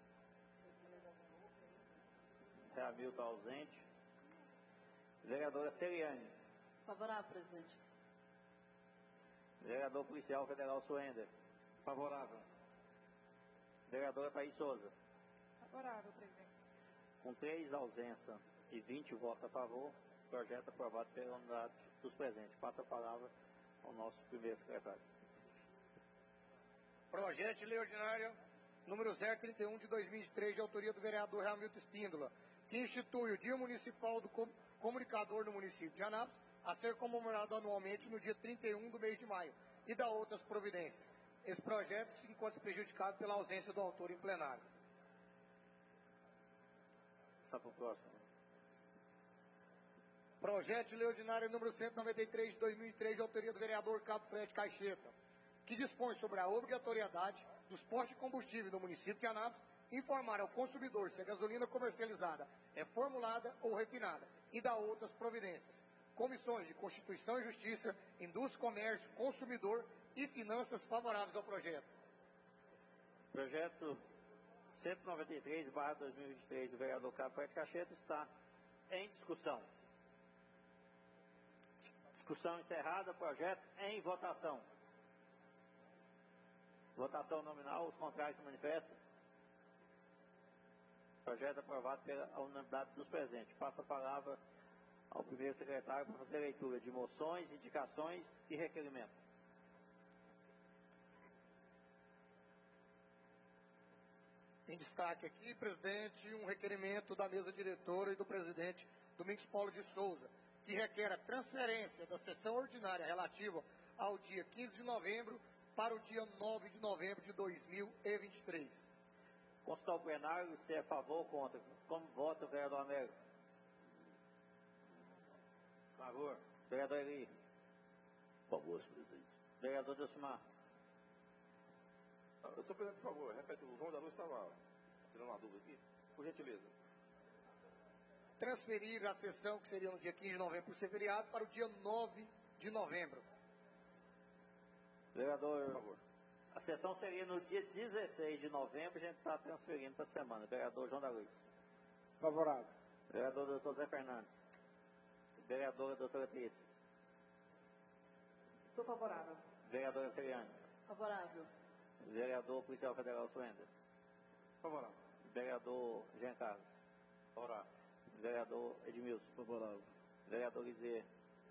Reamilton ausente. Vereadora Seriane. Favorável, presidente. Vereador Policial Federal Suender. Favorável. Vereadora Thaís Souza. Favorável, presidente. Com três ausências e vinte votos a favor, projeto aprovado pela unidade dos presentes. Passa a palavra ao nosso primeiro secretário. Projeto de Lei Ordinária número zero trinta e um de dois mil e três, de autoria do vereador Hamilton Espíndola, que institui o Dia Municipal do Comunicador no município de Anápolis, a ser comemorado anualmente no dia trinta e um do mês de maio, e da outras providências. Esse projeto se encontra prejudicado pela ausência do autor em plenário. Só para o próximo. Projeto de Lei Ordinária número cento e noventa e três de dois mil e três, de autoria do vereador Cabo Fred Caixeta, que dispõe sobre a obrigatoriedade dos postos de combustível do município de Anápolis informar ao consumidor se a gasolina comercializada é formulada ou refinada, e da outras providências. Comissões de Constituição e Justiça, Indústria, Comércio, Consumidor e Finanças favoráveis ao projeto. Projeto cento e noventa e três barra dois mil e vinte e três do vereador Cabo Fred Caixeta está em discussão. Discussão encerrada, projeto em votação. Votação nominal, os contrários se manifestam. Projeto aprovado pela unanimidade dos presentes. Passa a palavra ao primeiro secretário para fazer a leitura de moções, indicações e requerimentos. Em destaque aqui, presidente, um requerimento da mesa diretora e do presidente Domingos Paulo de Souza, que requer a transferência da sessão ordinária relativa ao dia quinze de novembro para o dia nove de novembro de dois mil e vinte e três. Constar o plenário se é a favor ou contra. Como vota o vereador Américo? Favor. Vereador Eli? Favor, senhor presidente. Vereador Delcimar? Senhor presidente, por favor, repete, o João da Luz estava tirando uma dúvida aqui. Por gentileza. Transferir a sessão, que seria no dia quinze de novembro, por ser feriado, para o dia nove de novembro. Vereador, por favor. A sessão seria no dia dezesseis de novembro, a gente está transferindo para a semana. Vereador João da Luz. Favorável. Vereador doutor Zé Fernandes. Vereadora doutora Trícia. Sou favorável. Vereadora Seriane. Favorável. Vereador Policial Federal Suenda. Favorável. Vereador Jean Carlos. Favorável. Vereador Edmilson. Favorável. Vereador Guizê.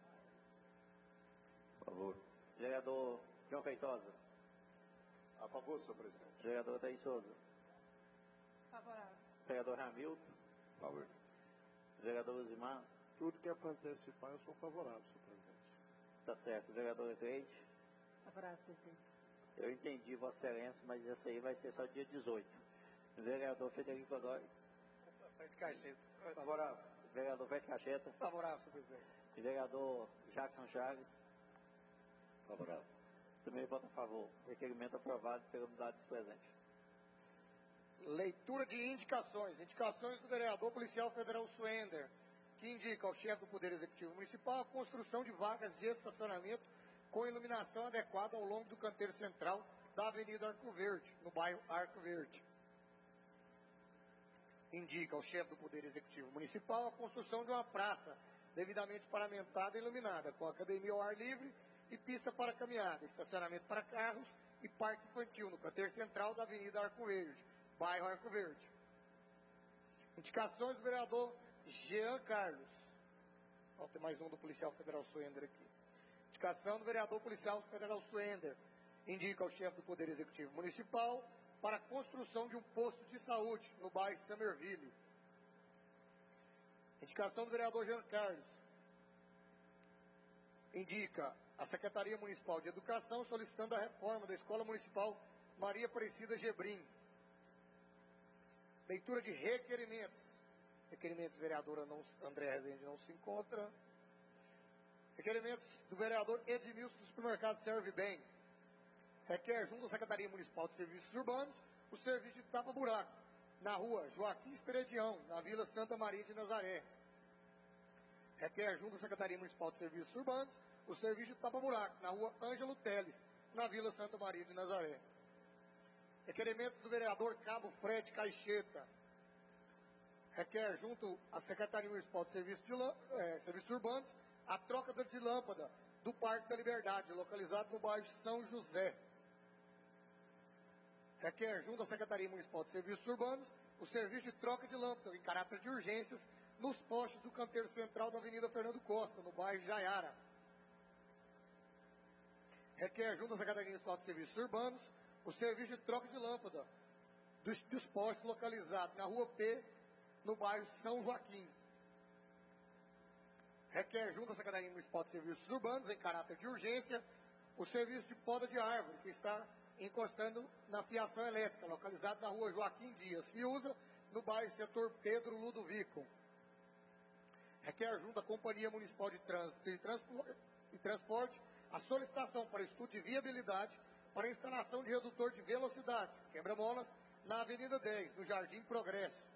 Favor. Vereador João Feitosa. A favor, senhor presidente. Vereador Thaís Souza. Favorável. Vereador Ramilton. Favor. Vereador Luzimar. Tudo que é para antecipar, eu sou favorável, senhor presidente. Tá certo. Vereador Ecleide. Favorável, presidente. Eu entendi, Vossa Excelência, mas essa aí vai ser só dia dezoito. Vereador Federico Godoy. Fred Caixeta. Favorável. Vereador Fred Caixeta. Favorável, senhor presidente. Vereador Jackson Chaves. Favorável. Também voto a favor. Requerimento aprovado pela unidade dos presentes. Leitura de indicações. Indicações do vereador policial federal Suender, que indica ao chefe do Poder Executivo Municipal a construção de vagas de estacionamento com iluminação adequada ao longo do canteiro central da Avenida Arco Verde, no bairro Arco Verde. Indica ao chefe do Poder Executivo Municipal a construção de uma praça devidamente paramentada e iluminada, com academia ao ar livre e pista para caminhada, estacionamento para carros e parque infantil no canteiro central da Avenida Arco Verde, bairro Arco Verde. Indicações do vereador Jean Carlos. Falta mais um do policial federal Suender aqui. Indicação do vereador policial federal Suender. Indica ao chefe do Poder Executivo Municipal para a construção de um posto de saúde no bairro Summerville. Indicação do vereador Jean Carlos. Indica a Secretaria Municipal de Educação solicitando a reforma da Escola Municipal Maria Aparecida Gebrim. Leitura de requerimentos. Requerimentos do vereador André Rezende não se encontra. Requerimentos do vereador Edmilson do supermercado Serve Bem. Requer junto à Secretaria Municipal de Serviços Urbanos o serviço de tapa-buraco na rua Joaquim Esperedião, na Vila Santa Maria de Nazaré. Requer junto à Secretaria Municipal de Serviços Urbanos o serviço de tapa-buraco na rua Ângelo Teles, na Vila Santa Maria de Nazaré. Requerimentos do vereador Cabo Fred Caixeta. Requer junto à Secretaria Municipal de Serviços, de, eh, Serviços Urbanos a troca de lâmpada do Parque da Liberdade, localizado no bairro de São José. Requer junto à Secretaria Municipal de Serviços Urbanos o serviço de troca de lâmpada em caráter de urgências nos postes do canteiro central da Avenida Fernando Costa, no bairro Jaiara. Requer junto à Secretaria Municipal de Serviços Urbanos o serviço de troca de lâmpada dos, dos postes localizados na Rua P, no bairro São Joaquim. Requer junto à Secretaria Municipal de Serviços Urbanos, em caráter de urgência, o serviço de poda de árvore, que está encostando na fiação elétrica, localizado na rua Joaquim Dias Fiuza, no bairro Setor Pedro Ludovico. Requer junto à Companhia Municipal de Trânsito e Transporte, e Transporte a solicitação para estudo de viabilidade para a instalação de redutor de velocidade, quebra-molas, na Avenida dez, no Jardim Progresso.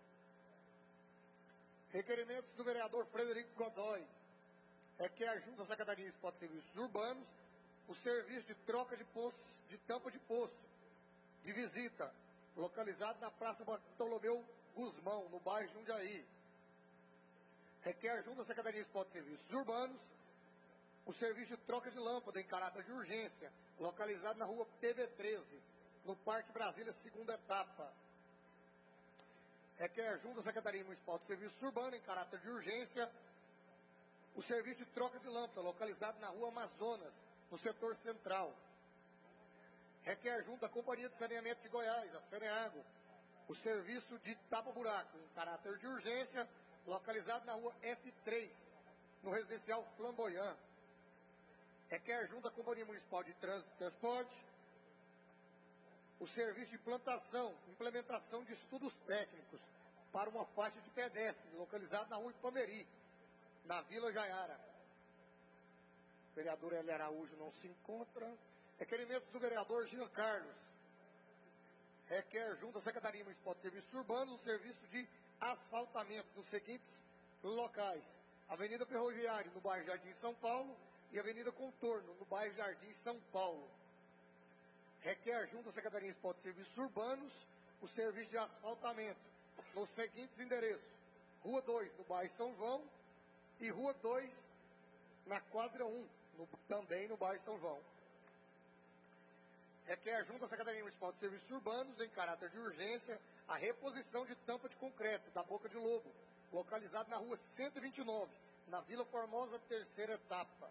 Requerimentos do vereador Frederico Godoy. Requer junto à Secretaria Municipal de Serviços Urbanos o serviço de troca de poços, de tampa de poço, de visita, localizado na Praça Bartolomeu Guzmão, no bairro Jundiaí. Requer junto à Secretaria Municipal de Serviços Urbanos o serviço de troca de lâmpada em caráter de urgência, localizado na rua P V treze, no Parque Brasília, segunda etapa. Requer junto à Secretaria Municipal de Serviços Urbanos, em caráter de urgência, o serviço de troca de lâmpada, localizado na rua Amazonas, no setor central. Requer junto à Companhia de Saneamento de Goiás, a Saneago, o serviço de tapa-buraco, em caráter de urgência, localizado na rua F três, no residencial Flamboyant. Requer junto à Companhia Municipal de Trânsito e Transporte o serviço de implantação, implementação de estudos técnicos para uma faixa de pedestre, localizado na rua Ipameri, na Vila Jaiara. O vereador Hélio Araújo não se encontra. Requerimentos do vereador Jean Carlos. Requer junto à Secretaria Municipal de Serviços Urbanos o serviço de asfaltamento nos seguintes locais: Avenida Ferroviária, no bairro Jardim São Paulo, e Avenida Contorno, no bairro Jardim São Paulo. Requer junto à Secretaria Municipal de Serviços Urbanos o serviço de asfaltamento nos seguintes endereços: Rua dois, no bairro São João, e Rua dois, na quadra um, no, também no bairro São João. Requer junto à Secretaria Municipal de Serviços Urbanos, em caráter de urgência, a reposição de tampa de concreto da Boca de Lobo, localizado na rua cento e vinte e nove, na Vila Formosa, terceira etapa.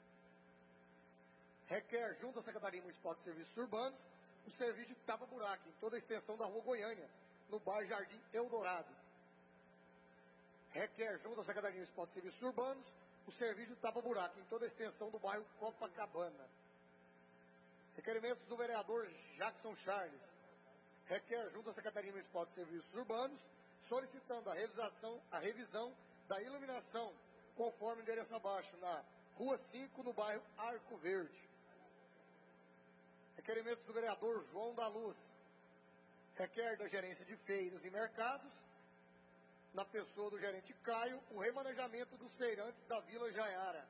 Requer junto à Secretaria Municipal de Serviços Urbanos o serviço de tapa-buraco em toda a extensão da rua Goiânia, no bairro Jardim Eldorado. Requer junto à Secretaria Municipal de Serviços Urbanos o serviço de tapa-buraco em toda a extensão do bairro Copacabana. Requerimentos do vereador Jackson Charles. Requer junto à Secretaria Municipal de Serviços Urbanos solicitando a revisação, a revisão da iluminação, conforme endereço abaixo, na Rua cinco, no bairro Arco Verde. Requerimentos do vereador João da Luz. Requer da gerência de feiras e mercados, na pessoa do gerente Caio, o remanejamento dos feirantes da Vila Jaiara.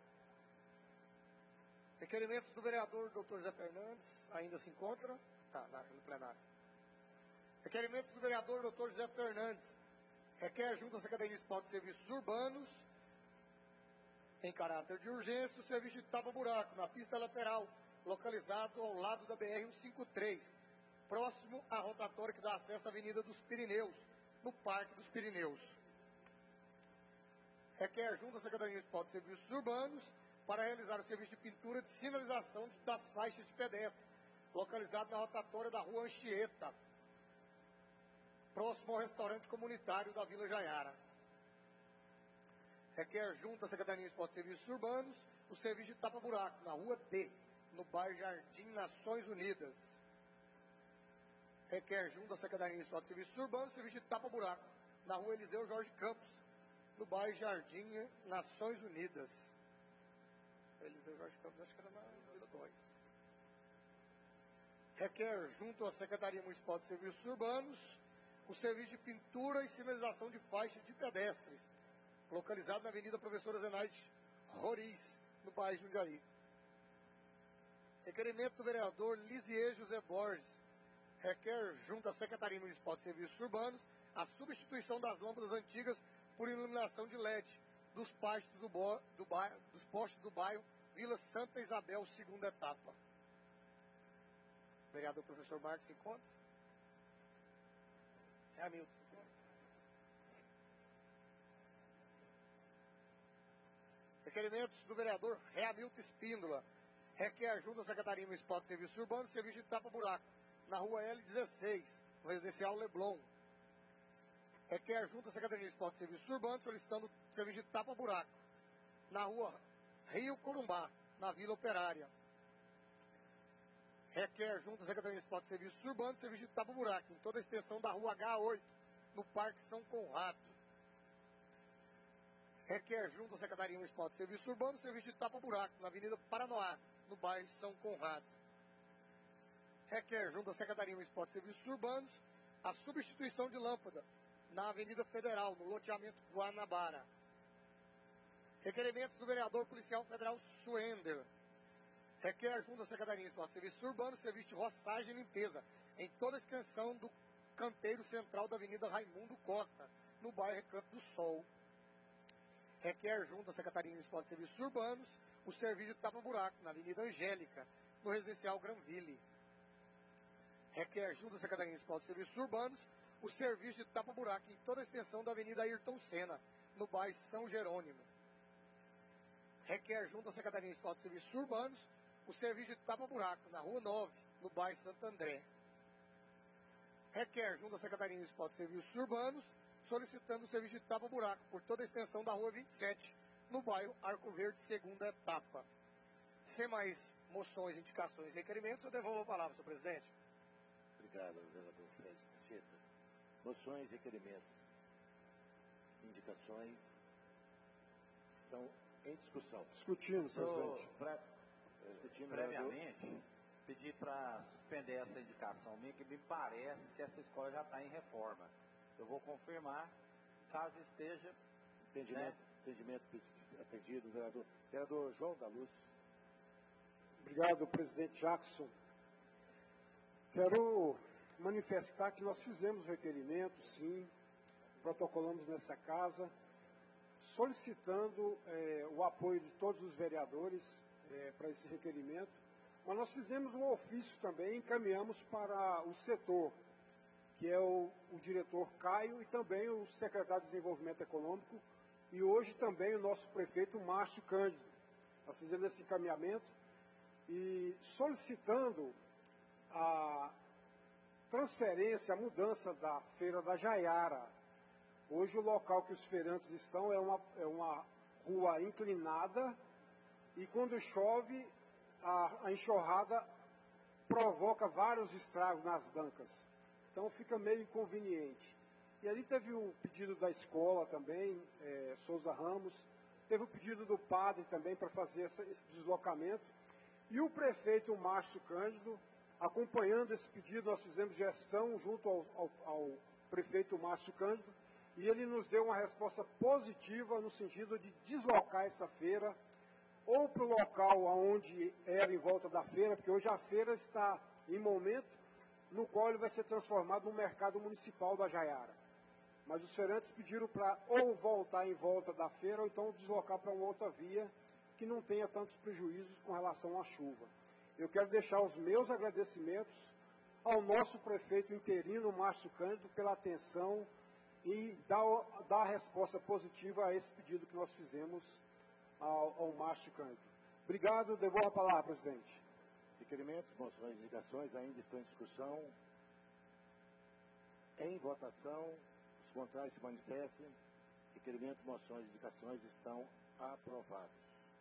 Requerimentos do vereador doutor Zé Fernandes, ainda se encontra? Tá, no plenário. Requerimentos do vereador doutor Zé Fernandes. Requer junto à Secretaria Municipal de Serviços Urbanos, em caráter de urgência, o serviço de tapa-buraco na pista lateral, localizado ao lado da B R cento e cinquenta e três, próximo à rotatória que dá acesso à Avenida dos Pirineus, no Parque dos Pirineus. Requer junto à Secretaria Municipal de Serviços Urbanos para realizar o serviço de pintura de sinalização das faixas de pedestre, localizado na rotatória da Rua Anchieta, próximo ao restaurante comunitário da Vila Jaiara. Requer junto à Secretaria Municipal de Serviços Urbanos o serviço de tapa-buraco na Rua D, no bairro Jardim Nações Unidas. Requer junto à Secretaria Municipal de Serviços Urbanos o serviço de tapa-buraco na Rua Eliseu Jorge Campos, no bairro Jardim Nações Unidas. Eliseu Jorge Campos, acho que era na Vila dois. Requer junto à Secretaria Municipal de Serviços Urbanos o serviço de pintura e sinalização de faixas de pedestres, localizado na Avenida Professora Zenaide Roriz, no bairro Jundiaí. Requerimento do vereador Lisier José Borges. Requer junto à Secretaria Municipal de Serviços Urbanos a substituição das lâmpadas antigas por iluminação de L E D dos postes do, bo, do, bairro, dos postes do bairro Vila Santa Isabel, segunda etapa. O vereador professor Marcos se encontra? É Hamilton. Requerimentos do vereador Hamilton Espíndola. Requer junto à Secretaria Municipal de Serviços Urbanos serviço de tapa-buraco na Rua L dezesseis, no residencial Leblon. Requer junto à Secretaria de Esporte e Serviços Urbanos solicitando serviço de tapa-buraco na rua Rio Corumbá, na Vila Operária. Requer junto à Secretaria de Esporte e Serviços Urbanos serviço de tapa-buraco em toda a extensão da rua H oito, no Parque São Conrado. Requer junto à Secretaria de Esporte e Serviços Urbanos serviço de tapa-buraco na Avenida Paranoá, no bairro São Conrado. Requer junto à Secretaria de Esporte e Serviços Urbanos a substituição de lâmpada na Avenida Federal, no loteamento Guanabara. Requerimentos do vereador policial federal Suender. Requer junto à Secretaria de Esporte e Serviços Urbanos serviço de roçagem e limpeza em toda a extensão do canteiro central da Avenida Raimundo Costa, no bairro Recanto do Sol. Requer junto à Secretaria de Esporte e Serviços Urbanos o serviço de tapa-buraco na Avenida Angélica, no residencial Granville. Requer junto à Secretaria de Esporte e Serviços Urbanos o serviço de tapa-buraco em toda a extensão da Avenida Ayrton Senna, no bairro São Jerônimo. Requer junto à Secretaria de Esporte e Serviços Urbanos o serviço de tapa-buraco na Rua nove, no bairro Santo André. Requer junto à Secretaria de Esporte e Serviços Urbanos solicitando o serviço de tapa-buraco por toda a extensão da Rua vinte e sete, no bairro Arco Verde, segunda etapa. Sem mais moções, indicações e requerimentos, eu devolvo a palavra, senhor presidente. Obrigado, vereador Fred Pacheta. Moções, requerimentos, indicações estão em discussão. Discutindo, presidente. Pre... Discutindo, Previamente, vereador. Pedi para suspender essa indicação minha, que me parece que essa escola já está em reforma. Eu vou confirmar, caso esteja... Entendimento, né? Entendimento pedido, vereador. Vereador João da Luz. Obrigado, presidente Jackson. Quero manifestar que nós fizemos requerimento, sim, protocolamos nessa casa, solicitando é, o apoio de todos os vereadores é, para esse requerimento, mas nós fizemos um ofício também, encaminhamos para o setor, que é o, o diretor Caio e também o secretário de Desenvolvimento Econômico, e hoje também o nosso prefeito Márcio Cândido. Nós fizemos esse encaminhamento e solicitando a transferência, a mudança da Feira da Jaiara. Hoje o local que os feirantes estão é uma, é uma rua inclinada e quando chove a, a enxurrada provoca vários estragos nas bancas. Então fica meio inconveniente. E ali teve o pedido da escola também, é, Souza Ramos, teve o pedido do padre também para fazer essa, esse deslocamento. E o prefeito Márcio Cândido, acompanhando esse pedido, nós fizemos gestão junto ao, ao, ao prefeito Márcio Cândido, e ele nos deu uma resposta positiva no sentido de deslocar essa feira, ou para o local onde era em volta da feira, porque hoje a feira está em momento no qual ele vai ser transformado no mercado municipal da Jaiara. Mas os feirantes pediram para ou voltar em volta da feira, ou então deslocar para uma outra via que não tenha tantos prejuízos com relação à chuva. Eu quero deixar os meus agradecimentos ao nosso prefeito interino, Márcio Cândido, pela atenção e dar, dar a resposta positiva a esse pedido que nós fizemos ao, ao Márcio Cândido. Obrigado, devolvo a palavra, presidente. Requerimentos, moções e indicações ainda estão em discussão. Em votação, os contrários se manifestem. Requerimentos, moções e indicações estão aprovados.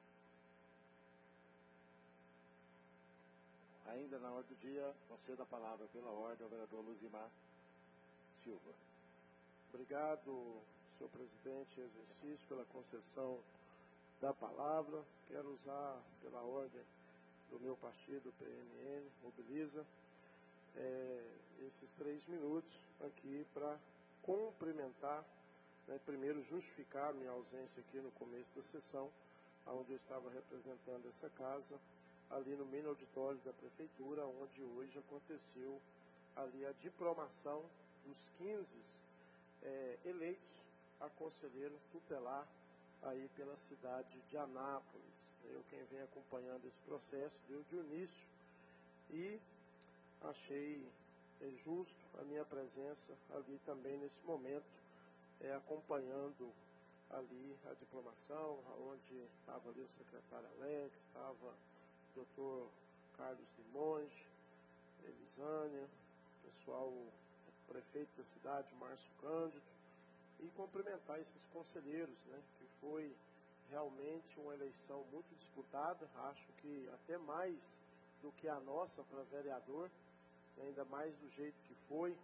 Ainda na ordem do dia, concedo a palavra pela ordem ao vereador Luzimar Silva. Obrigado, senhor presidente, exercício, pela concessão da palavra. Quero usar, pela ordem do meu partido, P M N, Mobiliza, é, esses três minutos aqui para cumprimentar, né, primeiro justificar minha ausência aqui no começo da sessão, onde eu estava representando essa casa, ali no mini auditório da prefeitura, onde hoje aconteceu ali a diplomação dos quinze é, eleitos a conselheiro tutelar aí pela cidade de Anápolis. Eu quem vem acompanhando esse processo desde o início e achei é, justo a minha presença ali também nesse momento, é, acompanhando ali a diplomação, onde estava ali o secretário Alex, estava doutor Carlos Limonge, Elisânia, pessoal, o prefeito da cidade, Márcio Cândido, e cumprimentar esses conselheiros, né, que foi realmente uma eleição muito disputada, acho que até mais do que a nossa para vereador, ainda mais do jeito que foi,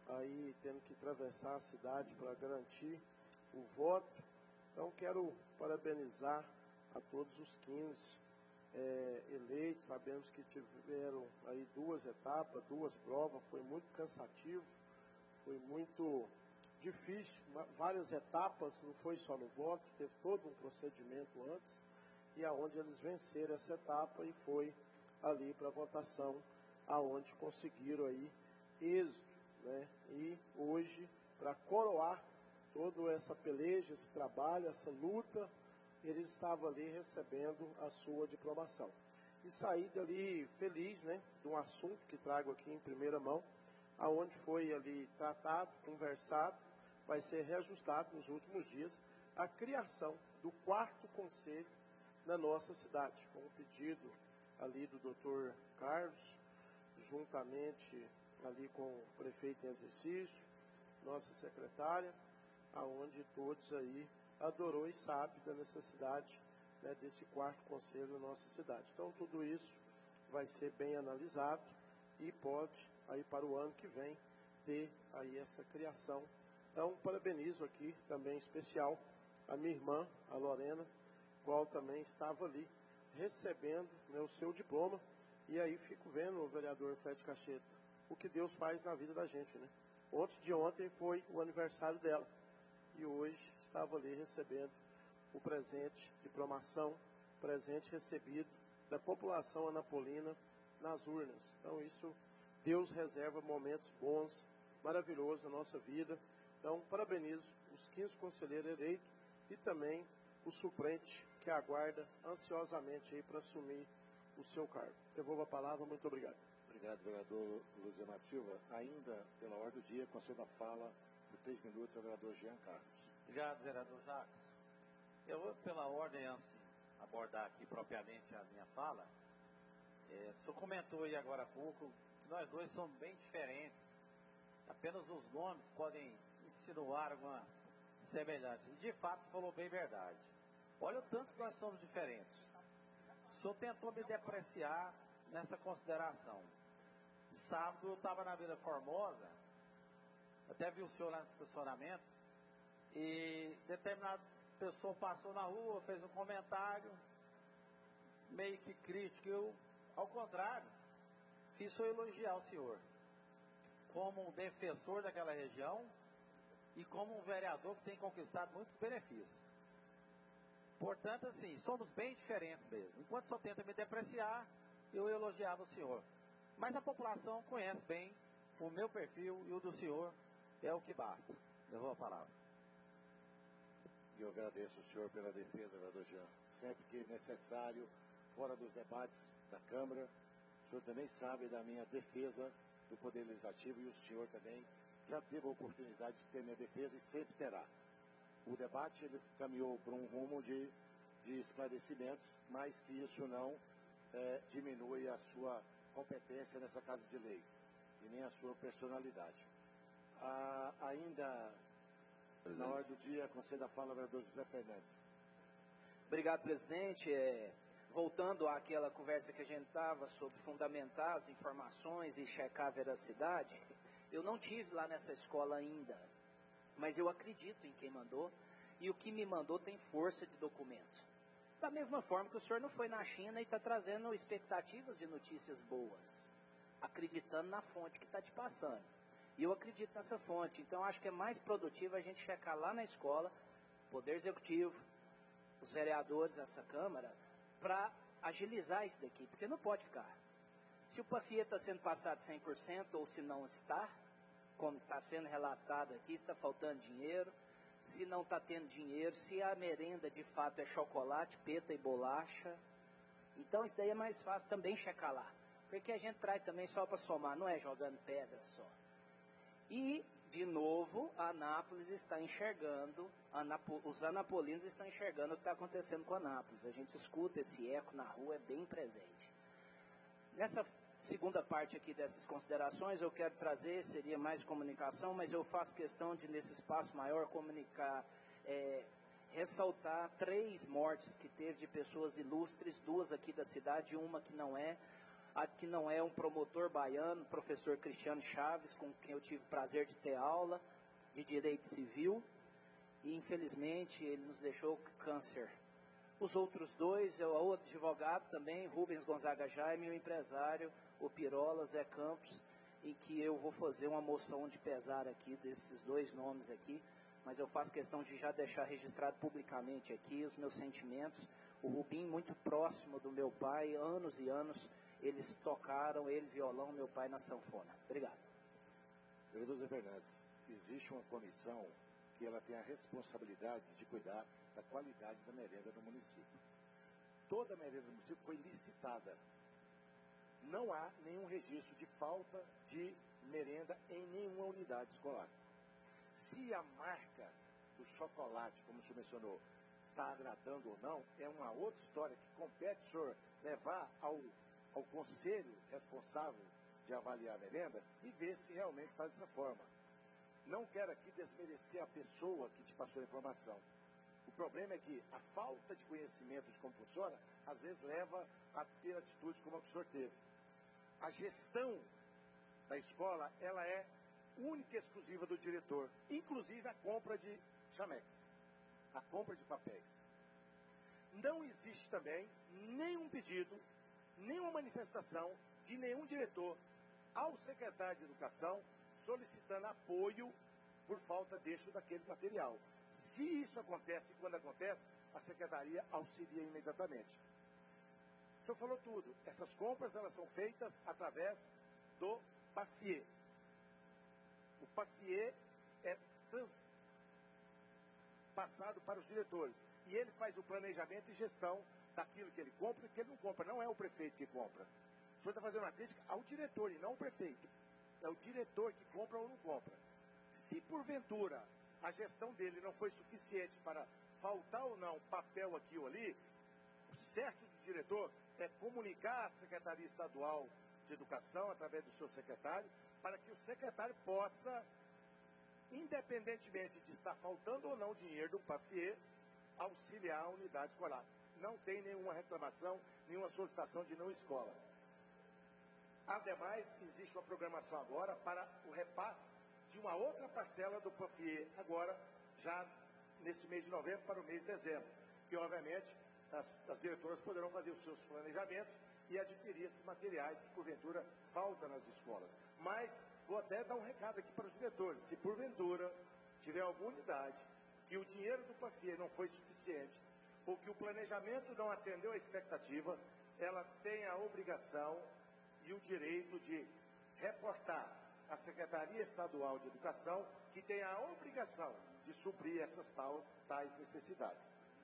aí tendo que atravessar a cidade para garantir o voto. Então quero parabenizar a todos os quinze é, eleitos. Sabemos que tiveram aí duas etapas, duas provas, foi muito cansativo, foi muito difícil, várias etapas, não foi só no voto, teve todo um procedimento antes, e aonde eles venceram essa etapa e foi ali para a votação, aonde conseguiram aí êxito, né? E hoje, para coroar toda essa peleja, esse trabalho, essa luta, eles estavam ali recebendo a sua diplomação. E saí dali feliz, né, de um assunto que trago aqui em primeira mão, aonde foi ali tratado, conversado, vai ser reajustado nos últimos dias, a criação do quarto conselho na nossa cidade, com o pedido ali do doutor Carlos, juntamente ali com o prefeito em exercício, nossa secretária, aonde todos aí adorou e sabe da necessidade, né, desse quarto conselho na nossa cidade. Então tudo isso vai ser bem analisado e pode aí para o ano que vem ter aí essa criação. Então parabenizo aqui também em especial a minha irmã, a Lorena, qual também estava ali recebendo, né, o seu diploma. E aí fico vendo, o vereador Fred Cacheta, o que Deus faz na vida da gente, né? Ontem de ontem foi o aniversário dela e hoje estava ali recebendo o presente de diplomação, presente recebido da população anapolina nas urnas. Então isso, Deus reserva momentos bons, maravilhosos na nossa vida. Então parabenizo os quinze conselheiros eleitos e também o suplente que aguarda ansiosamente aí para assumir o seu cargo. Devolvo a palavra, muito obrigado. Obrigado, vereador Luziano Silva. Ainda pela ordem do dia, concedo a fala por três minutos ao vereador Jean Carlos. Obrigado, vereador Jacques. Eu vou, pela ordem, antes de abordar aqui propriamente a minha fala, é, o senhor comentou aí agora há pouco que nós dois somos bem diferentes. Apenas os nomes podem insinuar alguma semelhança. E de fato falou bem verdade. Olha o tanto que nós somos diferentes. O senhor tentou me depreciar nessa consideração. Sábado eu estava na Vila Formosa, até vi o senhor lá no estacionamento, e determinada pessoa passou na rua, fez um comentário meio que crítico. Eu, ao contrário, fiz só elogiar o senhor como um defensor daquela região e como um vereador que tem conquistado muitos benefícios. Portanto, assim, somos bem diferentes mesmo. Enquanto só tenta me depreciar, eu elogiava o senhor. Mas a população conhece bem o meu perfil e o do senhor, é o que basta. Levou a palavra. E eu agradeço o senhor pela defesa, vereador Jean. Sempre que necessário, fora dos debates da Câmara, o senhor também sabe da minha defesa do Poder Legislativo e o senhor também já teve a oportunidade de ter minha defesa e sempre terá. O debate ele caminhou para um rumo de, de esclarecimentos, mas que isso não é, diminui a sua competência nessa Casa de Leis e nem a sua personalidade. Ah, ainda na hora do dia, concedo a fala ao vereador José Fernandes. Obrigado, presidente. É, voltando àquela conversa que a gente estava sobre fundamentar as informações e checar a veracidade, eu não tive lá nessa escola ainda, mas eu acredito em quem mandou, e o que me mandou tem força de documento. Da mesma forma que o senhor não foi na China e está trazendo expectativas de notícias boas, acreditando na fonte que está te passando. E eu acredito nessa fonte, então acho que é mais produtivo a gente checar lá na escola, Poder Executivo, os vereadores dessa Câmara, para agilizar isso daqui, porque não pode ficar. Se o PAFIA está sendo passado cem por cento, ou se não está, como está sendo relatado aqui, está faltando dinheiro, se não está tendo dinheiro, se a merenda de fato é chocolate, peta e bolacha. Então isso daí é mais fácil também checar lá, porque a gente traz também só para somar, não é jogando pedra só. E, de novo, a Anápolis está enxergando, Anapo, os anapolinos estão enxergando o que está acontecendo com a Anápolis. A gente escuta esse eco na rua, é bem presente. Nessa segunda parte aqui dessas considerações, eu quero trazer, seria mais comunicação, mas eu faço questão de, nesse espaço maior, comunicar, é, ressaltar três mortes que teve de pessoas ilustres, duas aqui da cidade, uma que não é, a que não é um promotor baiano, professor Cristiano Chaves, com quem eu tive o prazer de ter aula de Direito Civil, e infelizmente ele nos deixou câncer. Os outros dois, é o outro advogado também, Rubens Gonzaga Jaime, e o empresário, o Pirola, Zé Campos, em que eu vou fazer uma moção de pesar aqui desses dois nomes aqui, mas eu faço questão de já deixar registrado publicamente aqui os meus sentimentos. O Rubim, muito próximo do meu pai, anos e anos, eles tocaram, ele violão, meu pai na sanfona. Obrigado. Vereador Zé Fernandes, existe uma comissão que ela tem a responsabilidade de cuidar da qualidade da merenda do município. Toda a merenda do município foi licitada. Não há nenhum registro de falta de merenda em nenhuma unidade escolar. Se a marca do chocolate, como o senhor mencionou, está agradando ou não, é uma outra história que compete o senhor levar ao, ao conselho responsável de avaliar a merenda e ver se realmente está dessa forma. Não quero aqui desmerecer a pessoa que te passou a informação. O problema é que a falta de conhecimento de como funciona, às vezes leva a ter atitude como a que o senhor teve. A gestão da escola, ela é única e exclusiva do diretor, inclusive a compra de chamex, a compra de papéis. Não existe também nenhum pedido, nenhuma manifestação de nenhum diretor ao secretário de Educação solicitando apoio por falta deste ou daquele material. Se isso acontece, e quando acontece, a secretaria auxilia imediatamente. O senhor falou tudo. Essas compras, elas são feitas através do P A F I E. O P A F I E é trans... passado para os diretores. E ele faz o planejamento e gestão daquilo que ele compra e que ele não compra. Não é o prefeito que compra. O senhor está fazendo uma crítica ao diretor e não ao prefeito. É o diretor que compra ou não compra. Se porventura a gestão dele não foi suficiente para faltar ou não papel aqui ou ali, o certo do diretor é comunicar à Secretaria Estadual de Educação, através do seu secretário, para que o secretário possa, independentemente de estar faltando ou não dinheiro do P A F I E, auxiliar a unidade escolar. Não tem nenhuma reclamação, nenhuma solicitação de não escola. Ademais, existe uma programação agora para o repasse de uma outra parcela do P A F I E, agora, já nesse mês de novembro para o mês de dezembro, que obviamente as, as diretoras poderão fazer os seus planejamentos e adquirir esses materiais que porventura faltam nas escolas. Mas vou até dar um recado aqui para os diretores: se porventura tiver alguma unidade que o dinheiro do P A F I E não foi suficiente, ou que o planejamento não atendeu a expectativa, ela tem a obrigação e o direito de reportar à Secretaria Estadual de Educação, que tem a obrigação de suprir essas tal, tais necessidades.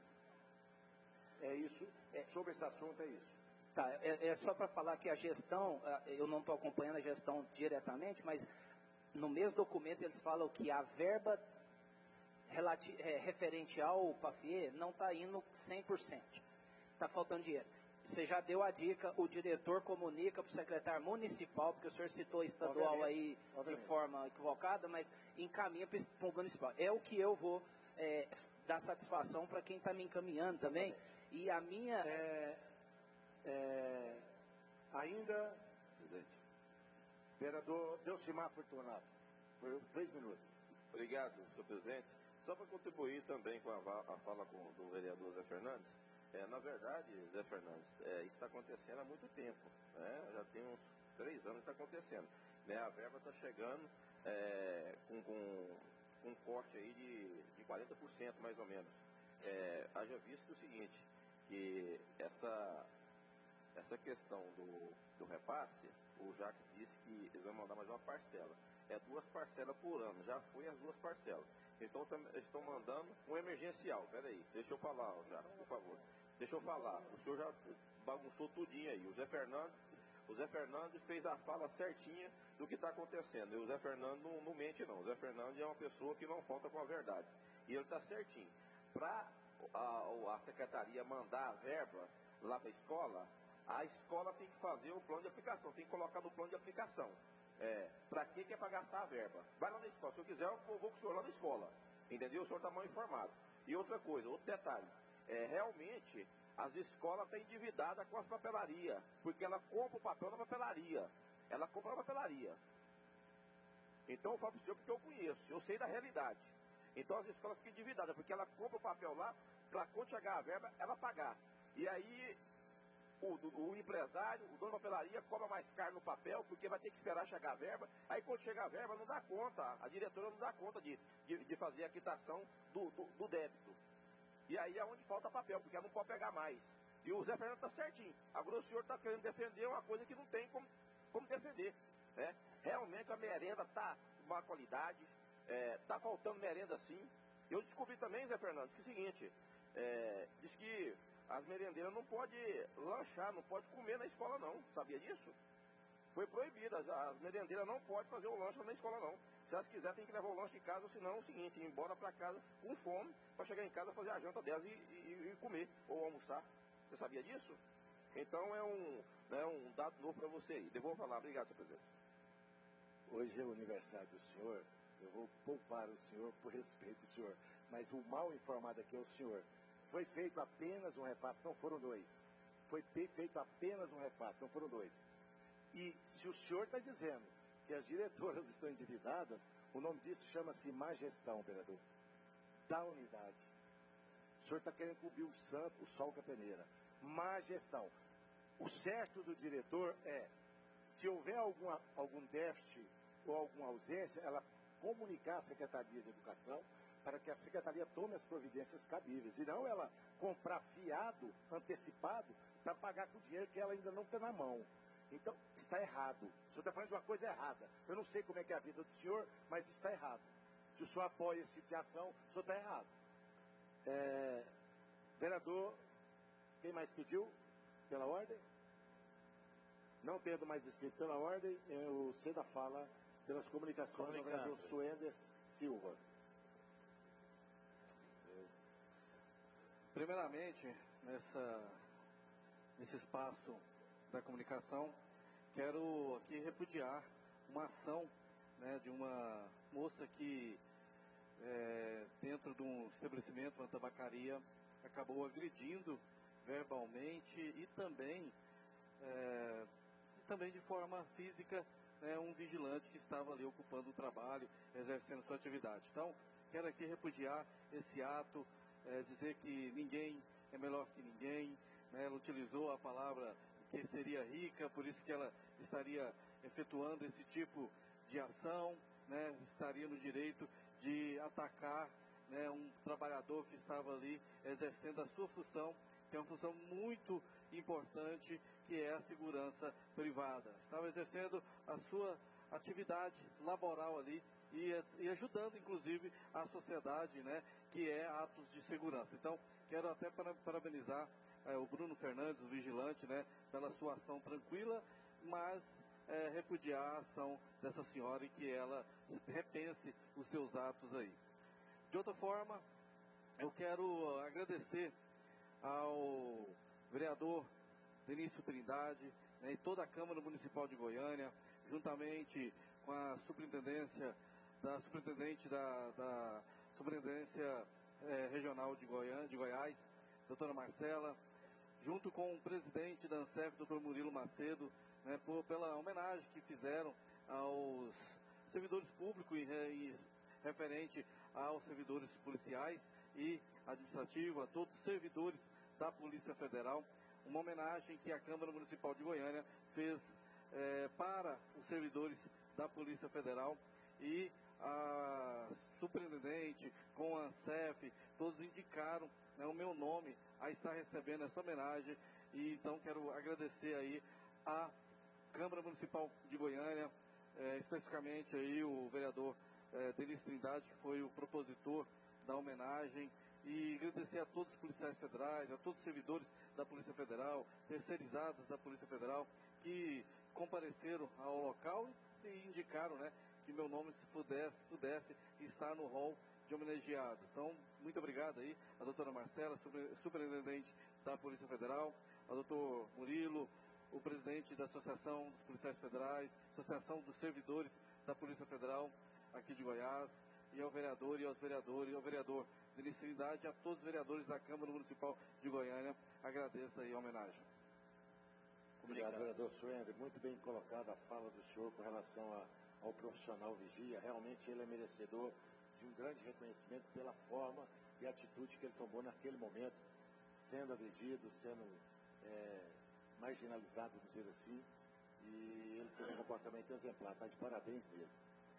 É isso, é, sobre esse assunto é isso. Tá, é, é só para falar que a gestão, eu não estou acompanhando a gestão diretamente, mas no mesmo documento eles falam que a verba relati- é, referente ao P A F I E não está indo cem por cento. Está faltando dinheiro. Você já deu a dica, o diretor comunica para o secretário municipal, porque o senhor citou estadual obviamente, aí obviamente. de forma equivocada, mas encaminha para o municipal. É o que eu vou é, dar satisfação para quem está me encaminhando também. E a minha... É, é, ainda, presidente, vereador Delcimar Fortunato, por três minutos. Obrigado, senhor presidente. Só para contribuir também com a, a fala com, do vereador Zé Fernandes, É, na verdade, Zé Fernandes, é, isso está acontecendo há muito tempo, né? Já tem uns três anos que está acontecendo. Né? A verba está chegando é, com, com, com um corte aí de, de quarenta por cento mais ou menos. É, haja visto o seguinte, que essa, essa questão do, do repasse, o Jacques disse que eles vão mandar mais uma parcela. É duas parcelas por ano, já foi as duas parcelas. Então estão mandando um emergencial. Peraí, deixa eu falar, Jacques, por favor. Deixa eu falar, o senhor já bagunçou tudinho aí. O Zé Fernandes, o Zé Fernandes fez a fala certinha do que está acontecendo. E o Zé Fernandes não, não mente não. O Zé Fernandes é uma pessoa que não falta com a verdade. E ele está certinho. Para a, a secretaria mandar a verba lá para a escola, A escola tem que fazer o plano de aplicação, tem que colocar no plano de aplicação. É, para que que é para gastar a verba? Vai lá na escola, se eu quiser eu vou com o senhor lá na escola, entendeu? O senhor está mal informado. E outra coisa, outro detalhe, é, realmente as escolas estão endividadas com as papelarias, porque ela compra o papel na papelaria, ela compra na papelaria. Então eu falo para o senhor porque eu conheço, eu sei da realidade. Então as escolas ficam endividadas, porque ela compra o papel lá, para quando chegar a verba, ela pagar. E aí o, o empresário, o dono da papelaria, cobra mais caro no papel, porque vai ter que esperar chegar a verba. Aí quando chegar a verba, não dá conta, a diretora não dá conta de, de, de fazer a quitação do, do, do débito. E aí é onde falta papel, porque ela não pode pegar mais. E o Zé Fernando está certinho. Agora o senhor está querendo defender uma coisa que não tem como, como defender. Né? Realmente a merenda está de má qualidade, está é, faltando merenda sim. Eu descobri também, Zé Fernando, que é o seguinte, é, diz que as merendeiras não podem lanchar, não podem comer na escola não. Sabia disso? Foi proibido, as, as merendeiras não podem fazer o lanche na escola não. Se elas quiserem, tem que levar o lanche de casa, senão é o seguinte, ir embora para casa com fome, para chegar em casa fazer a janta delas e, e, e comer, ou almoçar. Você sabia disso? Então é um, né, um dado novo para você aí. Devolvo falar. Obrigado, senhor presidente. Hoje é o aniversário do senhor. Eu vou poupar o senhor por respeito do senhor. Mas o mal informado aqui é o senhor. Foi feito apenas um repasse, não foram dois. Foi feito apenas um repasse, não foram dois. E se o senhor está dizendo que as diretoras estão endividadas, o nome disso chama-se má gestão, vereador, da unidade. O senhor está querendo cobrir o santo, o sol com a peneira. Má gestão. O certo do diretor é, se houver alguma, algum déficit ou alguma ausência, ela comunicar à Secretaria de Educação para que a Secretaria tome as providências cabíveis. E não ela comprar fiado, antecipado, para pagar com o dinheiro que ela ainda não tem na mão. Então, está errado. O senhor está falando de uma coisa errada. Eu não sei como é que é a vida do senhor, mas está errado. Se o senhor apoia esse tipo de ação, o senhor está errado. É, vereador, quem mais pediu? Pela ordem? Não tendo mais escrito pela ordem, eu cedo a fala pelas comunicações ao vereador Suendes Silva. Primeiramente, nessa, nesse espaço da comunicação, quero aqui repudiar uma ação, né, de uma moça que, é, dentro de um estabelecimento, uma tabacaria, acabou agredindo verbalmente e também, é, e também de forma física, né, um vigilante que estava ali ocupando o trabalho, exercendo sua atividade. Então, quero aqui repudiar esse ato, é, dizer que ninguém é melhor que ninguém, né, ela utilizou a palavra que seria rica, por isso que ela estaria efetuando esse tipo de ação, né, estaria no direito de atacar, né, um trabalhador que estava ali exercendo a sua função, que é uma função muito importante, que é a segurança privada. Estava exercendo a sua atividade laboral ali e, e ajudando, inclusive, a sociedade, né, que é atos de segurança. Então, quero até parabenizar é, o Bruno Fernandes, o vigilante, né, pela sua ação tranquila, mas é, repudiar a ação dessa senhora e que ela repense os seus atos aí. De outra forma, eu quero agradecer ao vereador Denício Trindade, né, e toda a Câmara Municipal de Goiânia, juntamente com a superintendência, da superintendente da, da Superintendência eh, Regional de, Goiânia, de Goiás, doutora Marcela, junto com o presidente da ANSEF, doutor Murilo Macedo, né, por, pela homenagem que fizeram aos servidores públicos e, e referente aos servidores policiais e administrativos, a todos os servidores da Polícia Federal, uma homenagem que a Câmara Municipal de Goiânia fez eh, para os servidores da Polícia Federal, e a superintendente com a ANSEF, todos indicaram, né, o meu nome a estar recebendo essa homenagem, e então quero agradecer aí a Câmara Municipal de Goiânia, eh, especificamente aí o vereador eh, Denício Trindade, que foi o propositor da homenagem, e agradecer a todos os policiais federais, a todos os servidores da Polícia Federal, terceirizados da Polícia Federal, que compareceram ao local e indicaram, né, que meu nome, se pudesse, pudesse estar no rol de homenageados. Então, muito obrigado aí, a doutora Marcela, superintendente da Polícia Federal, ao doutor Murilo, o presidente da Associação dos Policiais Federais, Associação dos Servidores da Polícia Federal aqui de Goiás, e ao vereador e aos vereadores, e ao vereador de Liceidade, a todos os vereadores da Câmara Municipal de Goiânia. Agradeço aí a homenagem. Obrigado, vereador Suender. Muito bem colocada a fala do senhor com relação a, ao profissional vigia. Realmente ele é merecedor de um grande reconhecimento pela forma e atitude que ele tomou naquele momento, sendo agredido, sendo é, marginalizado, vamos dizer assim, e ele teve um comportamento exemplar, está de parabéns mesmo.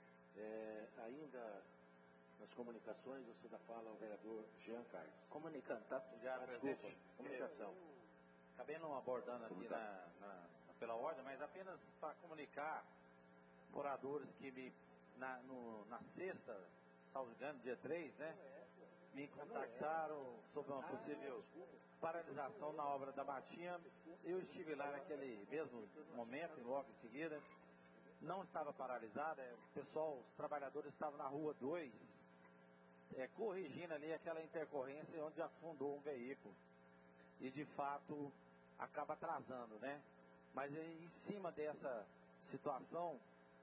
É, ainda nas comunicações, você dá fala ao vereador Jean Carlos. Comunicando, tá? Já, ah, presidente. Desculpa, comunicação. Acabei não abordando aqui na, na, pela ordem, mas apenas para comunicar moradores que me, na, no, na sexta, salvo engano, dia três, né, me contactaram sobre uma possível paralisação na obra da Matinha. Eu estive lá naquele mesmo momento, logo em seguida. Não estava paralisada, o pessoal, os trabalhadores estavam na rua dois, é, corrigindo ali aquela intercorrência onde afundou um veículo. E de fato acaba atrasando, né? Mas em cima dessa situação,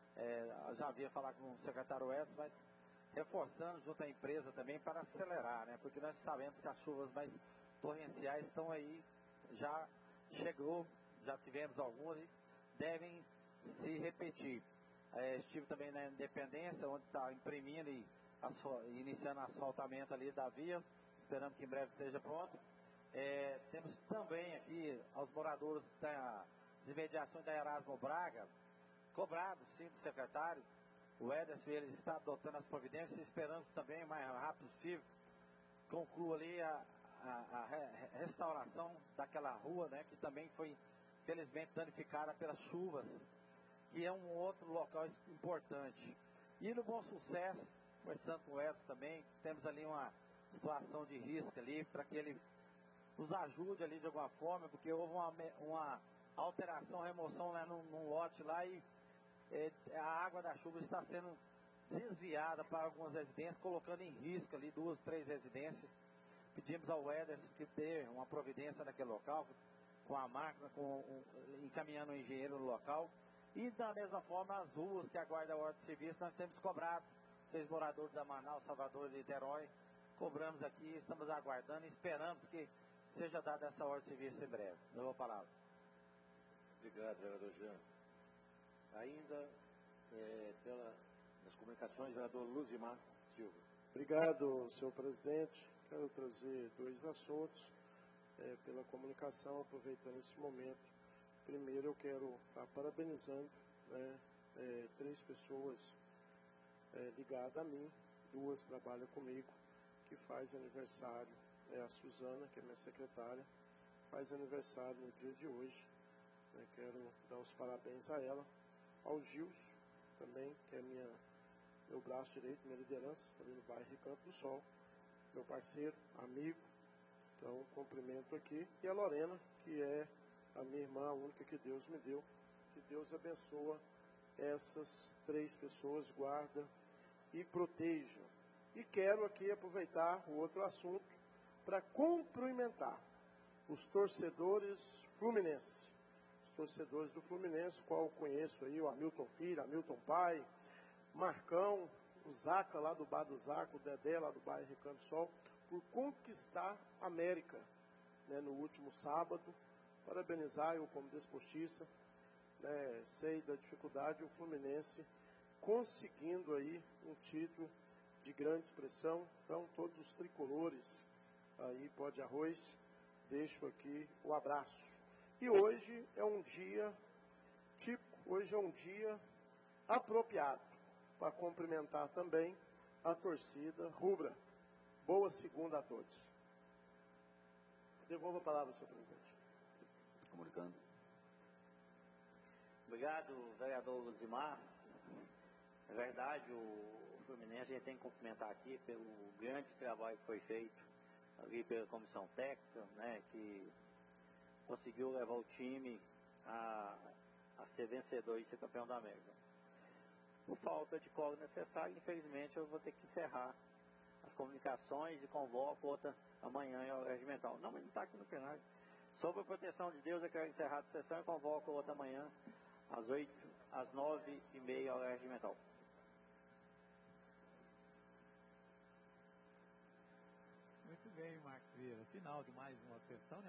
é, já havia falado com o secretário Edson, mas reforçando junto à empresa também para acelerar, né? Porque nós sabemos que as chuvas mais torrenciais estão aí, já chegou, já tivemos algumas e devem se repetir. É, estive também na Independência, onde está imprimindo e asfal- iniciando asfaltamento ali da via, esperando que em breve esteja pronto. É, temos também aqui aos moradores das imediações da Erasmo Braga, cobrado sim do secretário, o Ederson, ele está adotando as providências, esperamos também, o mais rápido possível, conclua ali a, a, a re- restauração daquela rua, né, que também foi, felizmente, danificada pelas chuvas, que é um outro local importante. E no Bom Sucesso, conversando com o Edson também, temos ali uma situação de risco ali, para que ele nos ajude ali de alguma forma, porque houve uma, uma alteração, remoção lá num, num lote lá e é, a água da chuva está sendo desviada para algumas residências, colocando em risco ali duas, três residências. Pedimos ao Ederson que dê uma providência naquele local, com a máquina, com, um, encaminhando o engenheiro no local. E da mesma forma, as ruas que aguardam a ordem de serviço, nós temos cobrado. Vocês moradores da Manaus, Salvador e Niterói, cobramos aqui, estamos aguardando e esperamos que seja dada essa ordem de serviço em breve. Eu vou falar. Obrigado, vereador Jean. Ainda é, pela, nas comunicações, vereador Luzimar Silva. Obrigado, senhor presidente. Quero trazer dois assuntos é, pela comunicação, aproveitando esse momento. Primeiro, eu quero estar parabenizando né, é, três pessoas é, ligadas a mim, duas trabalham comigo, que faz aniversário. É a Suzana, que é minha secretária, faz aniversário no dia de hoje. Né, quero dar os parabéns a ela. Ao Gilson, também, que é minha, meu braço direito, minha liderança, ali no bairro Recanto do Sol, meu parceiro, amigo, então cumprimento aqui. E a Lorena, que é a minha irmã, a única que Deus me deu, que Deus abençoa essas três pessoas, guarda e proteja. E quero aqui aproveitar o outro assunto para cumprimentar os torcedores fluminenses. Torcedores do Fluminense, qual eu conheço aí, o Hamilton Filho, Hamilton Pai, Marcão, o Zaca lá do Bar do Zaca, o Dedé lá do bairro Recanto Sol, por conquistar a América, né, no último sábado. Parabenizar eu como desportista, né, sei da dificuldade, o Fluminense conseguindo aí um título de grande expressão. Então, todos os tricolores aí, pó de arroz, deixo aqui o abraço. E hoje é um dia típico, hoje é um dia apropriado para cumprimentar também a torcida rubra. Boa segunda a todos. Devolvo a palavra, senhor presidente. Comunicando. Obrigado, vereador Luzimar. É verdade, o Fluminense, a gente tem que cumprimentar aqui pelo grande trabalho que foi feito ali pela comissão técnica, né, que conseguiu levar o time a, a ser vencedor e ser campeão da América. Por falta de colo necessário, infelizmente, eu vou ter que encerrar as comunicações e convoco outra amanhã em hora regimental. Não, mas não está aqui no plenário. Sob a proteção de Deus, eu quero encerrar a sessão e convoco outra manhã, às oito, às nove e meia, hora regimental. Muito bem, Marcos Vieira. Final de mais uma sessão, né?